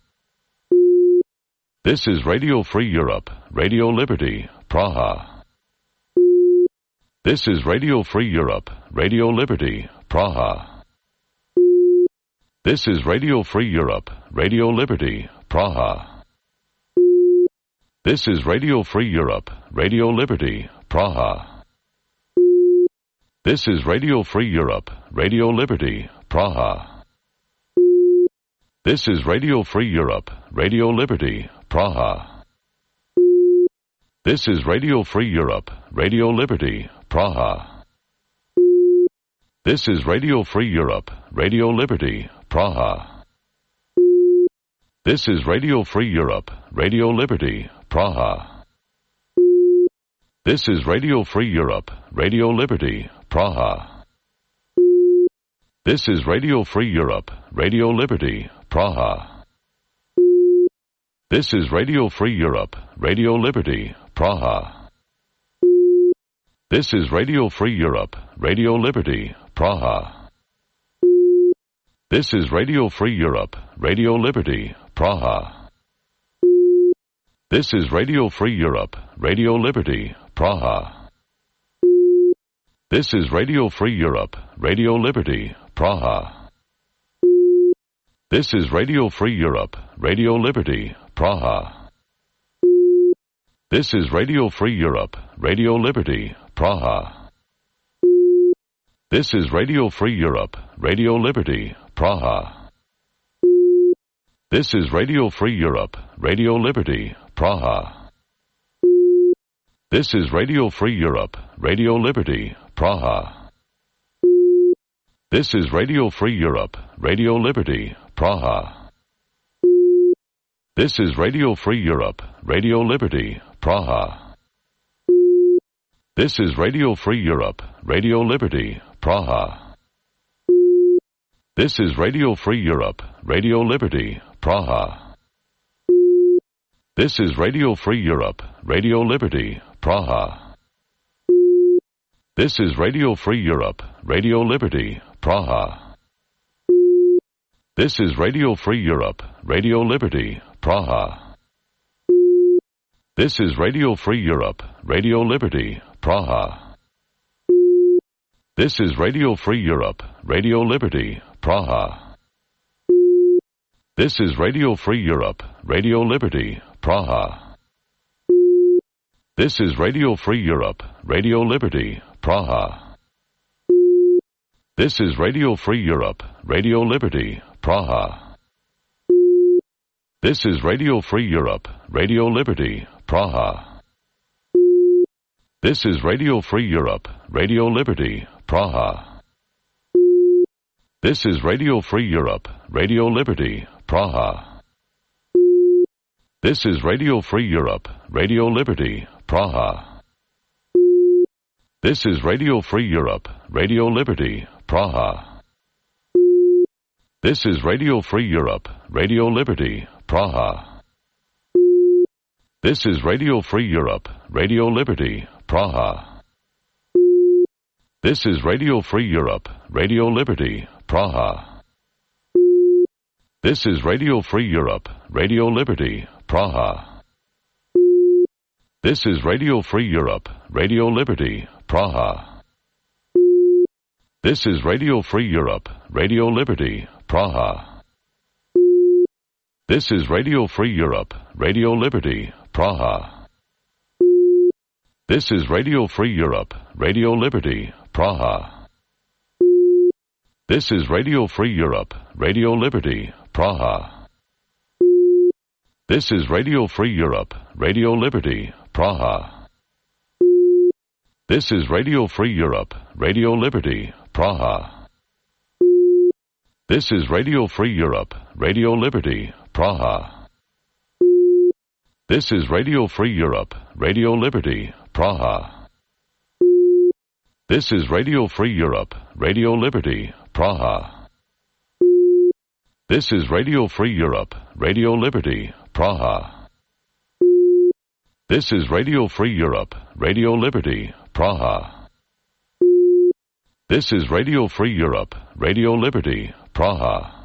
This is Radio Free Europe, Radio Liberty, Praha. This is Radio Free Europe, Radio Liberty, Praha. This is Radio Free Europe, Radio Liberty, Praha. This is Radio Free Europe, Radio Liberty, Praha. This is Radio Free Europe, Radio Liberty, Praha. This is Radio Free Europe, Radio Liberty, Praha. This is Radio Free Europe, Radio Liberty, Praha. This is Radio Free Europe, Radio Liberty, Praha. This is Radio Free Europe, Radio Liberty, Praha. This is Radio Free Europe, Radio Liberty, Praha. This is Radio Free Europe, Radio Liberty, Praha. This is Radio Free Europe, Radio Liberty, Praha. This is Radio Free Europe, Radio Liberty, Praha. This is Radio Free Europe, Radio Liberty, Praha. This is Radio Free Europe, Radio Liberty, Praha. This is Radio Free Europe, Radio Liberty, Praha. This is Radio Free Europe, Radio Liberty, Praha. This is Radio Free Europe, Radio Liberty, Praha. This is Radio Free Europe, Radio Liberty, Praha. This is Radio Free Europe, Radio Liberty, Praha. This is Radio Free Europe, Radio Liberty, Praha. This is Radio Free Europe, Radio Liberty, Praha. This is Radio Free Europe, Radio Liberty, Praha. This is Radio Free Europe, Radio Liberty, Praha. This is Radio Free Europe, Radio Liberty, Praha. This is Radio Free Europe, Radio Liberty, Praha. This is Radio Free Europe, Radio Liberty, Praha. This is Radio Free Europe, Radio Liberty, Praha. This is Radio Free Europe, Radio Liberty, Praha. This is Radio Free Europe, Radio Liberty, Praha. This is Radio Free Europe, Radio Liberty, Praha. This is Radio Free Europe, Radio Liberty, Praha. This is Radio Free Europe, Radio Liberty, Praha. This is Radio Free Europe, Radio Liberty, Praha. This is Radio Free Europe, Radio Liberty, Praha. This is Radio Free Europe, Radio Liberty, Praha. This is Radio Free Europe, Radio Liberty, Praha. This is Radio Free Europe, Radio Liberty, Praha. This is Radio Free Europe, Radio Liberty, Praha. This is Radio Free Europe, Radio Liberty, Praha. This is Radio Free Europe, Radio Liberty, Praha. This is Radio Free Europe, Radio Liberty, Praha. This is Radio Free Europe, Radio Liberty, Praha. This is Radio Free Europe, Radio Liberty, Praha. This is Radio Free Europe, Radio Liberty, Praha. This is Radio Free Europe, Radio Liberty, Praha. This is Radio Free Europe, Radio Liberty, Praha. This is Radio Free Europe, Radio Liberty, Praha. This is Radio Free Europe, Radio Liberty, Praha. This is Radio Free Europe, Radio Liberty, Praha. This is Radio Free Europe, Radio Liberty, Praha. This is Radio Free Europe, Radio Liberty, Praha. This is Radio Free Europe, Radio Liberty, Praha. This is Radio Free Europe, Radio Liberty, Praha. This is Radio Free Europe, Radio Liberty, Praha.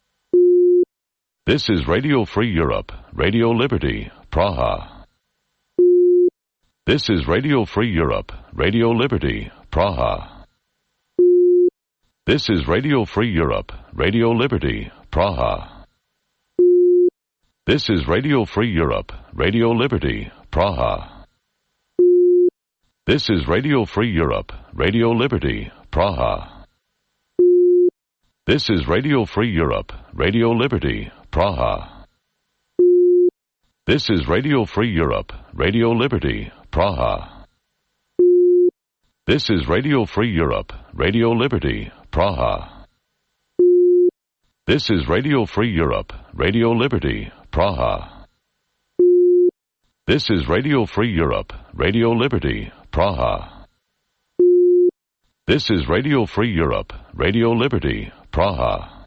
This is Radio Free Europe, Radio Liberty, Praha. This is Radio Free Europe, Radio Liberty, Praha. This is Radio Free Europe, Radio Liberty, Praha. This is Radio Free Europe, Radio Liberty, Praha. This is Radio Free Europe, Radio Liberty, Praha. This is Radio Free Europe, Radio Liberty, Praha. This is Radio Free Europe, Radio Liberty, Praha. This is Radio Free Europe, Radio Liberty, Praha. This is Radio Free Europe, Radio Liberty, Praha. This is Radio Free Europe, Radio Liberty, Praha. This is Radio Free Europe, Radio Liberty, Praha.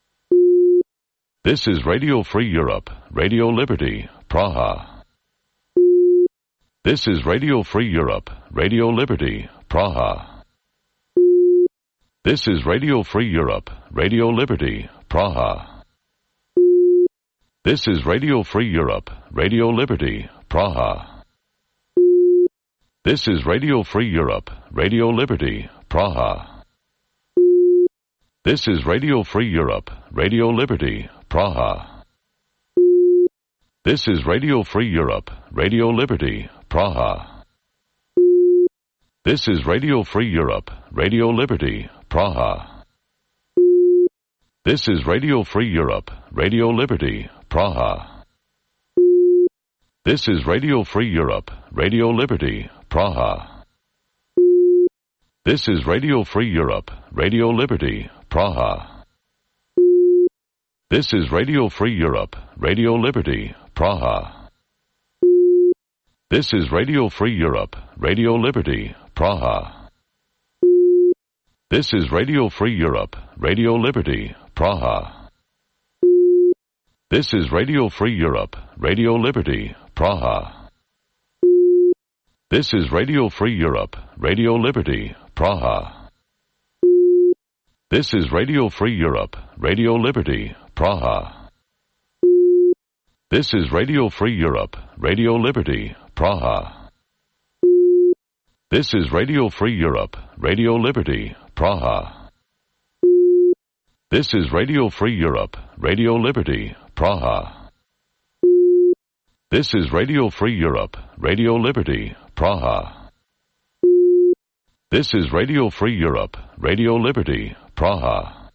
This is Radio Free Europe, Radio Liberty, Praha. This is Radio Free Europe, Radio Liberty, Praha. This is Radio Free Europe, Radio Liberty, Praha. This is Radio Free Europe, Radio Liberty, Praha. This is Radio Free Europe, Radio Liberty, Praha. This is Radio Free Europe, Radio Liberty, Praha. This is Radio Free Europe, Radio Liberty, Praha. This is Radio Free Europe, Radio Liberty, Praha. This is Radio Free Europe, Radio Liberty, Praha. This is Radio Free Europe, Radio Liberty, Praha. This is Radio Free Europe, Radio Liberty, Praha. This is Radio Free Europe, Radio Liberty, Praha. This is Radio Free Europe, Radio Liberty, Praha. This is Radio Free Europe, Radio Liberty, Praha. This is Radio Free Europe, Radio Liberty, Praha. This is Radio Free Europe, Radio Liberty, Praha. This is Radio Free Europe, Radio Liberty, Praha. This is Radio Free Europe, Radio Liberty, Praha. This is Radio Free Europe, Radio Liberty, Praha. This is Radio Free Europe, Radio Liberty, Praha. This is Radio Free Europe, Radio Liberty, Praha. This is Radio Free Europe, Radio Liberty, Praha.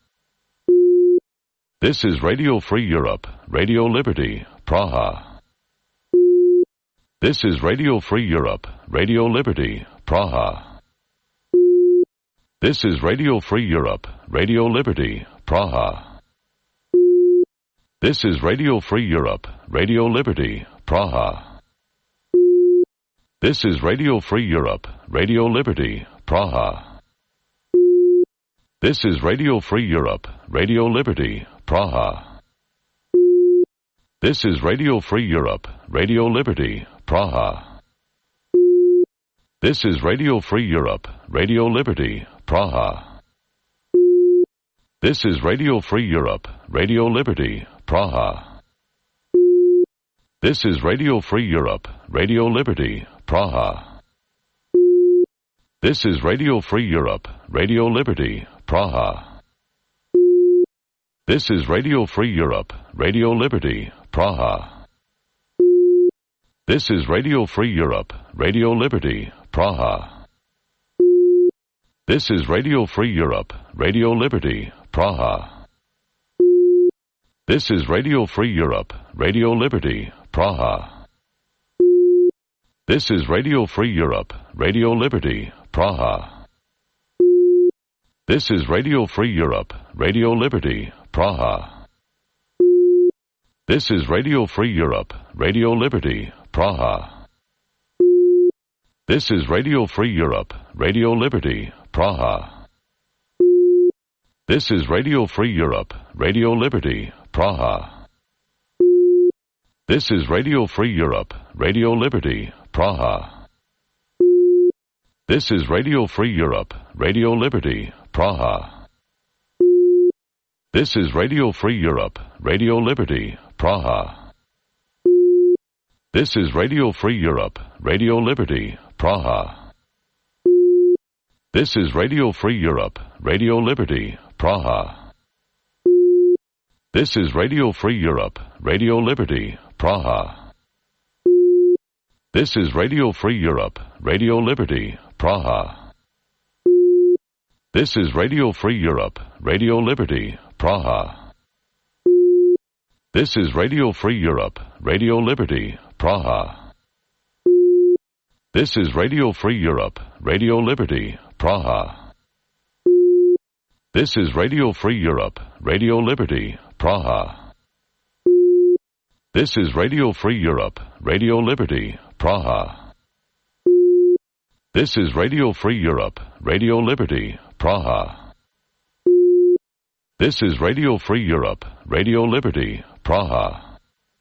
This is Radio Free Europe, Radio Liberty, Praha. This is Radio Free Europe, Radio Liberty, Praha. This is Radio Free Europe, Radio Liberty, Praha. This is Radio Free Europe, Radio Liberty, Praha. This is Radio Free Europe, Radio Liberty, Praha. This is Radio Free Europe, Radio Liberty, Praha. This is Radio Free Europe, Radio Liberty, Praha. This is Radio Free Europe, Radio Liberty, Praha. This is Radio Free Europe, Radio Liberty, Praha. This is Radio Free Europe, Radio Liberty, Praha. This is Radio Free Europe, Radio Liberty, Praha. This is Radio Free Europe, Radio Liberty, Praha. This is Radio Free Europe, Radio Liberty, Praha. This is Radio Free Europe, Radio Liberty, Praha. This is Radio Free Europe, Radio Liberty, Praha. This is Radio Free Europe, Radio Liberty, Praha. This is Radio Free Europe, Radio Liberty, Praha. This is Radio Free Europe, Radio Liberty, Praha. This is Radio Free Europe, Radio Liberty, Praha. This is Radio Free Europe, Radio Liberty, Praha. This is Radio Free Europe, Radio Liberty, Praha. This is Radio Free Europe, Radio Liberty, Praha. This is Radio Free Europe, Radio Liberty, Praha. This is Radio Free Europe, Radio Liberty, Praha. This is Radio Free Europe, Radio Liberty, Praha. This is Radio Free Europe, Radio Liberty, Praha. This is Radio Free Europe, Radio Liberty, Praha. This is Radio Free Europe, Radio Liberty, Praha. This is Radio Free Europe, Radio Liberty, Praha. This is Radio Free Europe, Radio Liberty, Praha. This is Radio Free Europe, Radio Liberty, Praha. This is Radio Free Europe, Radio Liberty, Praha. This is Radio Free Europe, Radio Liberty, Praha. This is Radio Free Europe, Radio Liberty, Praha.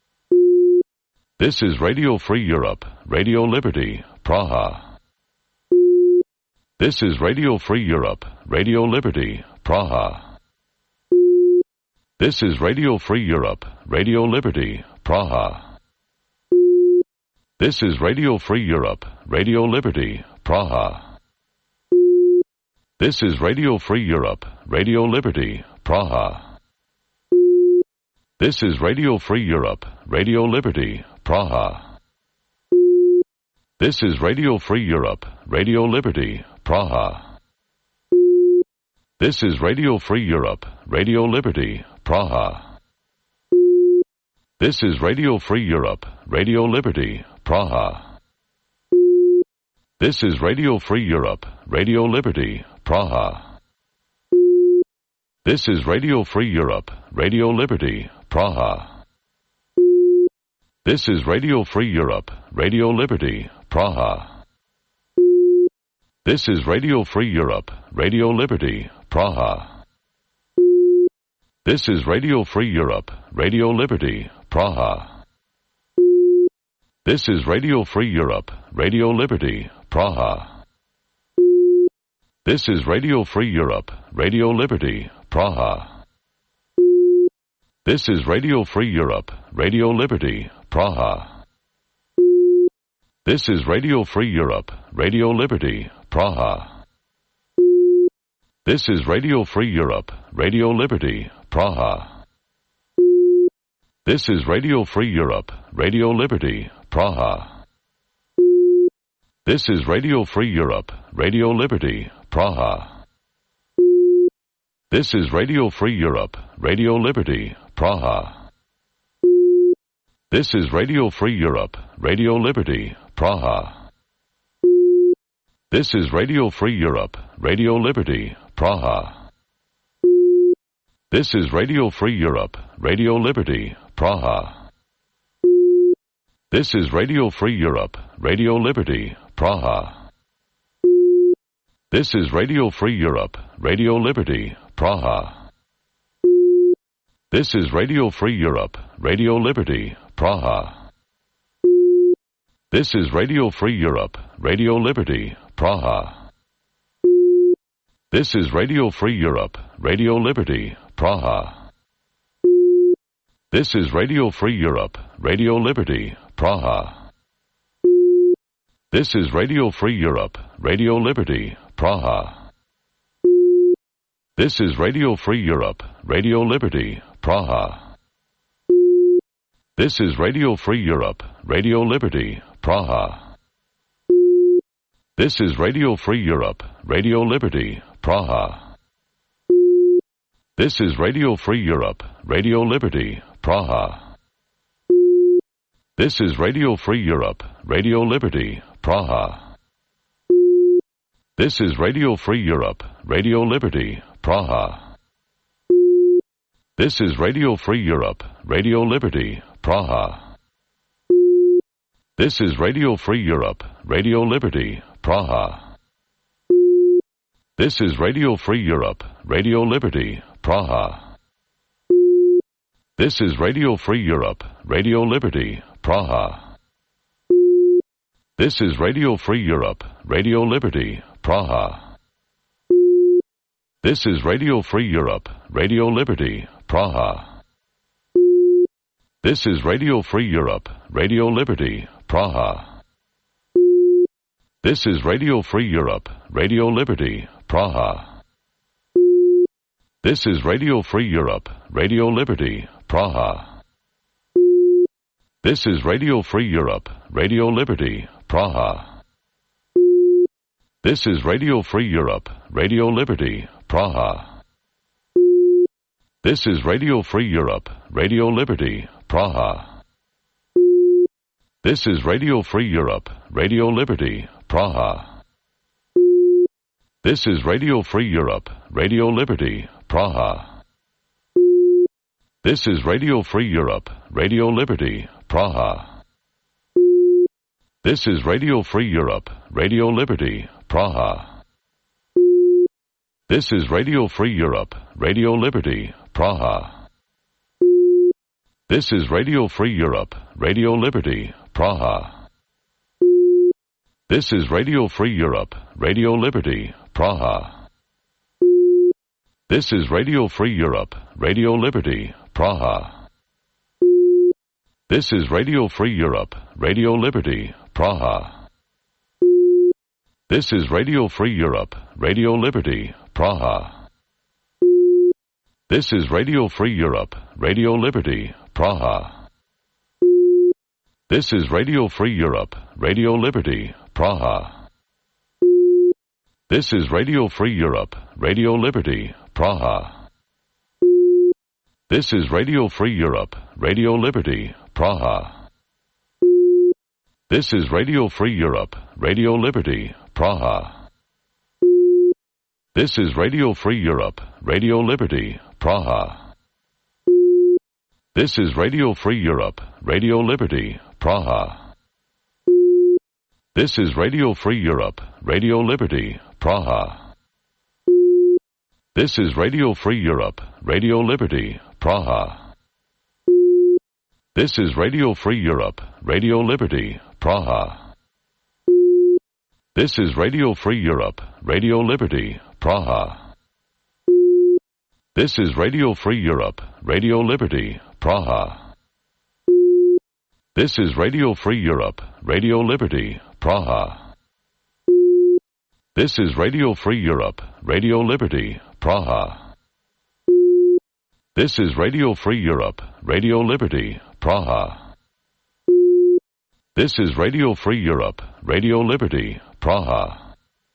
This is Radio Free Europe, Radio Liberty, Praha. This is Radio Free Europe, Radio Liberty, Praha. This is Radio Free Europe, Radio Liberty, Praha. This is Radio Free Europe, Radio Liberty, Praha. This is Radio Free Europe, Radio Liberty, Praha. This is Radio Free Europe, Radio Liberty, Praha. This is Radio Free Europe, Radio Liberty, Praha. This is Radio Free Europe, Radio Liberty, Praha. This is Radio Free Europe, Radio Liberty, Praha. This is Radio Free Europe, Radio Liberty, Praha. This is Radio Free Europe, Radio Liberty, Praha. This is Radio Free Europe, Radio Liberty, Praha. This is Radio Free Europe, Radio Liberty, Praha. This is Radio Free Europe, Radio Liberty, Praha. This is Radio Free Europe, Radio Liberty, Praha. This is Radio Free Europe, Radio Liberty, Praha. This is Radio Free Europe, Radio Liberty, Praha. This is Radio Free Europe, Radio Liberty, Praha. This is Radio Free Europe, Radio Liberty, Praha. This is Radio Free Europe, Radio Liberty, Praha. This is Radio Free Europe, Radio Liberty, Praha. This is Radio Free Europe, Radio Liberty, Praha. This is Radio Free Europe, Radio Liberty, Praha. This is Radio Free Europe, Radio Liberty, Praha. This is Radio Free Europe, Radio Liberty, Praha. This is Radio Free Europe, Radio Liberty, Praha. This is Radio Free Europe, Radio Liberty, Praha. This is Radio Free Europe, Radio Liberty, Praha. This is Radio Free Europe, Radio Liberty, Praha. This is Radio Free Europe, Radio Liberty, Praha. This is Radio Free Europe, Radio Liberty, Praha. This is Radio Free Europe, Radio Liberty, Praha. This is Radio Free Europe, Radio Liberty, Praha. This is Radio Free Europe, Radio Liberty, Praha. This is Radio Free Europe, Radio Liberty, Praha. This is Radio Free Europe, Radio Liberty, Praha. This is Radio Free Europe, Radio Liberty, Praha. This is Radio Free Europe, Radio Liberty, Praha. This is Radio Free Europe, Radio Liberty, Praha. This is Radio Free Europe, Radio Liberty, Praha. This is Radio Free Europe, Radio Liberty, Praha. This is Radio Free Europe, Radio Liberty, Praha. This is Radio Free Europe, Radio Liberty, Praha. This is Radio Free Europe, Radio Liberty, Praha. This is Radio Free Europe, Radio Liberty, Praha. This is Radio Free Europe, Radio Liberty, Praha. This is Radio Free Europe, Radio Liberty, Praha. This is Radio Free Europe, Radio Liberty, Praha. This is Radio Free Europe, Radio Liberty, Praha. This is Radio Free Europe, Radio Liberty, Praha. This is Radio Free Europe, Radio Liberty, Praha. This is Radio Free Europe, Radio Liberty, Praha. This is Radio Free Europe, Radio Liberty, Praha. This is Radio Free Europe, Radio Liberty, Praha. This is Radio Free Europe, Radio Liberty, Praha. This is Radio Free Europe, Radio Liberty, Praha. This is Radio Free Europe, Radio Liberty, Praha. This is Radio Free Europe, Radio Liberty, Praha. This is Radio Free Europe, Radio Liberty, Praha. This is Radio Free Europe, Radio Liberty, Praha. This is Radio Free Europe, Radio Liberty, Praha. This is Radio Free Europe, Radio Liberty, Praha. This is Radio Free Europe, Radio Liberty, Praha. This is Radio Free Europe, Radio Liberty, Praha. This is Radio Free Europe, Radio Liberty, Praha. This is Radio Free Europe, Radio Liberty, Praha. This is Radio Free Europe, Radio Liberty, Praha. This is Radio Free Europe, Radio Liberty, Praha. This is Radio Free Europe, Radio Liberty, Praha. This is Radio Free Europe, Radio Liberty, Praha. This is Radio Free Europe, Radio Liberty, Praha. This is Radio Free Europe, Radio Liberty, Praha. This is Radio Free Europe, Radio Liberty, Praha. This is Radio Free Europe, Radio Liberty, Praha. This is Radio Free Europe, Radio Liberty, Praha. This is Radio Free Europe, Radio Liberty, Praha.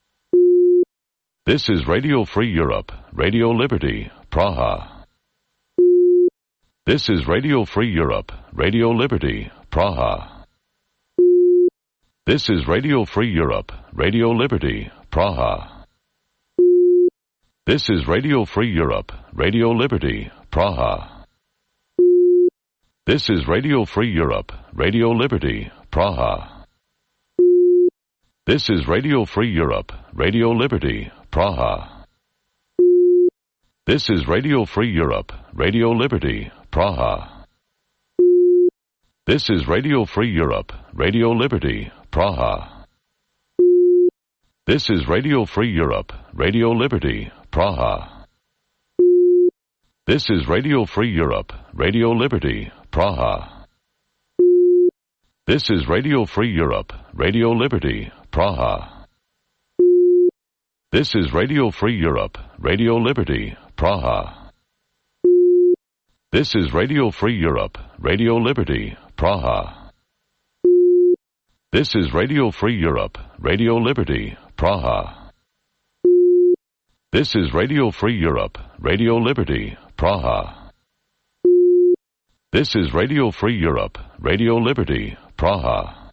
This is Radio Free Europe, Radio Liberty, Praha. This is Radio Free Europe, Radio Liberty, Praha. This is Radio Free Europe, Radio Liberty, Praha. This is Radio Free Europe, Radio Liberty, Praha. This is Radio Free Europe, Radio Liberty, Praha. This is Radio Free Europe, Radio Liberty, Praha. This is Radio Free Europe, Radio Liberty, Praha. This is Radio Free Europe, Radio Liberty, Praha. This is Radio Free Europe, Radio Liberty, Praha. This is Radio Free Europe, Radio Liberty, Praha. This is Radio Free Europe, Radio Liberty, Praha. This is Radio Free Europe, Radio Liberty, Praha. This is Radio Free Europe, Radio Liberty, Praha. This is Radio Free Europe, Radio Liberty, Praha. This is Radio Free Europe, Radio Liberty, Praha. This is Radio Free Europe, Radio Liberty, Praha.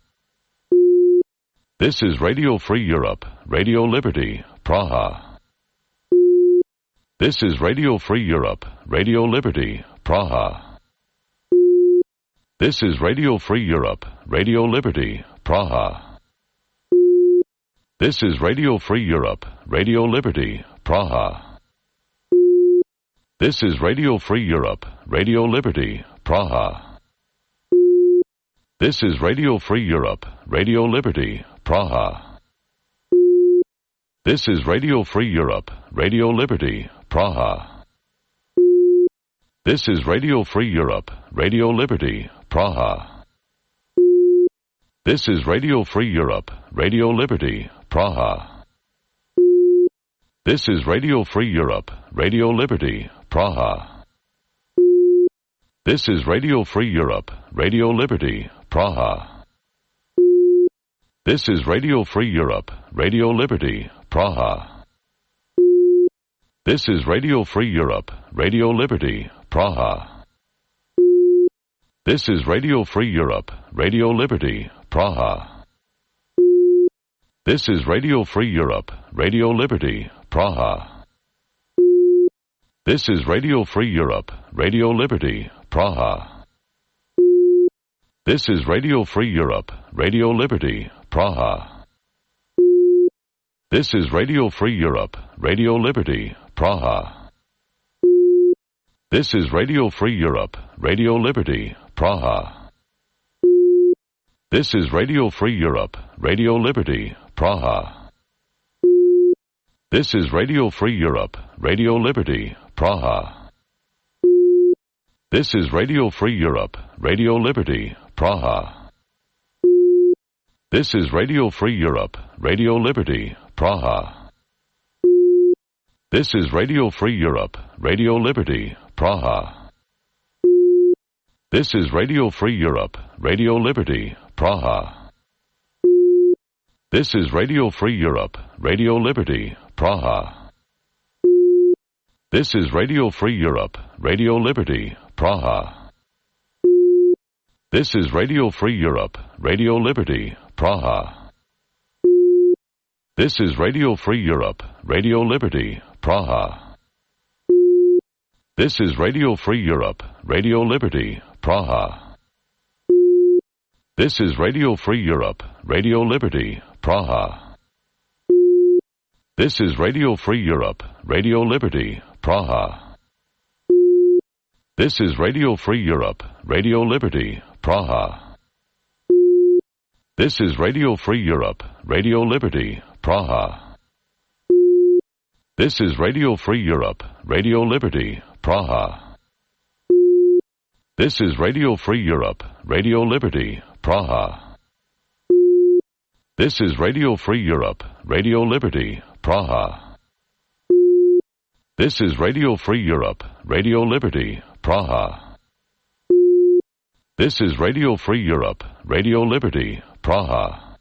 This is Radio Free Europe, Radio Liberty, Praha. This is Radio Free Europe, Radio Liberty, Praha. This is Radio Free Europe, Radio Liberty, Praha. This is Radio Free Europe, Radio Liberty, Praha. This is Radio Free Europe, Radio Liberty, Praha. This is Radio Free Europe, Radio Liberty, Praha. This is Radio Free Europe, Radio Liberty, Praha. This is Radio Free Europe, Radio Liberty, Praha. This is Radio Free Europe, Radio Liberty, Praha. This is Radio Free Europe, Radio Liberty, Praha. This is Radio Free Europe, Radio Liberty, Praha. This is Radio Free Europe, Radio Liberty, Praha. This is Radio Free Europe, Radio Liberty, Praha. This is Radio Free Europe, Radio Liberty, Praha. This is Radio Free Europe, Radio Liberty, Praha. This is Radio Free Europe, Radio Liberty, Praha. This is Radio Free Europe, Radio Liberty, Praha. This is Radio Free Europe, Radio Liberty, Praha. This is Radio Free Europe, Radio Liberty, Praha. This is Radio Free Europe, Radio Liberty, Praha. This is Radio Free Europe, Radio Liberty, Praha. This is Radio Free Europe, Radio Liberty, Praha. This is Radio Free Europe, Radio Liberty, Praha. This is Radio Free Europe, Radio Liberty, Praha. This is Radio Free Europe, Radio Liberty, Praha. This is Radio Free Europe, Radio Liberty, Praha. This is Radio Free Europe, Radio Liberty, Praha. This is Radio Free Europe, Radio Liberty, Praha. This is Radio Free Europe, Radio Liberty, Praha. This is Radio Free Europe, Radio Liberty, Praha. This is Radio Free Europe, Radio Liberty, Praha. This is Radio Free Europe, Radio Liberty, Praha. This is Radio Free Europe, Radio Liberty, Praha. This is Radio Free Europe, Radio Liberty, Praha. This is Radio Free Europe, Radio Liberty, Praha. This is Radio Free Europe, Radio Liberty, Praha. This is Radio Free Europe, Radio Liberty, Praha. This is Radio Free Europe, Radio Liberty, Praha. This is Radio Free Europe, Radio Liberty, Praha.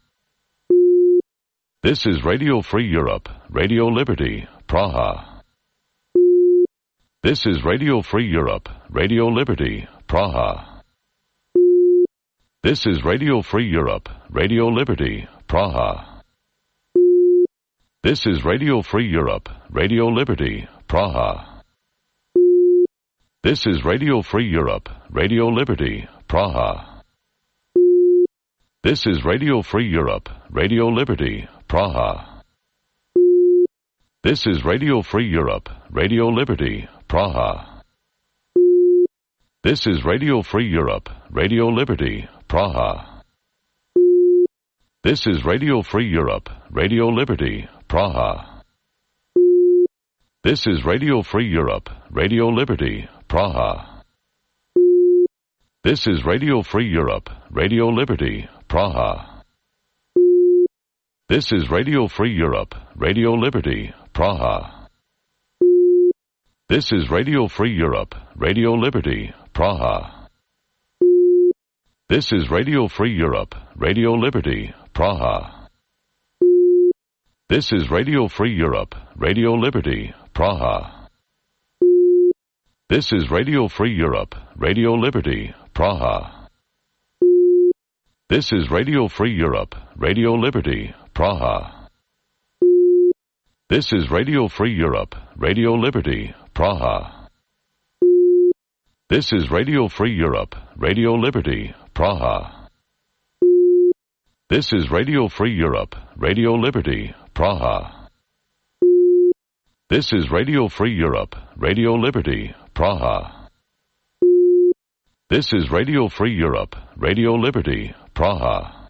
This is Radio Free Europe, Radio Liberty, Praha. This is Radio Free Europe, Radio Liberty, Praha. This is Radio Free Europe, Radio Liberty, Praha. This is Radio Free Europe, Radio Liberty, Praha. This is Radio Free Europe, Radio Liberty, Praha. This is Radio Free Europe, Radio Liberty, Praha. This is Radio Free Europe, Radio Liberty, Praha. This is Radio Free Europe, Radio Liberty, Praha. This is Radio Free Europe, Radio Liberty, Praha. This is Radio Free Europe, Radio Liberty, Praha. This is Radio Free Europe, Radio Liberty, Praha. This is Radio Free Europe, Radio Liberty, Praha. This is Radio Free Europe, Radio Liberty, Praha. This is Radio Free Europe, Radio Liberty, Praha. This is Radio Free Europe, Radio Liberty, Praha. This is Radio Free Europe, Radio Liberty, Praha. This is Radio Free Europe, Radio Liberty, Praha. This is Radio Free Europe, Radio Liberty, Praha. This is Radio Free Europe, Radio Liberty, Praha. This is Radio Free Europe, Radio Liberty, Praha. This is Radio Free Europe, Radio Liberty, Praha. This is Radio Free Europe, Radio Liberty, Praha.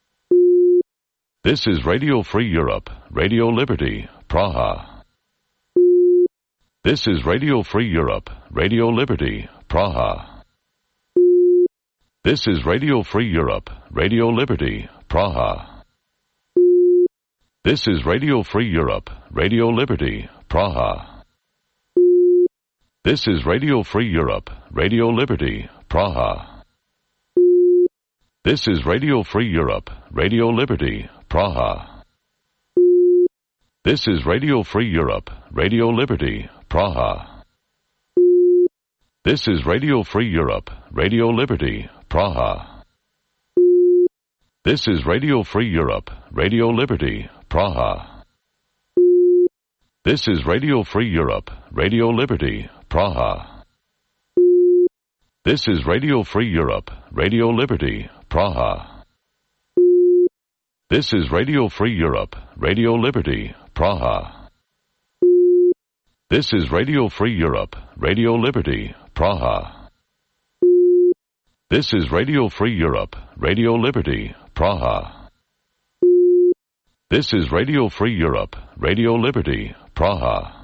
This is Radio Free Europe, Radio Liberty, Praha. This is Radio Free Europe, Radio Liberty, Praha. This is Radio Free Europe, Radio Liberty, Praha. This is Radio Free Europe, Radio Liberty, Praha. This is Radio Free Europe, Radio Liberty, Praha. This is Radio Free Europe, Radio Liberty, Praha. This is Radio Free Europe, Radio Liberty, Praha. This is Radio Free Europe, Radio Liberty, Praha. This is Radio Free Europe, Radio Liberty, Praha. This is Radio Free Europe, Radio Liberty, Praha. This is Radio Free Europe, Radio Liberty, Praha. This is Radio Free Europe, Radio Liberty, Praha. This is Radio Free Europe, Radio Liberty, Praha. This is Radio Free Europe, Radio Liberty, Praha. This is Radio Free Europe, Radio Liberty, Praha.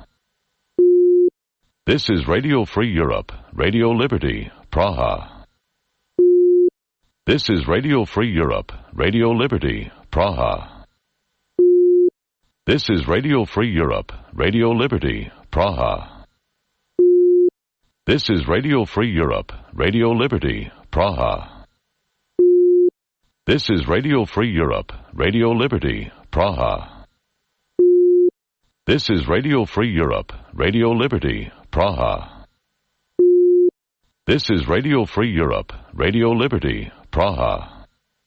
This is Radio Free Europe, Radio Liberty, Praha. This is Radio Free Europe, Radio Liberty, Praha. This is Radio Free Europe, Radio Liberty, Praha. This is Radio Free Europe, Radio Liberty, Praha. This is Radio Free Europe, Radio Liberty, Praha. This is Radio Free Europe, Radio Liberty, Praha. This is Radio Free Europe, Radio Liberty, Praha.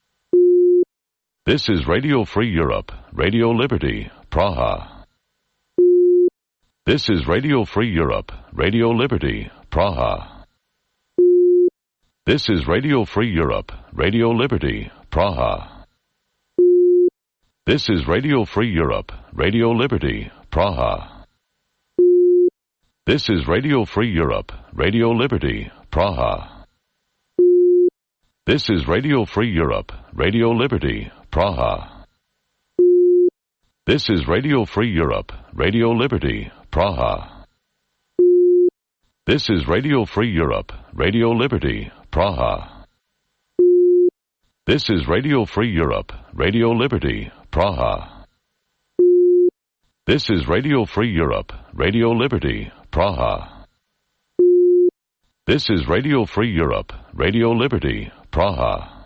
This is Radio Free Europe, Radio Liberty, Praha. This is Radio Free Europe, Radio Liberty, Praha. This is Radio Free Europe, Radio Liberty, Praha. This is Radio Free Europe, Radio Liberty, Praha. This is Radio Free Europe, Radio Liberty, Praha. This is Radio Free Europe, Radio Liberty, Praha. This is Radio Free Europe, Radio Liberty, Praha. This is Radio Free Europe, Radio Liberty, Praha. This is Radio Free Europe, Radio Liberty, Praha. This is Radio Free Europe, Radio Liberty, Praha. This is Radio Free Europe, Radio Liberty, Praha.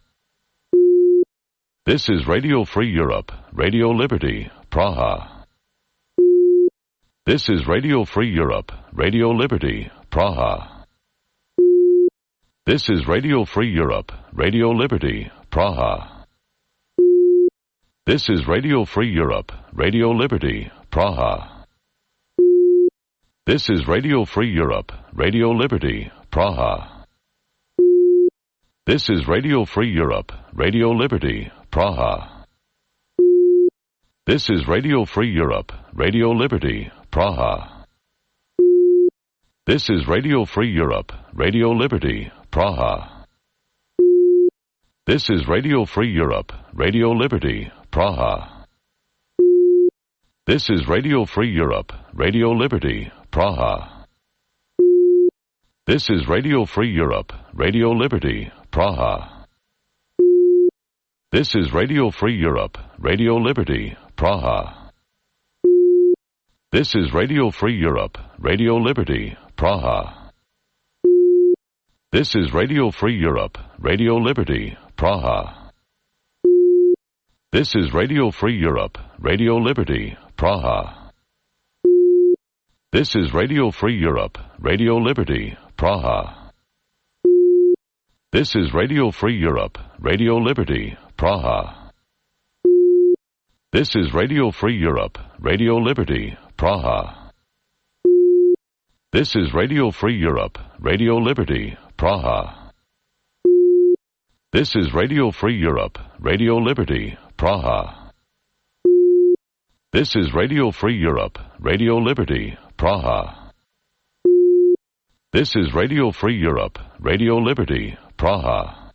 This is Radio Free Europe, Radio Liberty, Praha. This is Radio Free Europe, Radio Liberty, Praha. This is Radio Free Europe, Radio Liberty, Praha. This is Radio Free Europe, Radio Liberty, Praha. This is Radio Free Europe, Radio Liberty, Praha. This is Radio Free Europe, Radio Liberty, Praha. This is Radio Free Europe, Radio Liberty, Praha. This is Radio Free Europe, Radio Liberty, Praha. This is Radio Free Europe, Radio Liberty, Praha. This is Radio Free Europe, Radio Liberty, Praha. This is Radio Free Europe, Radio Liberty, Praha. This is Radio Free Europe, Radio Liberty, Praha. This is Radio Free Europe, Radio Liberty, Praha. This is Radio Free Europe, Radio Liberty, Praha. This is Radio Free Europe, Radio Liberty, Praha. This is Radio Free Europe, Radio Liberty, Praha. This is Radio Free Europe, Radio Liberty, Praha. This is Radio Free Europe, Radio Liberty, Praha. This is Radio Free Europe, Radio Liberty, Praha. This is Radio Free Europe, Radio Liberty, Praha. This is Radio Free Europe, Radio Liberty, Praha. This is Radio Free Europe, Radio Liberty, Praha.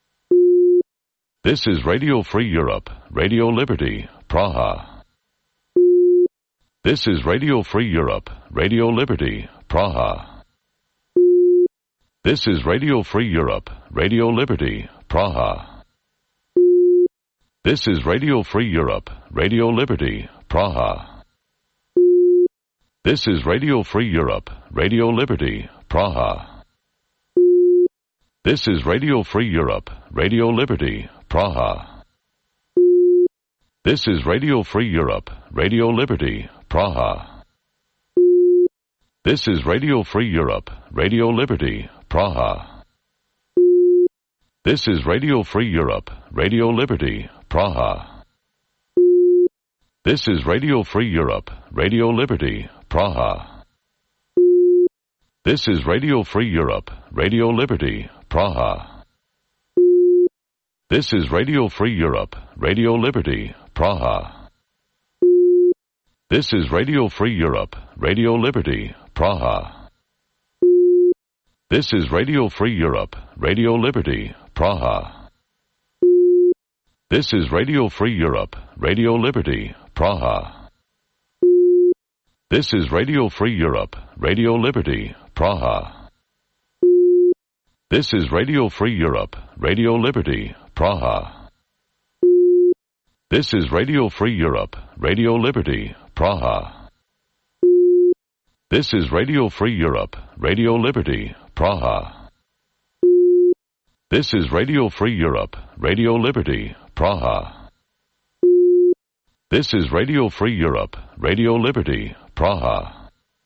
This is Radio Free Europe, Radio Liberty, Praha. This is Radio Free Europe, Radio Liberty, Praha. This is Radio Free Europe, Radio Liberty, Praha. This is Radio Free Europe, Radio Liberty, Praha. This is Radio Free Europe, Radio Liberty, Praha. This is Radio Free Europe, Radio Liberty, Praha. This is Radio Free Europe, Radio Liberty, Praha. This is Radio Free Europe, Radio Liberty, Praha. This is Radio Free Europe, Radio Liberty, Praha. This is Radio Free Europe, Radio Liberty, Praha. This is Radio Free Europe, Radio Liberty, Praha. This is Radio Free Europe, Radio Liberty, Praha. This is Radio Free Europe, Radio Liberty, Praha. This is Radio Free Europe, Radio Liberty, Praha. This is Radio Free Europe, Radio Liberty, Praha. This is Radio Free Europe, Radio Liberty, Praha. This is Radio Free Europe, Radio Liberty, Praha. This is Radio Free Europe, Radio Liberty, Praha. This is Radio Free Europe, Radio Liberty, Praha. This is Radio Free Europe, Radio Liberty, Praha. This is Radio Free Europe, Radio Liberty, Praha.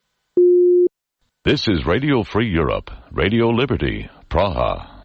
This is Radio Free Europe, Radio Liberty, Praha.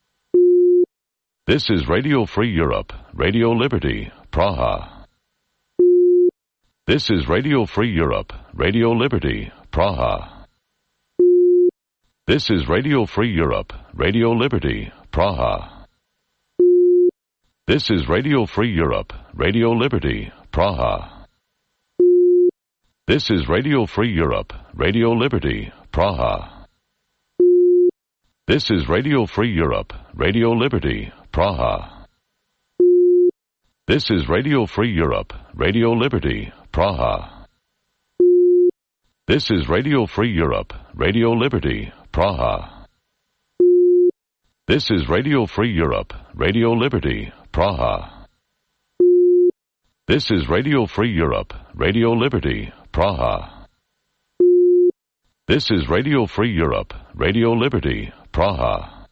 This is Radio Free Europe, Radio Liberty, Praha. This is Radio Free Europe, Radio Liberty, Praha. This is Radio Free Europe, Radio Liberty, Praha. This is Radio Free Europe, Radio Liberty, Praha. This is Radio Free Europe, Radio Liberty, Praha. This is Radio Free Europe, Radio Liberty, Praha. This is Radio Free Europe, Radio Liberty, Praha. This is Radio Free Europe, Radio Liberty, Praha. This is Radio Free Europe, Radio Liberty, Praha. This is Radio Free Europe, Radio Liberty, Praha. This is Radio Free Europe, Radio Liberty, Praha.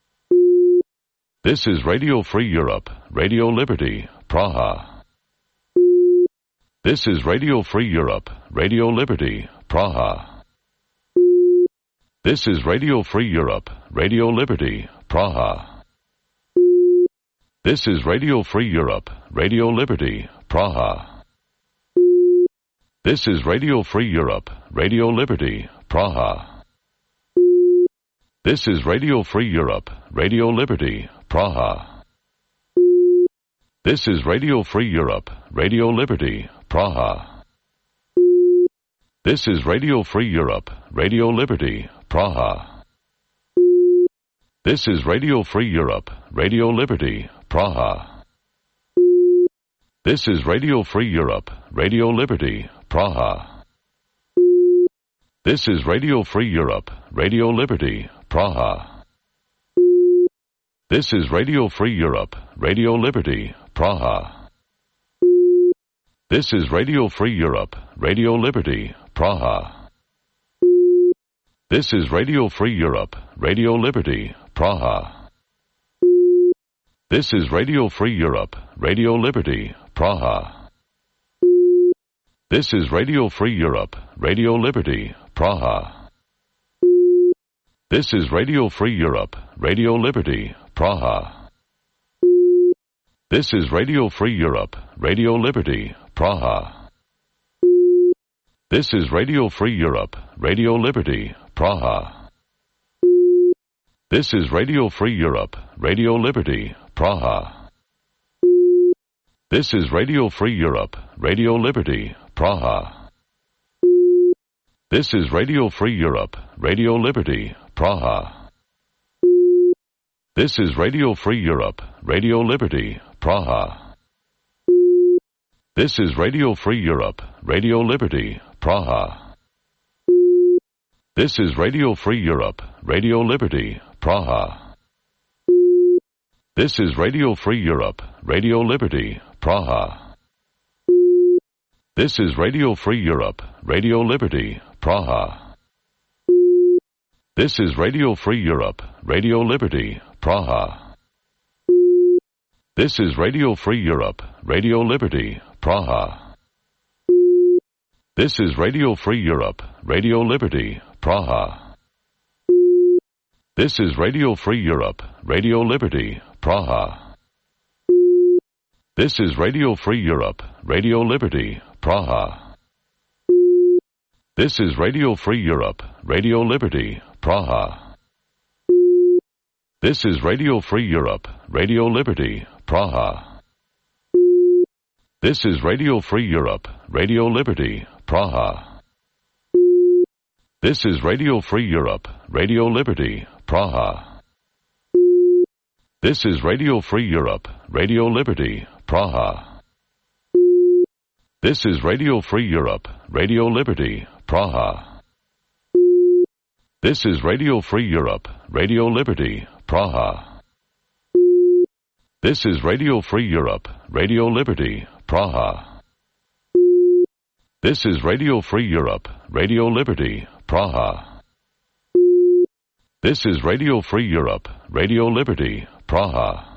This is Radio Free Europe, Radio Liberty, Praha. This is Radio Free Europe, Radio Liberty, Praha. This is Radio Free Europe, Radio Liberty, Praha. This is Radio Free Europe, Radio Liberty, Praha. This is Radio Free Europe, Radio Liberty, Praha. This is Radio Free Europe, Radio Liberty, Praha. This is Radio Free Europe, Radio Liberty, Praha. This is Radio Free Europe, Radio Liberty, Praha. This is Radio Free Europe, Radio Liberty, Praha. This is Radio Free Europe, Radio Liberty, Praha. This is Radio Free Europe, Radio Liberty, Praha. This is Radio Free Europe, Radio Liberty, Praha. This is Radio Free Europe, Radio Liberty, Praha. This is Radio Free Europe, Radio Liberty, Praha. This is Radio Free Europe, Radio Liberty, Praha. This is Radio Free Europe, Radio Liberty, Praha. This is Radio Free Europe, Radio Liberty, Praha. This is Radio Free Europe, Radio Liberty, Praha. This is Radio Free Europe, Radio Liberty, Praha. This is Radio Free Europe, Radio Liberty, Praha. This is Radio Free Europe, Radio Liberty, Praha. This is Radio Free Europe, Radio Liberty, Praha. This is Radio Free Europe, Radio Liberty, Praha. This is Radio Free Europe, Radio Liberty, Praha. This is Radio Free Europe, Radio Liberty, Praha. This is Radio Free Europe, Radio Liberty, Praha. This is Radio Free Europe, Radio Liberty, Praha. This is Radio Free Europe, Radio Liberty, Praha. This is Radio Free Europe, Radio Liberty, Praha. This is Radio Free Europe, Radio Liberty, Praha. This is Radio Free Europe, Radio Liberty, Praha. This is Radio Free Europe, Radio Liberty, Praha. This is Radio Free Europe, Radio Liberty, Praha. This is Radio Free Europe, Radio Liberty, Praha. This is Radio Free Europe, Radio Liberty, Praha. This is Radio Free Europe, Radio Liberty, Praha. This is Radio Free Europe, Radio Liberty, Praha. This is Radio Free Europe, Radio Liberty, Praha. This is Radio Free Europe, Radio Liberty, Praha. This is Radio Free Europe, Radio Liberty, Praha. This is Radio Free Europe, Radio Liberty, Praha. This is Radio Free Europe, Radio Liberty, Praha.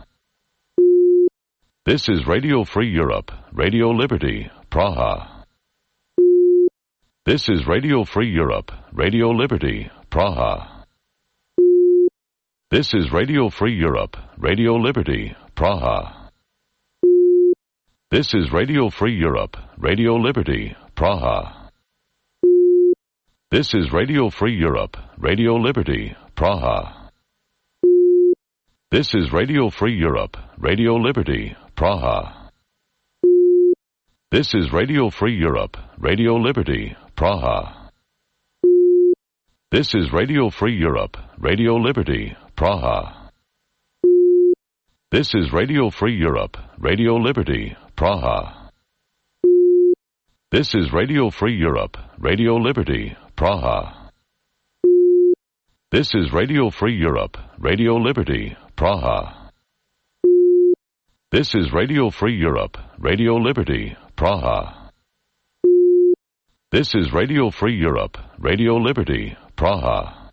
This is Radio Free Europe, Radio Liberty, Praha. This is Radio Free Europe, Radio Liberty, Praha. This is Radio Free Europe, Radio Liberty, Praha. This is Radio Free Europe, Radio Liberty, Praha. This is Radio Free Europe, Radio Liberty, Praha. This is Radio Free Europe, Radio Liberty, Praha. This is Radio Free Europe, Radio Liberty, Praha. This is Radio Free Europe, Radio Liberty, Praha. This is Radio Free Europe, Radio Liberty, Praha. This is Radio Free Europe, Radio Liberty, Praha. This is Radio Free Europe, Radio Liberty, Praha. This is Radio Free Europe, Radio Liberty, Praha. This is Radio Free Europe, Radio Liberty, Praha.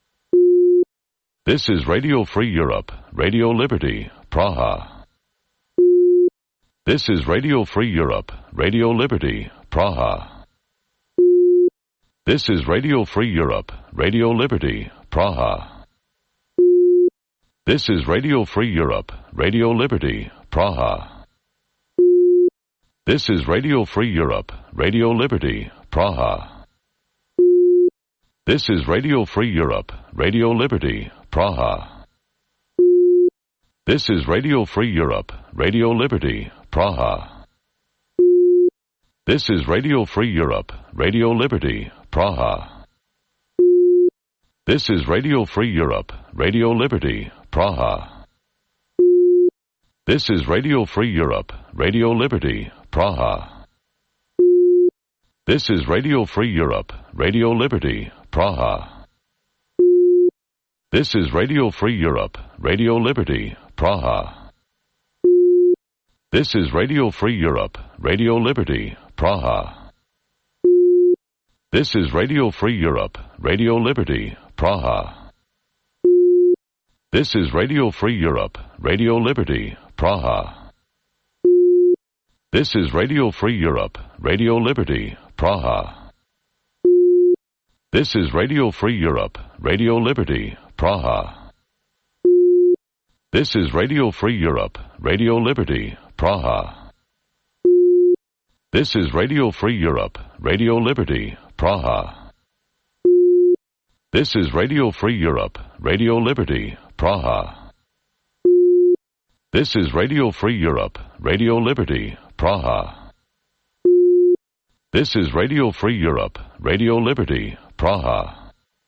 This is Radio Free Europe, Radio Liberty, Praha. This is Radio Free Europe, Radio Liberty, Praha. This is Radio Free Europe, Radio Liberty, Praha. This is Radio Free Europe, Radio Liberty, Praha. This is Radio Free Europe, Radio Liberty, Praha. This is Radio Free Europe, Radio Liberty, Praha. This is Radio Free Europe, Radio Liberty, Praha. This is Radio Free Europe, Radio Liberty, Praha. This is Radio Free Europe, Radio Liberty, Praha. This is Radio Free Europe, Radio Liberty, Praha. This is Radio Free Europe, Radio Liberty, Praha. This is Radio Free Europe, Radio Liberty, Praha. This is Radio Free Europe, Radio Liberty, Praha. This is Radio Free Europe, Radio Liberty, Praha. This is Radio Free Europe, Radio Liberty, Praha. This is Radio Free Europe, Radio Liberty, Praha. This is Radio Free Europe, Radio Liberty, Praha. This is Radio Free Europe, Radio Liberty, Praha. This is Radio Free Europe, Radio Liberty, Praha. This is Radio Free Europe, Radio Liberty, Praha. This is Radio Free Europe, Radio Liberty, Praha. This is Radio Free Europe, Radio Liberty, Praha.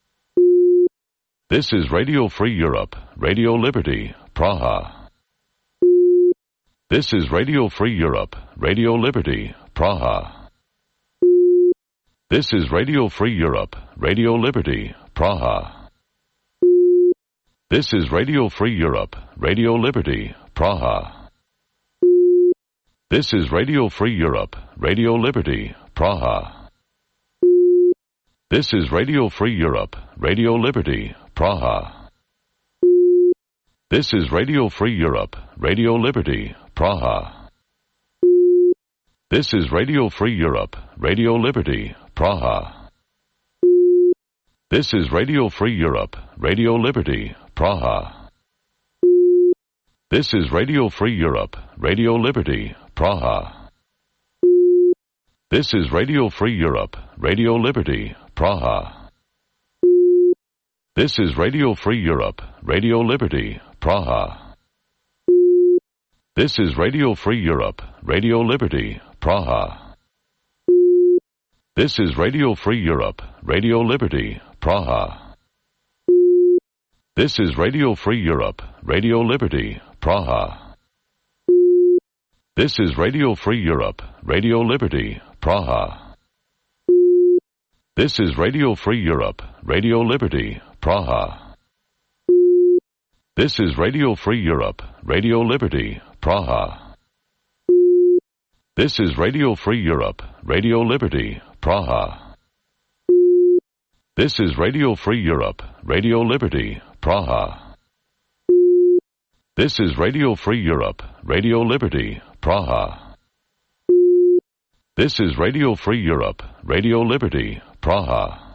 This is Radio Free Europe, Radio Liberty, Praha. This is Radio Free Europe, Radio Liberty, Praha. This is Radio Free Europe, Radio Liberty, Praha. This is Radio Free Europe, Radio Liberty, Praha. This is Radio Free Europe, Radio Liberty, Praha. This is Radio Free Europe, Radio Liberty, Praha. This is Radio Free Europe, Radio Liberty, Praha. This is Radio Free Europe, Radio Liberty, Praha. This is Radio Free Europe, Radio Liberty, Praha. This is Radio Free Europe, Radio Liberty, Praha. This is Radio Free Europe, Radio Liberty, Praha. This is Radio Free Europe, Radio Liberty, Praha. This is Radio Free Europe, Radio Liberty, Praha. This is Radio Free Europe, Radio Liberty, Praha. This is Radio Free Europe, Radio Liberty, Praha. This is Radio Free Europe, Radio Liberty, Praha. This is Radio Free Europe, Radio Liberty, Praha. This is Radio Free Europe, Radio Liberty, Praha. This is Radio Free Europe, Radio Liberty, Praha. This is Radio Free Europe, Radio Liberty, Praha. This is Radio Free Europe, Radio Liberty, Praha. This is Radio Free Europe, Radio Liberty, Praha.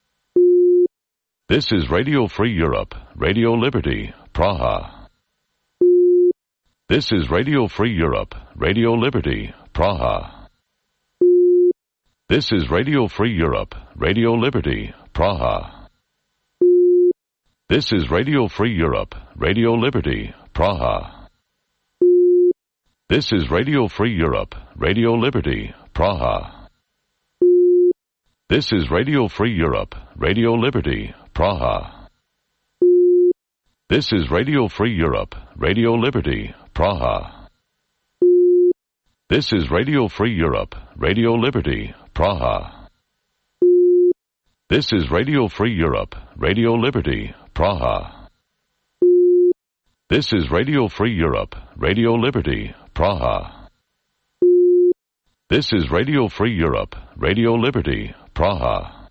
This is Radio Free Europe, Radio Liberty, Praha. This is Radio Free Europe, Radio Liberty, Praha. This is Radio Free Europe, Radio Liberty, Praha. This is Radio Free Europe, Radio Liberty, Praha. This is Radio Free Europe, Radio Liberty, Praha. This is Radio Free Europe, Radio Liberty, Praha. This is Radio Free Europe, Radio Liberty, Praha. This is Radio Free Europe, Radio Liberty, Praha. This is Radio Free Europe, Radio Liberty, Praha. This is Radio Free Europe, Radio Liberty, Praha. This is Radio Free Europe, Radio Liberty, Praha.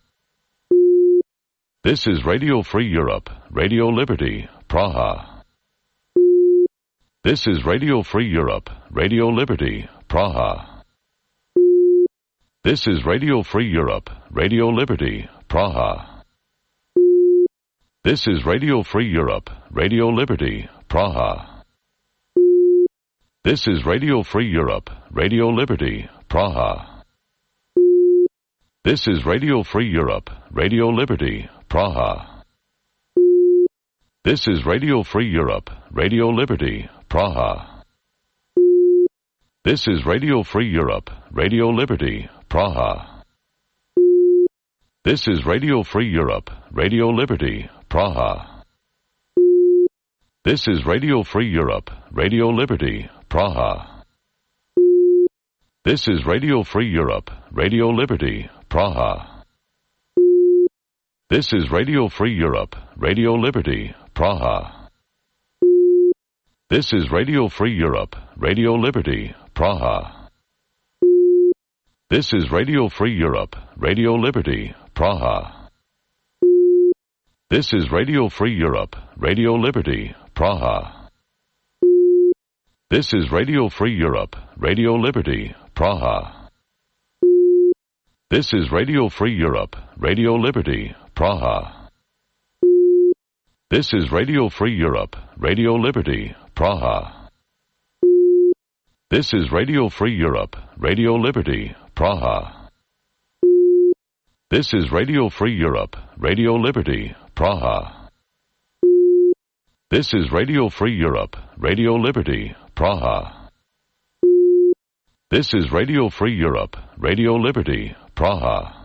This is Radio Free Europe, Radio Liberty, Praha. This is Radio Free Europe, Radio Liberty, Praha. This is Radio Free Europe, Radio Liberty, Praha. This is Radio Free Europe, Radio Liberty, Praha. This is Radio Free Europe, Radio Liberty, Praha. This is Radio Free Europe, Radio Liberty, Praha. This is Radio Free Europe, Radio Liberty, Praha. This is Radio Free Europe, Radio Liberty, Praha. This is Radio Free Europe, Radio Liberty, Praha. This is Radio Free Europe, Radio Liberty, Praha. This is Radio Free Europe, Radio Liberty, Praha. This is Radio Free Europe, Radio Liberty, Praha. This is Radio Free Europe, Radio Liberty, Praha. This is Radio Free Europe, Radio Liberty, Praha. This is Radio Free Europe, Radio Liberty, Praha. This is Radio Free Europe, Radio Liberty, Praha. This is Radio Free Europe, Radio Liberty, Praha. This is Radio Free Europe, Radio Liberty, Praha. This is Radio Free Europe, Radio Liberty, Praha. This is Radio Free Europe, Radio Liberty, Praha. This is Radio Free Europe, Radio Liberty, Praha. This is Radio Free Europe, Radio Liberty, Praha.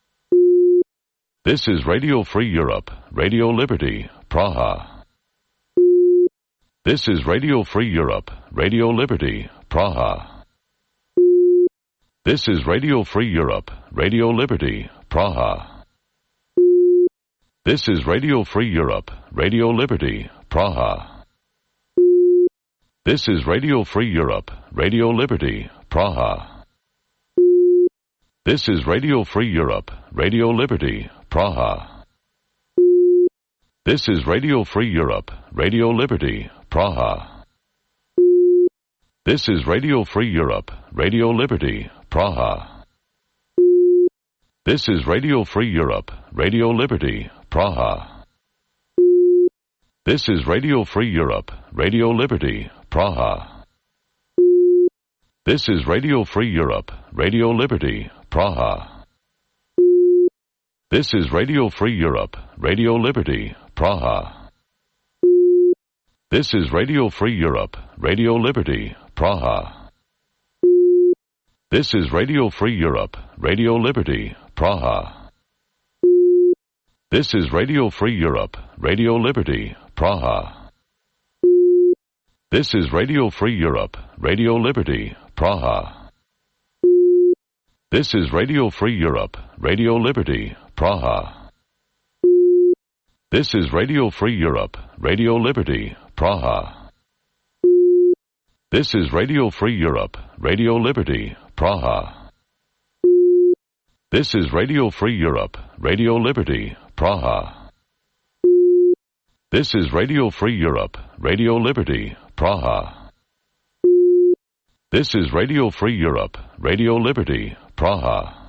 This is Radio Free Europe, Radio Liberty, Praha. This is Radio Free Europe, Radio Liberty, Praha. This is Radio Free Europe, Radio Liberty, Praha. This is Radio Free Europe, Radio Liberty, Praha. This is Radio Free Europe, Radio Liberty, Praha. This is Radio Free Europe, Radio Liberty, Praha. This is Radio Free Europe, Radio Liberty, Praha. This is Radio Free Europe, Radio Liberty, Praha. This is Radio Free Europe, Radio Liberty, Praha. This is Radio Free Europe, Radio Liberty, Praha. This is Radio Free Europe, Radio Liberty, Praha. This is Radio Free Europe, Radio Liberty, Praha. This is Radio Free Europe, Radio Liberty, Praha. This is Radio Free Europe, Radio Liberty, Praha. This is Radio Free Europe, Radio Liberty, Praha. This is Radio Free Europe, Radio Liberty, Praha. This is Radio Free Europe, Radio Liberty, Praha. This is Radio Free Europe, Radio Liberty, Praha. This is Radio Free Europe, Radio Liberty, Praha. This is Radio Free Europe, Radio Liberty, Praha. This is Radio Free Europe, Radio Liberty, Praha. This is Radio Free Europe, Radio Liberty, Praha.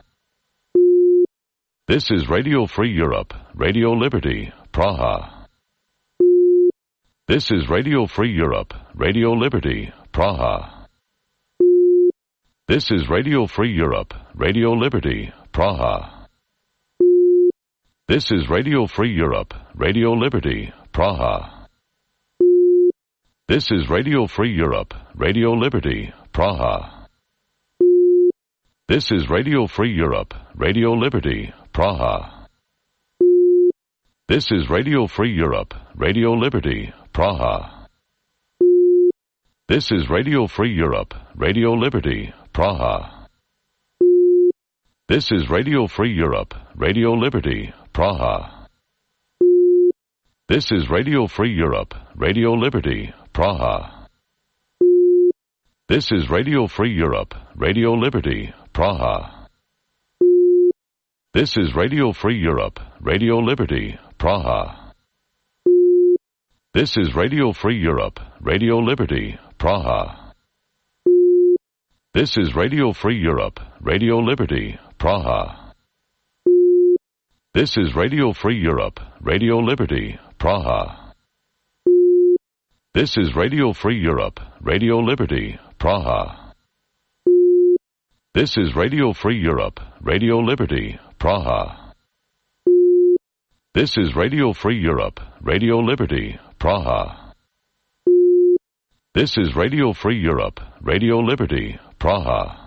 This is Radio Free Europe, Radio Liberty, Praha. This is Radio Free Europe, Radio Liberty, Praha. This is Radio Free Europe, Radio Liberty, Praha. This is Radio Free Europe, Radio Liberty, Praha. This is Radio Free Europe, Radio Liberty, Praha. This is Radio Free Europe, Radio Liberty, Praha. This is Radio Free Europe, Radio Liberty, Praha. This is Radio Free Europe, Radio Liberty, Praha. This is Radio Free Europe, Radio Liberty, Praha. This is Radio Free Europe, Radio Liberty, Praha. This is Radio Free Europe, Radio Liberty, Praha. This is Radio Free Europe, Radio Liberty, Praha. This is Radio Free Europe, Radio Liberty, Praha. This is Radio Free Europe, Radio Liberty, Praha. This is Radio Free Europe, Radio Liberty, Praha. This is Radio Free Europe, Radio Liberty, Praha. This is Radio Free Europe, Radio Liberty, Praha. This is Radio Free Europe, Radio Liberty, Praha. This is Radio Free Europe, Radio Liberty, Praha.